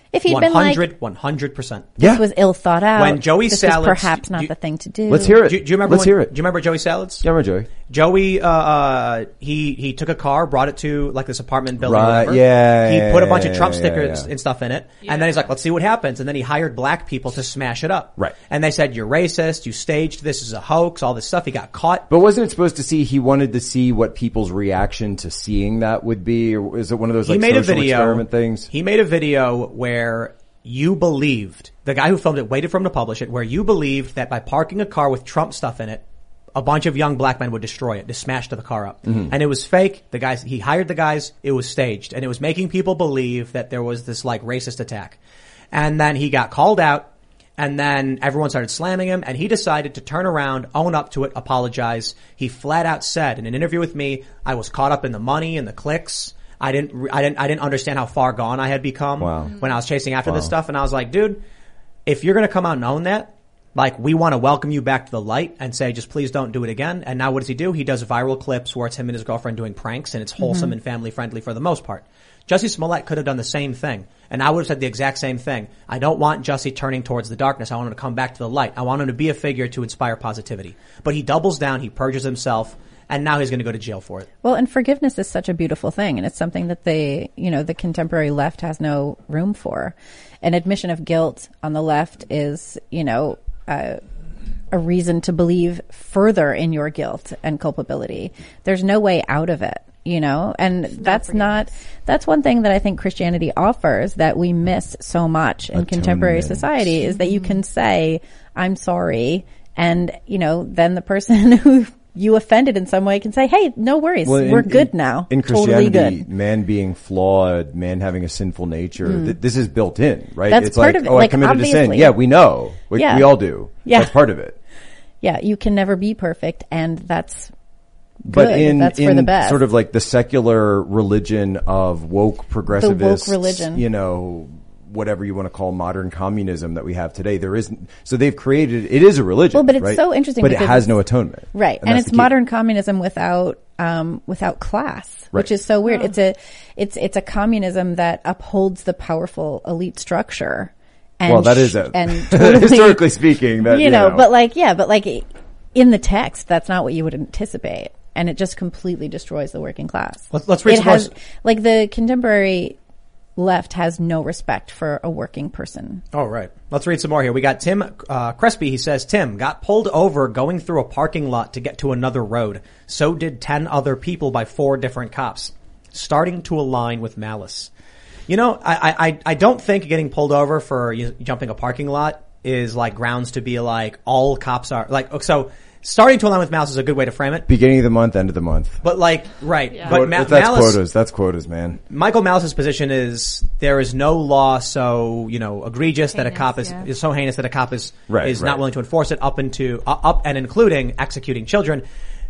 If he'd been like, one hundred percent. Yeah. this was ill thought out. When Joey this Salads- was perhaps not you- the thing to do. Let's hear it. Do, do you remember Let's when, hear it. Do you remember Joey Salads? Yeah, remember Joey. Joey, uh, uh, he, he took a car, brought it to like this apartment building. or Right, whatever. yeah, He yeah, put a bunch yeah, of Trump yeah, stickers yeah. and stuff in it. And then he's like, let's see what happens. And then he hired black people to smash it up. Right. And they said, you're racist, you staged this as a hoax, all this stuff. He got caught. But wasn't it supposed to see, he wanted to see what people's reaction to seeing that would be? Or is it one of those He like made a social video. experiment things? He made a video where you believed, the guy who filmed it waited for him to publish it, where you believed that by parking a car with Trump stuff in it, a bunch of young black men would destroy it, just smash the car up. Mm-hmm. And it was fake. The guys, he hired the guys, it was staged. And it was making people believe that there was this like racist attack. And then he got called out, and then everyone started slamming him, and he decided to turn around, own up to it, apologize. He flat out said in an interview with me, I was caught up in the money and the clicks. I didn't, I didn't, I didn't understand how far gone I had become Wow. when I was chasing after Wow. this stuff. And I was like, dude, if you're going to come out and own that, like, we want to welcome you back to the light and say, just please don't do it again. And now what does he do? He does viral clips where it's him and his girlfriend doing pranks, and it's wholesome and family friendly for the most part. Jussie Smollett could have done the same thing. And I would have said the exact same thing. I don't want Jussie turning towards the darkness. I want him to come back to the light. I want him to be a figure to inspire positivity. But he doubles down, he purges himself, and now he's going to go to jail for it. Well, and forgiveness is such a beautiful thing, and it's something that they, you know, the contemporary left has no room for. An admission of guilt on the left is, you know, uh, a reason to believe further in your guilt and culpability. There's no way out of it, you know, and that's not, that's one thing that I think Christianity offers that we miss so much in contemporary Atonement. society is that you can say, I'm sorry. And, you know, then the person who you offended in some way can say, hey, no worries. Well, in- We're good in- now. In Totally Christianity, good. man being flawed, man having a sinful nature, th- this is built in, right? That's it's part like, of it. oh, Like, I committed a sin. obviously. Yeah, we know. We, Yeah. we all do. Yeah. That's part of it. Yeah, you can never be perfect, and that's But good. in, That's in for the best. sort of like the secular religion of woke progressivists, religion. you know, whatever you want to call modern communism that we have today, there isn't, so they've created, it is a religion. Well, but it's right? so interesting But it because has it's- no atonement. right, and, that's it's the key. modern communism without um, without class, Right. which is so weird. It's a it's it's a communism that upholds the powerful elite structure. And Well, that is sh- a, and totally, historically speaking, that, you know, but like, yeah, but like in the text, that's not what you would anticipate. And it just completely destroys the working class. Let's- let's read it some has, more. like the contemporary left has no respect for a working person. All right. Let's read some more here. We got Tim uh, Crespi. He says, Tim got pulled over going through a parking lot to get to another road. So did ten other people by four different cops, starting to align with malice. You know, I, I, I don't think getting pulled over for you know, jumping a parking lot is like grounds to be like all cops are like, so starting to align with malice is a good way to frame it. Beginning of the month, end of the month. But like, right. Yeah. But Quote- ma- that's malice, quotas. That's quotas, man. Michael Malice's position is there is no law so, you know, egregious that a Heinous, cop is, yeah. is so heinous that a cop is, Right, is right. not willing to enforce it up into, uh, up and including executing children.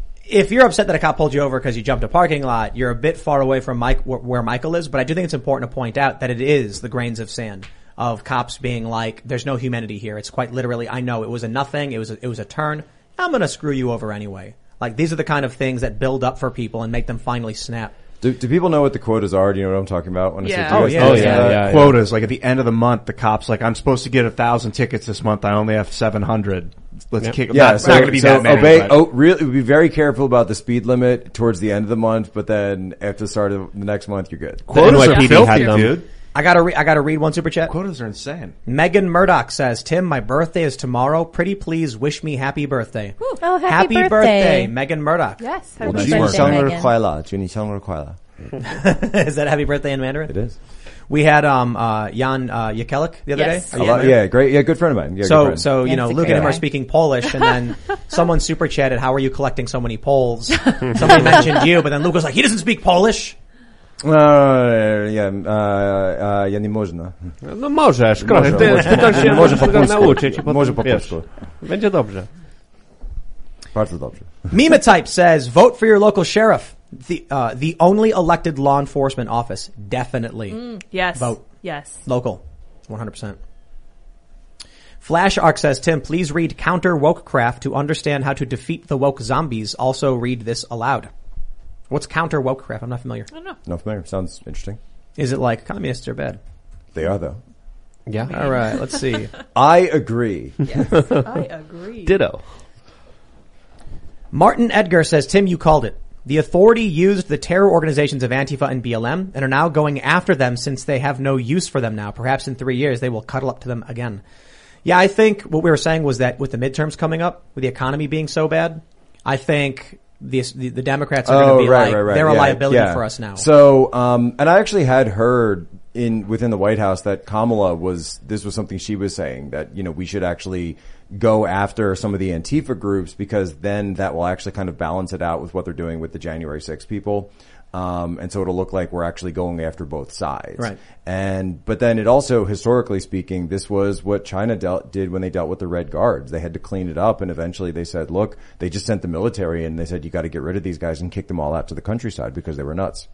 If you're upset that a cop pulled you over because you jumped a parking lot, you're a bit far away from Mike, where, where Michael is, but I do think it's important to point out that it is the grains of sand of cops being like, there's no humanity here. It's quite literally, I know it was a nothing, it was a, it was a turn. I'm gonna screw you over anyway. Like, these are the kind of things that build up for people and make them finally snap. Do, do people know what the quotas are? Do you know what I'm talking about? When I say, Yeah. do you Oh, guys yeah. know Oh, that? yeah, yeah. Quotas, like at the end of the month, the cop's like, I'm supposed to get a thousand tickets this month. I only have seven hundred. Let's kick. Yeah, That's so, not going to be so that many. obey. but- Oh, really? Be very careful about the speed limit towards the end of the month, but then after the start of the next month, you're good. Quotas N Y are P D filthy, had them. dude. I gotta re- I gotta read one super chat. Quotas are insane. Megan Murdoch says, Tim, my birthday is tomorrow. Pretty please wish me happy birthday. Oh, happy birthday. Megan Murdoch. Yes. Happy Happy birthday, birthday. Megan. Is that happy birthday in Mandarin? It is. We had, um, uh, Jan, uh, Jekelik the other Yes. day. I Are you love- in? yeah, great. Yeah, good friend of mine. Yeah, good So, friend. so, you know, Nancy Luke and him Craig. are speaking Polish, and then someone super chatted, how are you collecting so many polls? Somebody mentioned you, but then Luke was like, he doesn't speak Polish. Uh, yeah, uh, uh, ja nie można. No możesz, Może, ty, może. ty to się Może po tego polsku. nauczyć i potem, Może po wiesz, polsku. będzie dobrze. Bardzo dobrze. Memetype says, vote for your local sheriff. The, uh, the only elected law enforcement office. Definitely. Yes. Vote. Yes. Local. one hundred percent. Flash Arc says, Tim, please read Counter Wokecraft to understand how to defeat the woke zombies. Also read this aloud. What's Counter Wokecraft? I'm not familiar. I don't know. Not familiar. Sounds interesting. Is it like communists are bad? They are though. Yeah. All right, let's see. I agree. I agree. Ditto. Martin Edgar says, Tim, you called it. The authority used the terror organizations of Antifa and B L M and are now going after them since they have no use for them now. Perhaps in three years they will cuddle up to them again. Yeah, I think what we were saying was that with the midterms coming up, with the economy being so bad, I think the the, the Democrats are going to be right, like, right, right. they're a Yeah, liability yeah. for us now. So, um, and I actually had heard in within the White House that Kamala was this was something she was saying that you know we should actually go after some of the Antifa groups because then that will actually kind of balance it out with what they're doing with the January sixth people. Um, and so it'll look like we're actually going after both sides. Right. And, but then it also, historically speaking, this was what China dealt, did when they dealt with the Red Guards. They had to clean it up and eventually they said, look, they just sent the military and they said, you got to get rid of these guys and kick them all out to the countryside because they were nuts.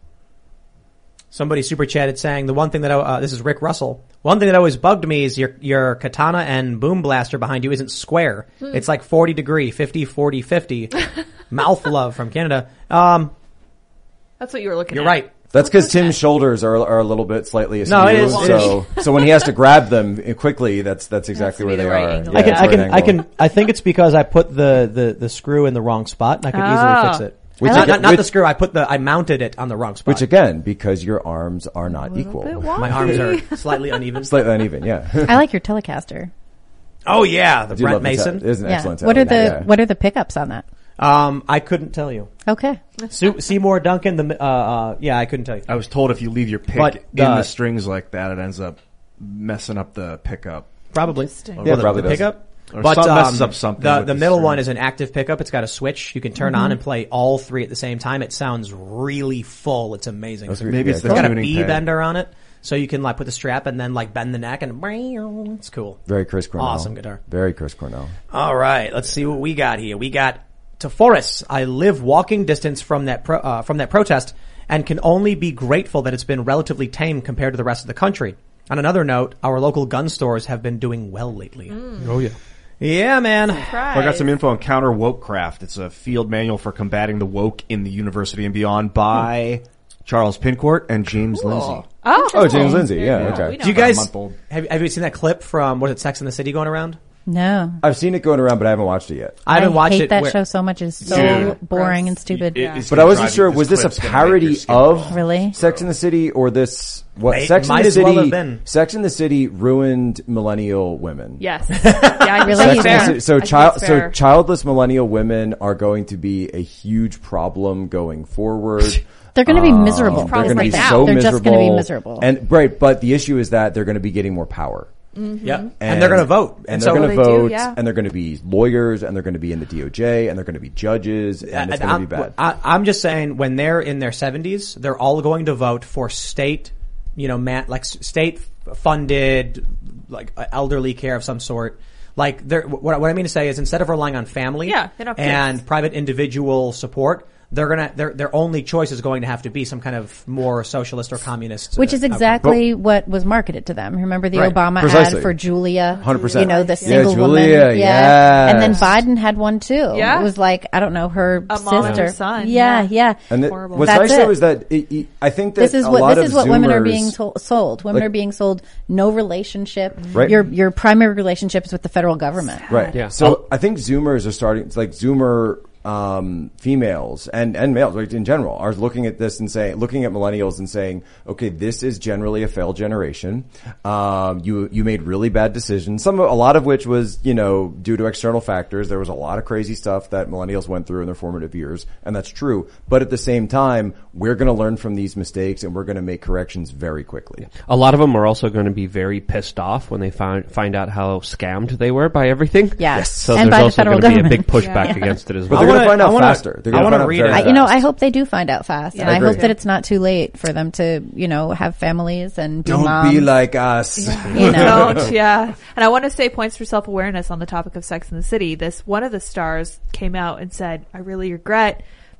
Somebody super chatted saying the one thing that, I, uh, this is Rick Russell. One thing that always bugged me is your, your katana and boom blaster behind you isn't square. Hmm. It's like forty degree, fifty, forty, fifty. Mouth love from Canada. Um, That's what you were looking you're at. right. That's because Tim's shoulders are are a little bit slightly askew. No, it is- it So, so when he has to grab them quickly, that's that's exactly Has to where be they the right are. angle. Yeah, I can, it's I right can, I angle. can, I think it's because I put the, the, the screw in the wrong spot and I could Ah. easily fix it. Which not, again- not, not the which- screw, I put the, I mounted it on the wrong spot. Which again, because your arms are not equal, Bit My wonky. arms are slightly uneven. slightly uneven. Yeah. I like your Telecaster. Oh yeah, the I do Brent love the Mason. te- It is an Yeah. excellent. What are the television, yeah. What are the pickups on that? Um, I couldn't tell you. Okay. Su- Seymour Duncan, the, uh, uh, yeah, I couldn't tell you. I was told if you leave your pick But, in uh, the strings like that, it ends up messing up the pickup. Probably. Interesting. Or Yeah, the, probably the does. pickup. Or But some um, messes up something the with the the middle string. one is an active pickup. It's got a switch you can turn on and play all three at the same time. It sounds really full. It's amazing. Those It's are- Maybe yeah, it's the cool. got a tuning B peg. bender on it, so you can like put the strap and then like bend the neck and it's cool. Very Chris Cornell. Awesome guitar. Very Chris Cornell. All right, let's see what we got here. We got to Forrest. I live walking distance from that pro, uh, from that protest and can only be grateful that it's been relatively tame compared to the rest of the country. On another note, our local gun stores have been doing well lately. Oh yeah. Yeah, man. Well, I got some info on Counter Wokecraft. It's a field manual for combating the woke in the university and beyond by Charles Pincourt and James Lindsay. Oh, Oh, James Lindsay. Yeah. We Okay. know Do you about guys a month old. have, have you seen that clip from what is it, Sex and the City going around? No. I've seen it going around, but I haven't watched it yet. I haven't watched hate it. that where- show so much. It's so Dude. boring Gross. and stupid. It- it's But gonna I wasn't drive sure. you- Was this a clip's gonna make your parody skin of crawl. Really? Sex in the City or this? What? May- Sex in might the as well City. have been. Sex in the City ruined millennial women. Yes. Yeah, I Really? think Sex it's in the fair. City- so I think child, it's so fair. childless millennial women are going to be a huge problem going forward. They're going to be Um, miserable. They're Problem going to be right now. so They're miserable. just going to be miserable. And right, but the issue is that they're going to be getting more power. Yeah, and, they're going to vote, and so they're going to They do, vote, yeah. and they're going to be lawyers, and they're going to be in the D O J, and they're going to be judges, and it's And going to be I'm, bad. I, I'm just saying, when they're in their seventies, they're all going to vote for state, you know, man, like state funded, like uh, elderly care of some sort. Like, they're, what, what I mean to say is, instead of relying on family Yeah, they don't have and kids. private individual support, they're gonna their their only choice is going to have to be some kind of more socialist or communist, Which uh, is outcome. exactly what was marketed to them. Remember the Right. Obama Precisely. ad for Julia? one hundred percent. You know, the Yeah, single Julia, woman. Yeah. And then yes. Biden had one too. Yeah. It was like, I don't know, her A mom and sister. her son, Yeah, yeah. yeah. And the, Horrible. what's That's nice it. though is that it, it, I think that This is a what lot this of is what women are Zoomers- being to- sold. Women Like- are being sold no relationship. Right. Your your primary relationship is with the federal government. Right. Yeah. So I think Zoomers are starting, like Zoomer um, females and, and males, like in general, are looking at this and saying, looking at millennials and saying, okay, this is generally a failed generation. Um, you, you made really bad decisions. Some, a lot of which was, you know, due to external factors. There was a lot of crazy stuff that millennials went through in their formative years, and that's true. But at the same time, we're going to learn from these mistakes and we're going to make corrections very quickly. A lot of them are also going to be very pissed off when they find find out how scammed they were by everything. Yeah. Yes. So And there's by the also federal going to be a government. big pushback Yeah. against it as But well. they're going wanna- to find I out wanna- faster. They're I going to wanna find out read very it. I, fast. you know, I hope they do find out fast. And Yeah, I, I hope agree. that it's not too late for them to, you know, have families and be Don't moms. be like us. you know. Don't, yeah. And I want to say points for self-awareness on the topic of Sex in the City. This, one of the stars came out and said, I really regret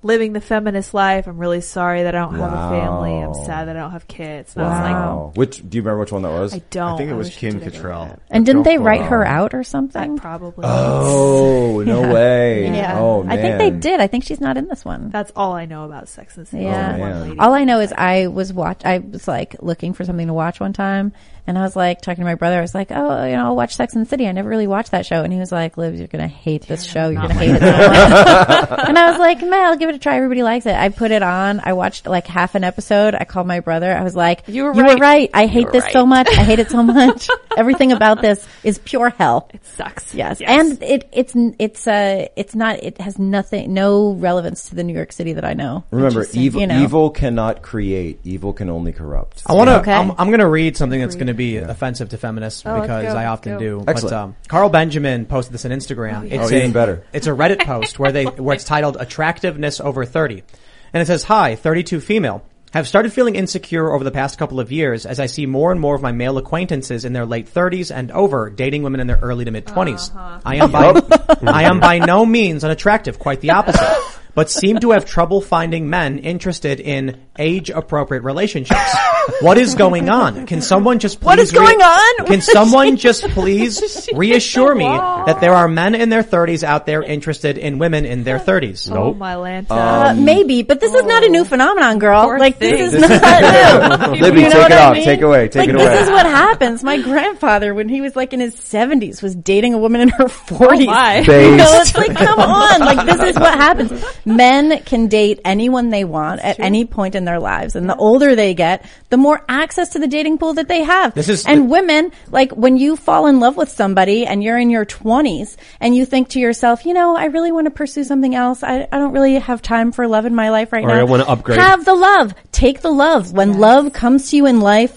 living the feminist life. I'm really sorry that I don't have Wow. a family. I'm sad that I don't have kids. And I was Wow. Which, do you remember which one that was? like, I don't. I think it was wish I Kim did it Cattrall. right. And didn't they write Wow. her out or I something? probably. Oh, no way. Yeah. Oh, man. I think they did. I think she's not in this one. That's all I know about Sex and the City. Yeah. That one man. lady. All I know is I was watch. I was like looking for something to watch one time, and I was like talking to my brother. I was like, "Oh, you know, I'll watch Sex and the City. I never really watched that show." And he was like, "Liv, you're gonna hate this show. You're gonna hate it so much." And I was like, "Man, I'll give it a try. Everybody likes it." I put it on. I watched like half an episode. I called my brother. I was like, You were you right. were right. I hate were this right." so much. I hate it so much. Everything about this is pure hell." It sucks. Yes. And it, it's, it's, uh, it's not, it has nothing, no relevance to the New York City that I know. Remember, Interesting, evil, you know. evil cannot create. Evil can only corrupt. I want to. Okay. I'm, I'm going to read something that's going to be offensive to feminists Oh, let's because go, I let's often go. do. Excellent. But um, Carl Benjamin posted this on Instagram. yeah. It's Oh, a, even better. It's a Reddit post where they where it's titled "Attractiveness Over thirty," and it says, "Hi, thirty-two female. Have started feeling insecure over the past couple of years as I see more and more of my male acquaintances in their late thirties and over dating women in their early to mid twenties. Uh-huh. I am by I am by no means unattractive, quite the opposite, but seem to have trouble finding men interested in age-appropriate relationships. What is going on? Can someone just please What is going on? Can someone just please reassure me that there are men in their thirties out there interested in women in their thirties? Oh my Lanta. Uh, maybe, but this is not a new phenomenon, girl. Poor Like, thing. this is not new. Libby, You know take what it I off. mean? Take it away. Take Like, it this away. is what happens. My grandfather, when he was like in his seventies, was dating a woman in her forties. Oh my. You know, Based. it's like, come on. Like, this is what happens. Men can date anyone they want at any point in their lives. And the older they get, the more access to the dating pool that they have. This is and the- women, like, when you fall in love with somebody and you're in your twenties and you think to yourself, you know, I really want to pursue something else. I, I don't really have time for love in my life right Or now. I wanna upgrade. Have the love. Take the love. When love comes to you in life,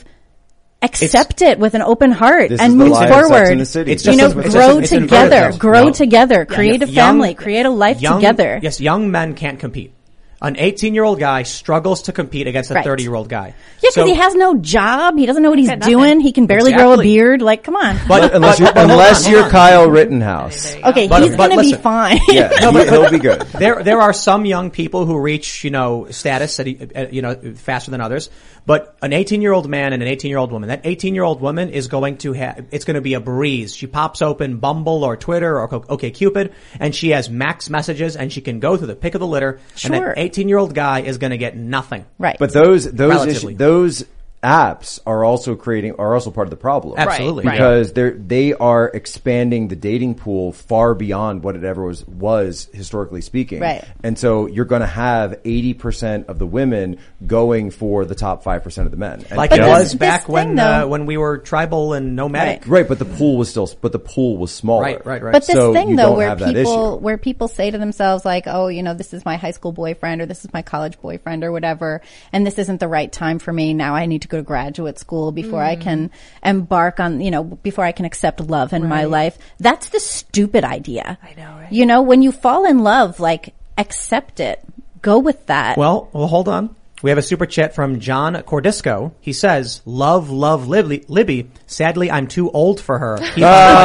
accept it with an open heart This and is the move lie of Sex forward. and the City. It's You just know, as- it's grow just- it's together, inverted. grow No. together, create a Young- family, create a life young- together. Yes, young men can't compete. An eighteen-year-old guy struggles to compete against a Right. thirty-year-old guy. Yeah, because So- he has no job. He doesn't know what he's Yeah, nothing. doing. He can barely grow a Exactly. beard. Like, come on. But Unless but- you're, but hold unless on, you're hold on. Kyle Rittenhouse. Okay, But- he's but going to be listen. fine. Yeah, he, he'll be good. There, there are some young people who reach, you know, status, at, uh, you know, faster than others. But an eighteen-year-old man and an eighteen-year-old woman, that eighteen-year-old woman is going to have, it's going to be a breeze. She pops open Bumble or Twitter or OkCupid, and she has max messages, and she can go through the pick of the litter. And Sure. that eighteen-year-old guy is going to get nothing. Right. But those those Relatively. issues, those apps are also creating are also part of the problem. Absolutely. Right. Because they're they are expanding the dating pool far beyond what it ever was was historically speaking. Right. And so you're going to have eighty percent of the women going for the top five percent of the men. And Like But it this- was this back thing, when, though- uh, when we were tribal and nomadic. Right. right, but the pool was still but the pool was smaller. Right, right, right. But this So thing you though, don't where have that people issue. where people say to themselves like, "Oh, you know, this is my high school boyfriend, or this is my college boyfriend, or whatever, and this isn't the right time for me. Now I need to go to graduate school before I can embark on, you know, before I can accept love in my life." That's the stupid idea. I know, right? You know, when you fall in love, like, accept it. Go with that. Well, well, hold on. We have a super chat from John Cordisco. He says, "Love, love, Libby. Libby. Sadly, I'm too old for her." Keep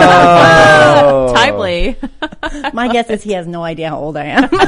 on- Timely. My guess is he has no idea how old I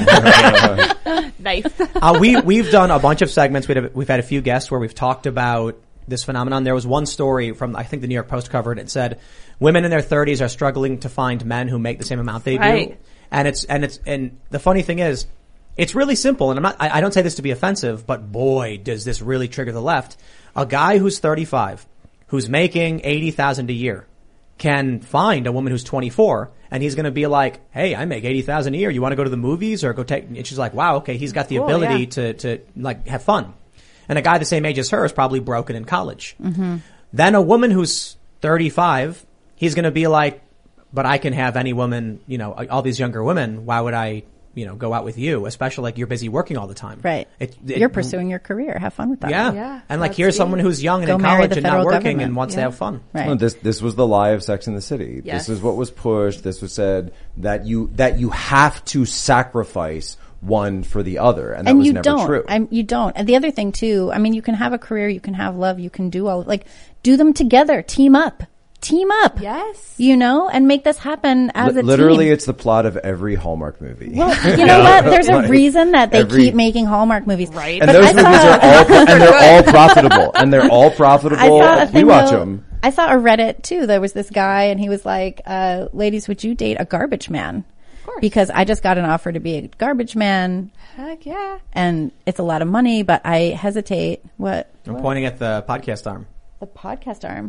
am. Nice. uh, we we've done a bunch of segments. We've we've had a few guests where we've talked about this phenomenon. There was one story from, I think, the New York Post covered. It said women in their thirties are struggling to find men who make the same amount they do. Right. And it's and it's and the funny thing is, it's really simple. And I'm not. I, I don't say this to be offensive, but boy, does this really trigger the left. A guy who's thirty-five, who's making eighty thousand a year, can find a woman who's twenty-four, and he's going to be like, "Hey, I make eighty thousand a year. You want to go to the movies or go take?" And she's like, "Wow, okay." He's got the Cool, ability yeah. to to like have fun. And a guy the same age as her is probably broken in college. Mm-hmm. Then a woman who's thirty-five, he's going to be like, "But I can have any woman, you know, all these younger women. Why would I, you know, go out with you? Especially like you're busy working all the time." Right. It, it, You're pursuing your career. Have fun with that. Yeah. Yeah, And like that's here's it. someone who's young and Go in marry college the and not federal working government. and wants to Yeah. have fun. Right. No, this this was the lie of Sex and the City. Yes. This is what was pushed. This was said that you that you have to sacrifice one for the other, and that and was you never don't. true. I'm, you don't. And the other thing too, I mean, you can have a career, you can have love, you can do all, like, do them together, team up. team up. Yes. You know, and make this happen as Li- a literally, team. it's the plot of every Hallmark movie. Well, you know what? There's a Like, reason that they every- keep making Hallmark movies. Right. and But those I movies saw- are all pro- and they're all profitable, and they're all profitable. I saw a we thing, watch though- them. I saw a Reddit too. There was this guy, and he was like, uh, "Ladies, would you date a garbage man?" course. Because I just got an offer to be a garbage man, Heck yeah. and it's a lot of money, but I hesitate. What? I'm pointing at the podcast arm. The podcast arm.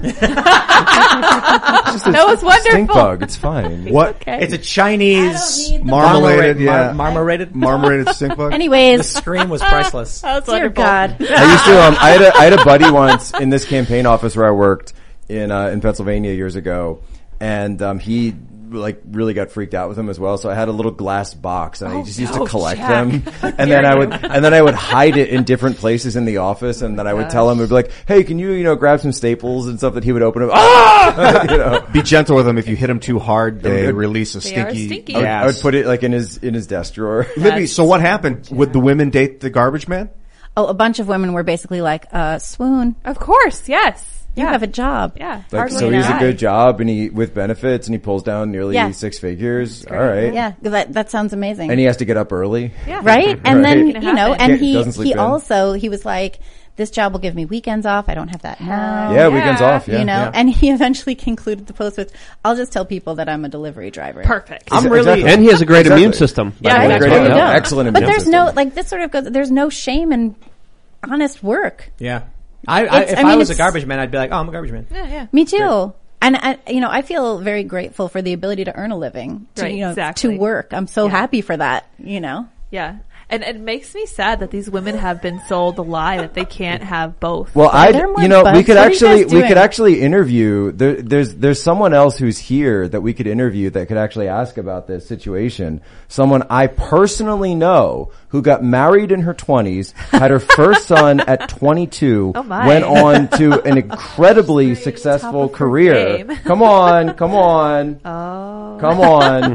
That was wonderful. Stink bug. It's fine. What? Okay. It's a Chinese need the- Marmorated, yeah. Mar- marmorated. Marmorated stink bug? The Anyways, scream was priceless. That was dear wonderful. God. I used to. Um, I had a, I had a buddy once in this campaign office where I worked in uh, in Pennsylvania years ago, and um, he like really got freaked out with them as well. So I had a little glass box, and I Oh, just used no, to collect Jack. them, and then I would and then I would hide it in different places in the office, and then I would tell him, I'd be like, "Hey, can you you know grab some staples and stuff?" That he would open up. Ah, you know. Be gentle with them. If you hit them too hard, they They- release a They are stinky, stinky. I would, gas. I would put it like in his in his desk drawer. Libby, so what happened? Would the women date the garbage man? Oh, a bunch of women were basically like, uh, "Swoon, Of course, yes. you yeah. have a job." Yeah. Like, Hardly so an he's a eye. good job, and he with benefits, and he pulls down nearly Yeah. six figures. All right, Yeah, that that sounds amazing. and he has to get up early. Yeah. Right? And then, Right. you know, Can't- and he, doesn't sleep he in. also, he was like, this job will give me weekends off. I don't have that now. Yeah, weekends off. Yeah, You know, yeah. and he eventually concluded the post with, I'll just tell people that I'm a delivery driver. Perfect. I'm Exa- really. exactly. And he has a great Exactly. immune system. by Yeah, the way, Right? as great well. There you immune- go. excellent But immune there's system. no, like, this sort of goes, there's no shame in honest work. Yeah. I, I, It's- if I I, mean, was a it's- garbage man, I'd be like, oh, I'm a garbage man. Yeah, yeah. Me too. And I, you know, I feel very grateful for the ability to earn a living, to, Right, you know, exactly. to work. I'm so Yeah. happy for that, you know? Yeah. And and it makes me sad that these women have been sold the lie that they can't have both. Well, I, they're more you know, we buds. could What are you actually, guys we doing? could actually interview. There, there's, there's someone else who's here that we could interview that could actually ask about this situation. Someone I personally know who got married in her twenties, had her first son at twenty-two, Oh my. went on to an incredibly successful of her career. game. Come on, come on, Oh. come on.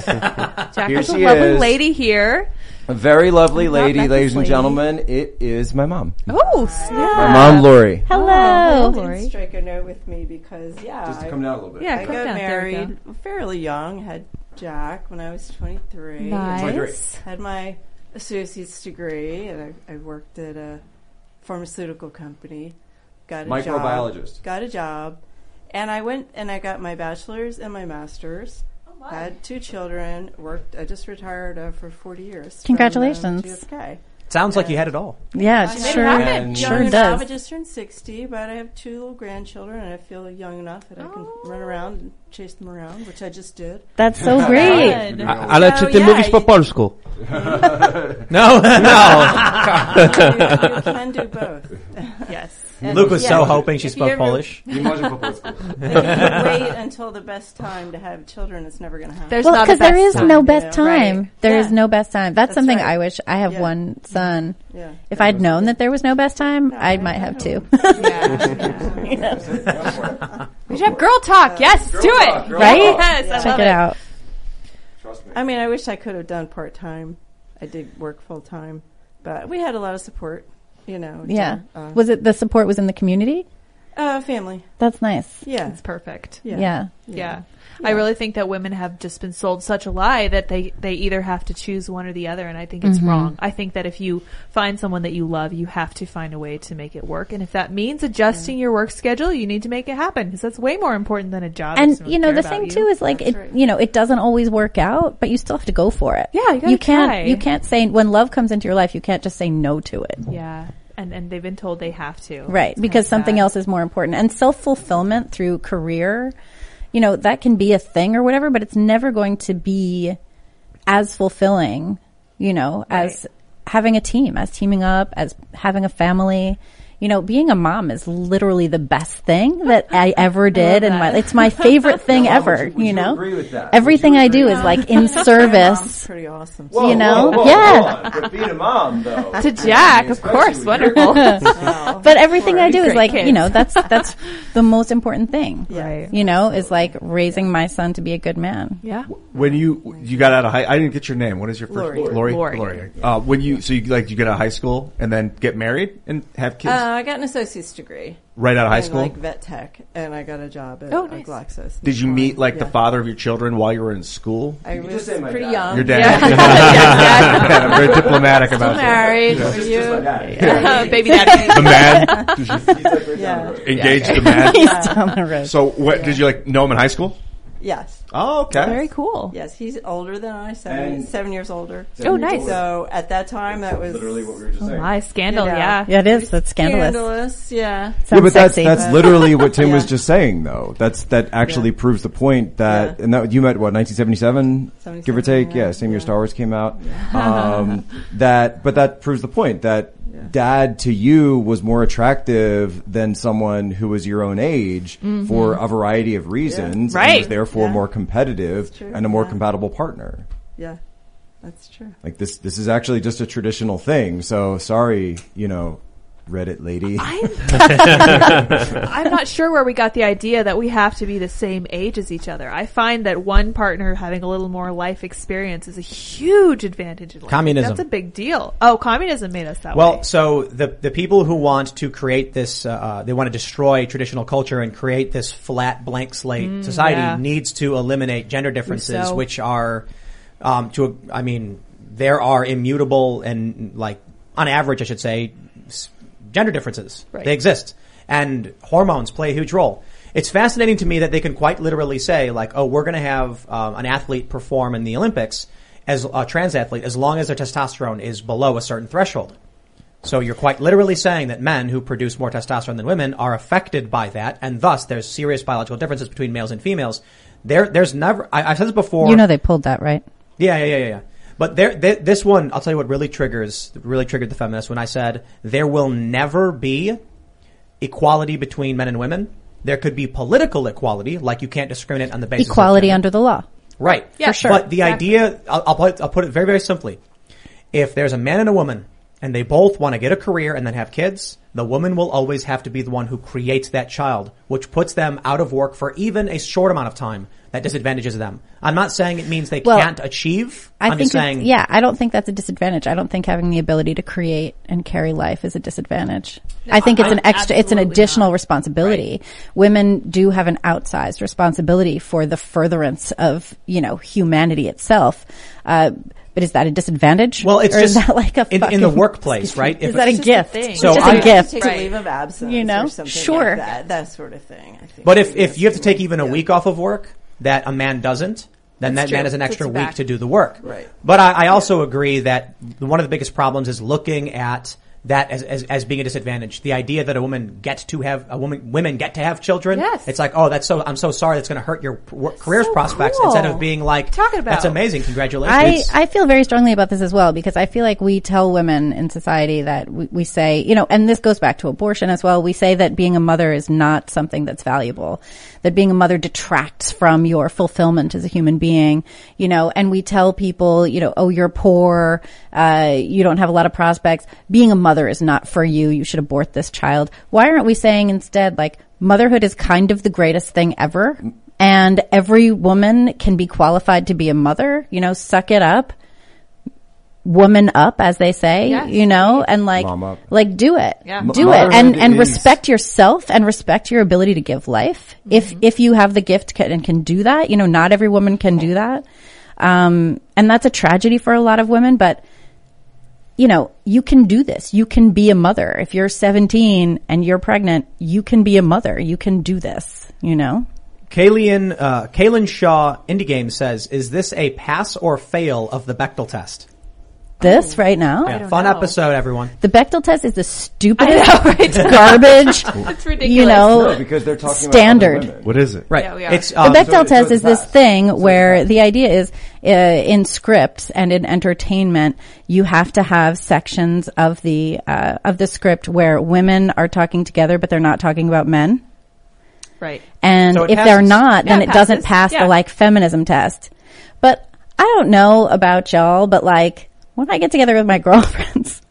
Jack Here is a she lovely is. lady here. A very lovely not lady, met ladies this and lady. gentlemen. It is my mom. Oh, snap. My mom, Lori. Hello. Oh, Didn't Lori. strike a note with me because yeah, I, down a little bit. Yeah, I come got down. There we go. married fairly young. Had Jack when I was twenty-three. Nice. Had my associate's degree, and I, I worked at a pharmaceutical company. Got a Microbiologist. job. Got a job, and I went and I got my bachelor's and my master's. Had two children. Worked. I just retired uh, for forty years. from, um, Congratulations. G S K. Sounds like you had it all. Yeah, I it made sure, it happen. And- sure Young enough. does. I just turned sixty, but I have two little grandchildren, and I feel young enough that I can run around and chase them around, which I just did. That's so great. Fun. A- Ale czy Oh, ty yeah, mówisz po you- polsku? No, no. you, you can do both. Yes. And Luke was yeah, so hoping she if you spoke ever- Polish. If you wait until the best time to have children, it's never going to happen. There's Well, not a because there best is time. no you best know, time. right. There is Yeah. no best time. That's, That's something right. I wish. I have Yeah. one son. yeah. If I'd known that there was no best time, I might have two. We should have girl talk. Yes, do it. Right? Yes, I Check love it out. I mean, I wish I could have done part time. I did work full time, but we had a lot of support. You know. Yeah. Uh, Was it the support was in the community? uh, family. That's nice. Yeah. It's perfect. Yeah. Yeah. Yeah. I really think that women have just been sold such a lie that they, they either have to choose one or the other, and I think it's wrong. I think that if you find someone that you love, you have to find a way to make it work. And if that means adjusting your work schedule, you need to make it happen, because that's way more important than a job. that And doesn't you know care the about thing you. too is like That's it. right. You know it doesn't always work out, but you still have to go for it. Yeah, you gotta you can't. try. You can't say when love comes into your life, you can't just say no to it. Yeah. And, and they've been told they have to. Right, It's because kinda something sad. else is more important. And self-fulfillment through career, you know, that can be a thing or whatever, but it's never going to be as fulfilling, you know, as having a team, as teaming up, as having a family. You know, being a mom is literally the best thing that I ever did, and my, it's my favorite thing ever. You, know, agree with that? everything I do is like in Mom's service. pretty awesome. you know? Yeah. But being a mom, though. To Jack, of course. Wonderful. Wow. But everything I do is Great like, kids. you know, that's that's the most important thing. Right. You know, is like raising my son to be a good man. Yeah. When you you got out of high, I didn't get your name. What is your first Lori. Lori. Lori. Lori. Uh, when you so you like you get out of high school and then get married and have kids. I got an associate's degree. Right out of high in, school? like vet tech, and I got a job at Oh, uh, nice. Glaxo. Did you meet like the Yeah. father of your children while you were in school? I can was just say my pretty dad. young. Your dad? Yeah, Yeah, I'm very diplomatic about that. married. Were you? Uh, baby daddy. The man Yeah. engaged the man. He's down the road. So, what did you like know him in high school? Yes. Oh, okay. Very cool. Yes, he's older than I. Seven, And- seven years older. Oh, nice. So at that time, that was Literally what we were just saying. My scandal, Yeah. yeah. Yeah, it is. That's scandalous. scandalous. Yeah. Sounds Yeah, but that's sexy. that's literally what Tim was Yeah. just saying, though. That's that actually Yeah. proves the point that, Yeah. and that you met what nineteen seventy-seven, seventy-seven, give or take, yeah, yeah. same year Yeah. Star Wars came out. Um, that, but that proves the point that Dad to you was more attractive than someone who was your own age for a variety of reasons, and Right. was therefore Yeah. more competitive That's true, and a more yeah. compatible partner. Yeah. That's true. Like this, this is actually just a traditional thing. So sorry, you know, Reddit lady. I'm, I'm not sure where we got the idea that we have to be the same age as each other. I find that one partner having a little more life experience is a huge advantage in life. Communism. That's a big deal. Oh, communism made us that Well, way. so the the people who want to create this, uh, they want to destroy traditional culture and create this flat blank slate society yeah. needs to eliminate gender differences, Rousseau. which are, um, to I mean, there are immutable and like on average, I should say, s- gender differences. Right. They exist, and hormones play a huge role. It's fascinating to me that they can quite literally say, like, oh, we're going to have um, an athlete perform in the Olympics as a trans athlete as long as their testosterone is below a certain threshold. So you're quite literally saying that men who produce more testosterone than women are affected by that, and thus there's serious biological differences between males and females. There, there's never. I, I've said this before. You know they pulled that, right? Yeah, yeah, yeah, yeah, yeah. But there, there, this one, I'll tell you what really triggers, really triggered the feminists when I said there will never be equality between men and women. There could be political equality, like you can't discriminate on the basis Equality of gender. under the law. Right. Yeah, for sure. But the Exactly. idea, I'll, I'll, put, I'll put it very, very simply. If there's a man and a woman and they both want to get a career and then have kids, the woman will always have to be the one who creates that child, which puts them out of work for even a short amount of time. That disadvantages them. I'm not saying it means they Well, can't achieve. I I'm think, just saying. it's, yeah, I don't think that's a disadvantage. I don't think having the ability to create and carry life is a disadvantage. I think it's an extra, it's an absolutely additional not. responsibility. Women do have an outsized responsibility for the furtherance of, you know, humanity itself. Uh, but is that a disadvantage? Well, it's or is just that like a in, fucking, in the workplace, right? Is If- that a It's just a gift? thing. It's So just I- a gift. Take Right. a leave of absence, You know? or something Sure. like that. That sort of thing. I think. But if, Maybe if you have to that's take the- even a yeah. week off of work that a man doesn't, then That's that man true. has an Puts extra you week back. to do the work. Right. But I, I also agree that one of the biggest problems is looking at that as, as, as being a disadvantage. The idea that a woman gets to have, a woman, women get to have children. Yes. It's like, oh, that's so, I'm so sorry that's going to hurt your work, career's so prospects cool. instead of being like, Talking about- that's amazing. I, Congratulations. I feel very strongly about this as well because I feel like we tell women in society that we, we say, you know, and this goes back to abortion as well. We say that being a mother is not something that's valuable, that being a mother detracts from your fulfillment as a human being, you know, and we tell people, you know, oh, you're poor, uh, you don't have a lot of prospects. Being a mother is not for you. You should abort this child. Why aren't we saying instead, like, motherhood is kind of the greatest thing ever? And every woman can be qualified to be a mother, you know, suck it up, woman up, as they say, Yes. you know, and like, Mom up. like do it, Yeah. do it, and, Motherhood and is- respect yourself and respect your ability to give life. If, if you have the gift ca- and can do that, you know, not every woman can do that. Um, and that's a tragedy for a lot of women, but you know, you can do this. You can be a mother. If you're seventeen and you're pregnant, you can be a mother. You can do this, you know? Kalian, uh, Kaylin Shaw, Indie Games says, is this a pass or fail of the Bechtel test? This right now? Yeah, don't fun know. episode, everyone. The Bechdel test is the stupidest I know, right? garbage, It's ridiculous. you know, No, because they're talking standard. about other women. What is it? Right. Yeah, we are. It's, The um, Bechdel so it- so test it's is this fast. thing So it's where fast. the idea is uh, in scripts and in entertainment, you have to have sections of the uh, of the script where women are talking together, but they're not talking about men. Right. And So it if they're passes. not, then Yeah, it it doesn't passes. pass Yeah. the like feminism test. But I don't know about y'all, but like when I get together with my girlfriends,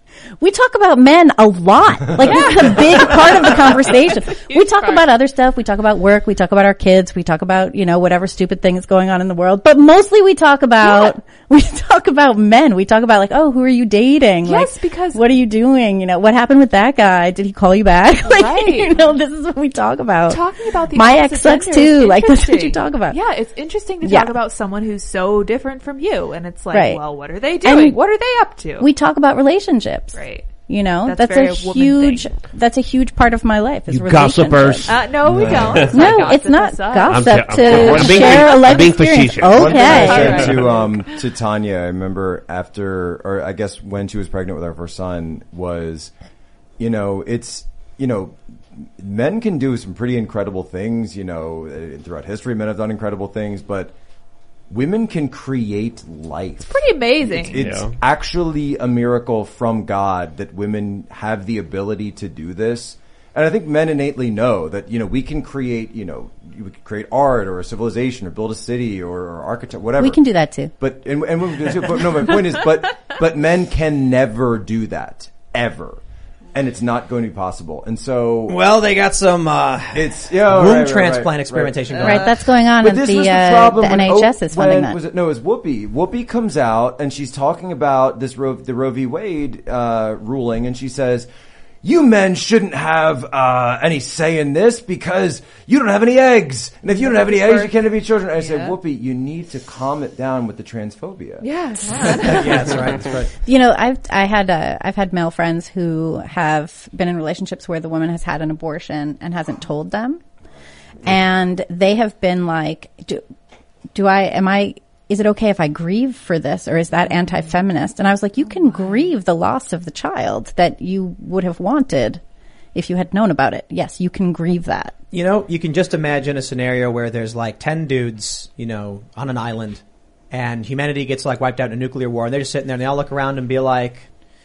We talk about men a lot. Like, this is a big part of the conversation. We talk part. about other stuff. We talk about work. We talk about our kids. We talk about, you know, whatever stupid thing is going on in the world. But mostly we talk about, yeah. we talk about men. We talk about like, oh, who are you dating? Yes, like, because what are you doing? You know, what happened with that guy? Did he call you back? Like, right. you know, this is what we talk about. Talking about the my opposite ex sucks gender is too. Like, that's what interesting. you talk about. Yeah, it's interesting to Yeah. talk about someone who's so different from you, and it's like, Right. well, what are they doing? And what are they up to? We talk about relationships. Right. You know, That's that's, very a a woman huge, thing. that's a huge part of my life is You relationships. gossipers. Uh, no, we don't. It's No, not it's not gossip, gossip I'm- to I'm- I'm being- share a I'm life being experience. facetious. One thing I Okay. said Alright. to um to Tanya, I remember after, or I guess when she was pregnant with our first son, was, you know, it's, you know, men can do some pretty incredible things. You know, uh, throughout history, men have done incredible things, but women can create life. Pretty amazing. It's Yeah. actually a miracle from God that women have the ability to do this. And I think men innately know that, you know, we can create, you know, we can create art or a civilization or build a city or, or architect, whatever. We can do that too. But, and, and women do too. But no, my point is, but, but men can never do that. Ever. And it's not going to be possible. And so, Well, they got some uh, it's, yeah, womb right, right, transplant right, experimentation right. going on. Right, that's going on But and this the, was the uh, problem the when N H S O- is funding when- that. Was it, no, it was Whoopi. Whoopi comes out and she's talking about this Roe, the Roe v. Wade uh, ruling, and she says, "You men shouldn't have uh, any say in this because you don't have any eggs, and if you don't have any eggs, you can't have any children." I said, Yeah. "Whoopi, you need to calm it down with the transphobia." yeah. yeah, that's right. That's right. You know, I've I had uh, I've had male friends who have been in relationships where the woman has had an abortion and hasn't told them, and they have been like, "Do, do I? Am I? Is it okay if I grieve for this, or is that anti-feminist?" And I was like, "You can grieve the loss of the child that you would have wanted if you had known about it. Yes, you can grieve that." You know, you can just imagine a scenario where there's like ten dudes, you know, on an island, and humanity gets like wiped out in a nuclear war, and they're just sitting there and they all look around and be like,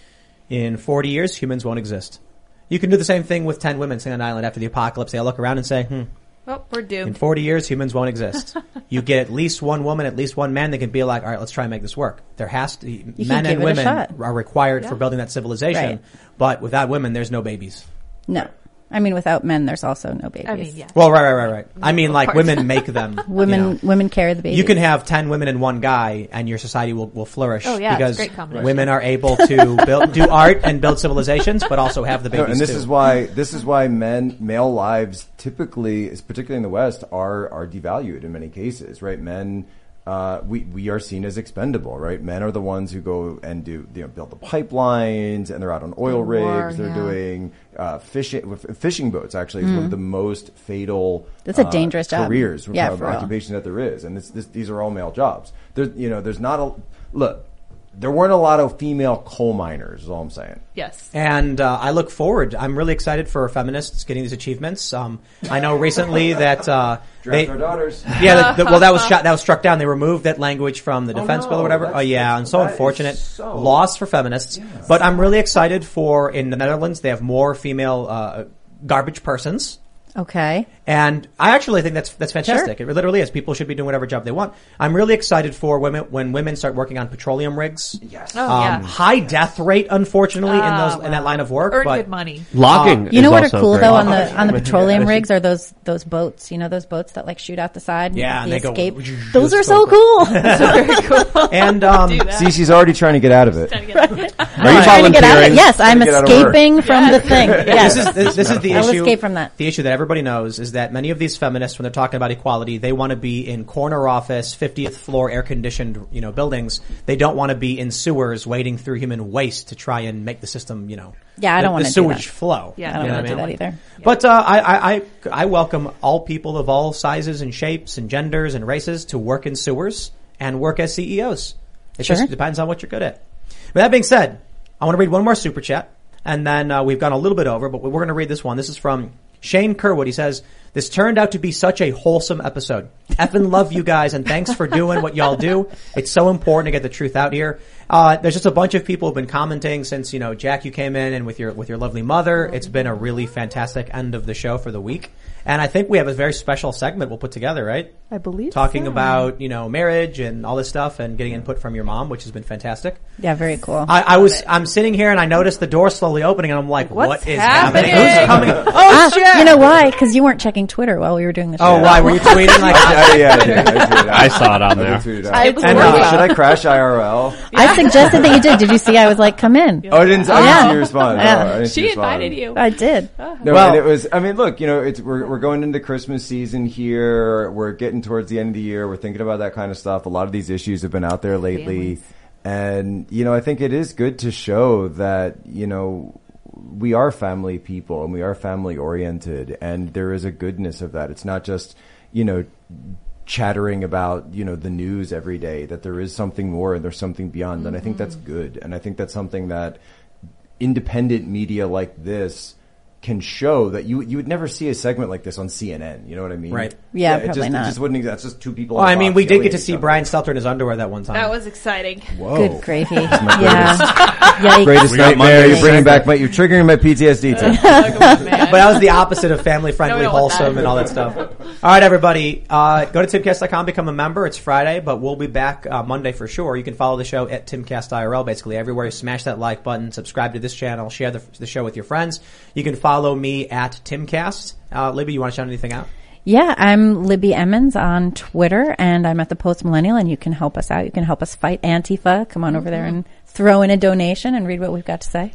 in forty years, humans won't exist. You can do the same thing with ten women sitting on an island after the apocalypse. They all look around and say, hmm, Well, we're in doomed. forty years, humans won't exist. You get at least one woman, at least one man that can be like, all right, let's try and make this work. There has to be, can men give and it a women shot. are required for Yeah. building that civilization. Right. But without women, there's no babies. No, I mean, without men, there's also no babies. I mean, yeah. Well, right, right, right, right. I mean, like, Parts. women make them. Women, you know. women carry the baby. You can have ten women and one guy, and your society will, will flourish. Oh, yeah, it's a because great combination. women are able to build, do art and build civilizations, but also have the No, babies and this too. is why this is why men male lives typically, is particularly in the West, are are devalued in many cases. Right, men. Uh, we we are seen as expendable, right? Men are the ones who go and do, you know, build the pipelines, and they're out on oil The war, rigs. They're yeah. doing uh, fishing. Fishing boats actually is one of the most fatal. That's a uh, dangerous job. careers, Yeah, uh, for real. occupations that there is, and this, this, these are all male jobs. There, you know, there's not a look. There weren't a lot of female coal miners. Is all I'm saying. Yes. And uh, I look forward. I'm really excited for feminists getting these achievements. Um, I know recently that uh, they, Draft our daughters. yeah, the, the, well, that was shot, that was struck down. They removed that language from the Oh, defense no, bill or whatever. that's- Oh yeah, that's- and so that is unfortunate so- loss for feminists. But I'm really excited for in the Netherlands. They have more female uh, garbage persons. Okay. And I actually think that's that's fantastic. Sure. It literally is. People should be doing whatever job they want. I'm really excited for women when women start working on petroleum rigs. Yes. Oh, Um, yeah. high death rate, unfortunately, in Ah, those in well. that line of work. Earn but good money. Logging. You know is what are also cool great. though on the on the petroleum rigs are those those boats. You know those boats that like shoot out the side. Yeah, and the they go- escape. It's Those are so so cool. and um, Do that. See, she's already trying to get out of it. Are you trying to get out of volunteering? it. Yes, I'm get out of work. escaping from the thing. Yes. this is this, this is the I'll issue. escape from that. The issue that everybody knows is that many of these feminists, when they're talking about equality, they want to be in corner office, fiftieth floor, air conditioned, you know, buildings. They don't want to be in sewers, wading through human waste to try and make the system, you know, Yeah, I the, don't wanna the do sewage that. flow. Yeah, I don't You know want to what do I that mean? either. But uh, I, I, I, I welcome all people of all sizes and shapes and genders and races to work in sewers and work as C E Os. It Sure. just depends on what you're good at. With that being said, I want to read one more super chat, and then uh, we've gone a little bit over, but we're going to read this one. This is from Shane Kerwood. He says, This turned out to be such a wholesome episode. Effing love you guys, and thanks for doing what y'all do. It's so important to get the truth out here. Uh, there's just a bunch of people who've been commenting since, you know, Jack, you came in and with your, with your lovely mother. It's been a really fantastic end of the show for the week. And I think we have a very special segment we'll put together, right? I believe Talking so. about, you know, marriage and all this stuff and getting input from your mom, which has been fantastic. Yeah, very cool. I, I was, I'm sitting here and I noticed the door slowly opening and I'm like, What's what is happening? happening? Who's coming? Oh, Ah, shit! you know why? Because you weren't checking Twitter while we were doing the show. Oh, why? Were you tweeting like I, yeah, I did. I, tweeted out. I saw it on I there. tweeted out. I was And, worried uh, about Should I crash I R L? I suggested that you did. Did you see? I was like, come in. Oh, I didn't. I Yeah. didn't see you respond. Yeah. No, I didn't see She you respond. invited you. I did. No, Well- and it was. I mean, look, you know, it's we're we're going into Christmas season here. We're getting towards the end of the year. We're thinking about that kind of stuff. A lot of these issues have been out there lately, Families. and you know, I think it is good to show that you know we are family people and we are family oriented, and there is a goodness of that. It's not just you know chattering about you know the news every day. That there is something more and there's something beyond, and I think that's good. And I think that's something that independent media like this can show that you you would never see a segment like this on C N N. You know what I mean? Right. Yeah, it probably just, not. It just wouldn't. That's just two people. Well, on I mean, Fox we did yelling get to at see each other. Brian Stelter in his underwear that one time. That was exciting. Whoa. Good gravy. Yeah. Yikes. Greatest We got nightmare. Monday You're bringing segment. back my. You're triggering my P T S D. Too. But that was the opposite of family friendly, No, we don't want wholesome, that. and all that stuff. All right, everybody, uh, go to timcast dot com, become a member. It's Friday, but we'll be back uh, Monday for sure. You can follow the show at Timcast I R L, basically everywhere. Smash that like button, subscribe to this channel, share the, the show with your friends. You can follow me at Timcast. Uh, Libby, you want to shout anything out? Yeah, I'm Libby Emmons on Twitter, and I'm at the Post Millennial, and you can help us out. You can help us fight Antifa. Come on over there and throw in a donation and read what we've got to say.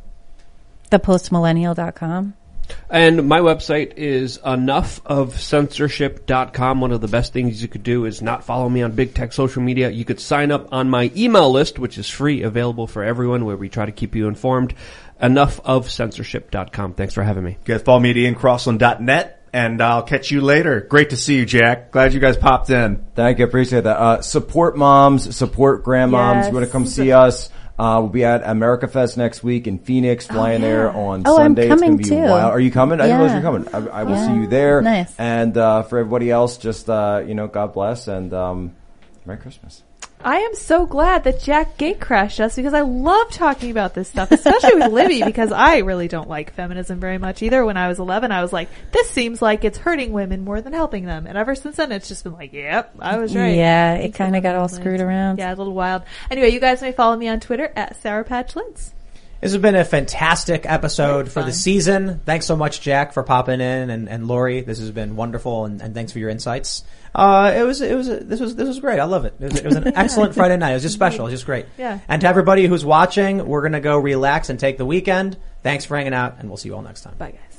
the post millennial dot com. And my website is enough of censorship dot com. One of the best things you could do is not follow me on big tech social media. You could sign up on my email list, which is free, available for everyone, where we try to keep you informed. enough of censorship dot com. Thanks for having me. You guys follow me at ian crossland dot net, and I'll catch you later. Great to see you, Jack. Glad you guys popped in. Thank you. Appreciate that. Uh, support moms, support grandmoms. Yes. You want to come see us? Uh, we'll be at America Fest next week in Phoenix, flying yeah. there on Oh, I'm Sunday. coming it's going to be too. wild. Are you coming? I didn't Yeah. realize you're coming. I, I will Yeah. see you there. Nice. And, uh, for everybody else, just, uh, you know, God bless and, um, Merry Christmas. I am so glad that Jack gatecrashed us because I love talking about this stuff, especially with Libby, because I really don't like feminism very much either. When I was eleven, I was like, this seems like it's hurting women more than helping them. And ever since then, it's just been like, yep, I was right. Yeah, it Thanks kind for of got all letting me screwed live. around. Yeah, a little wild. Anyway, you guys may follow me on Twitter at Sour Patch Lids. This has been a fantastic episode for fun. the season. Thanks so much, Jack, for popping in, and, and Lori. This has been wonderful, and, and thanks for your insights. Uh, it was, it was, this was, this was great. I love it. It was, it was an excellent Friday night. It was just special. It was just great. Yeah. And to everybody who's watching, we're gonna go relax and take the weekend. Thanks for hanging out, and we'll see you all next time. Bye, guys.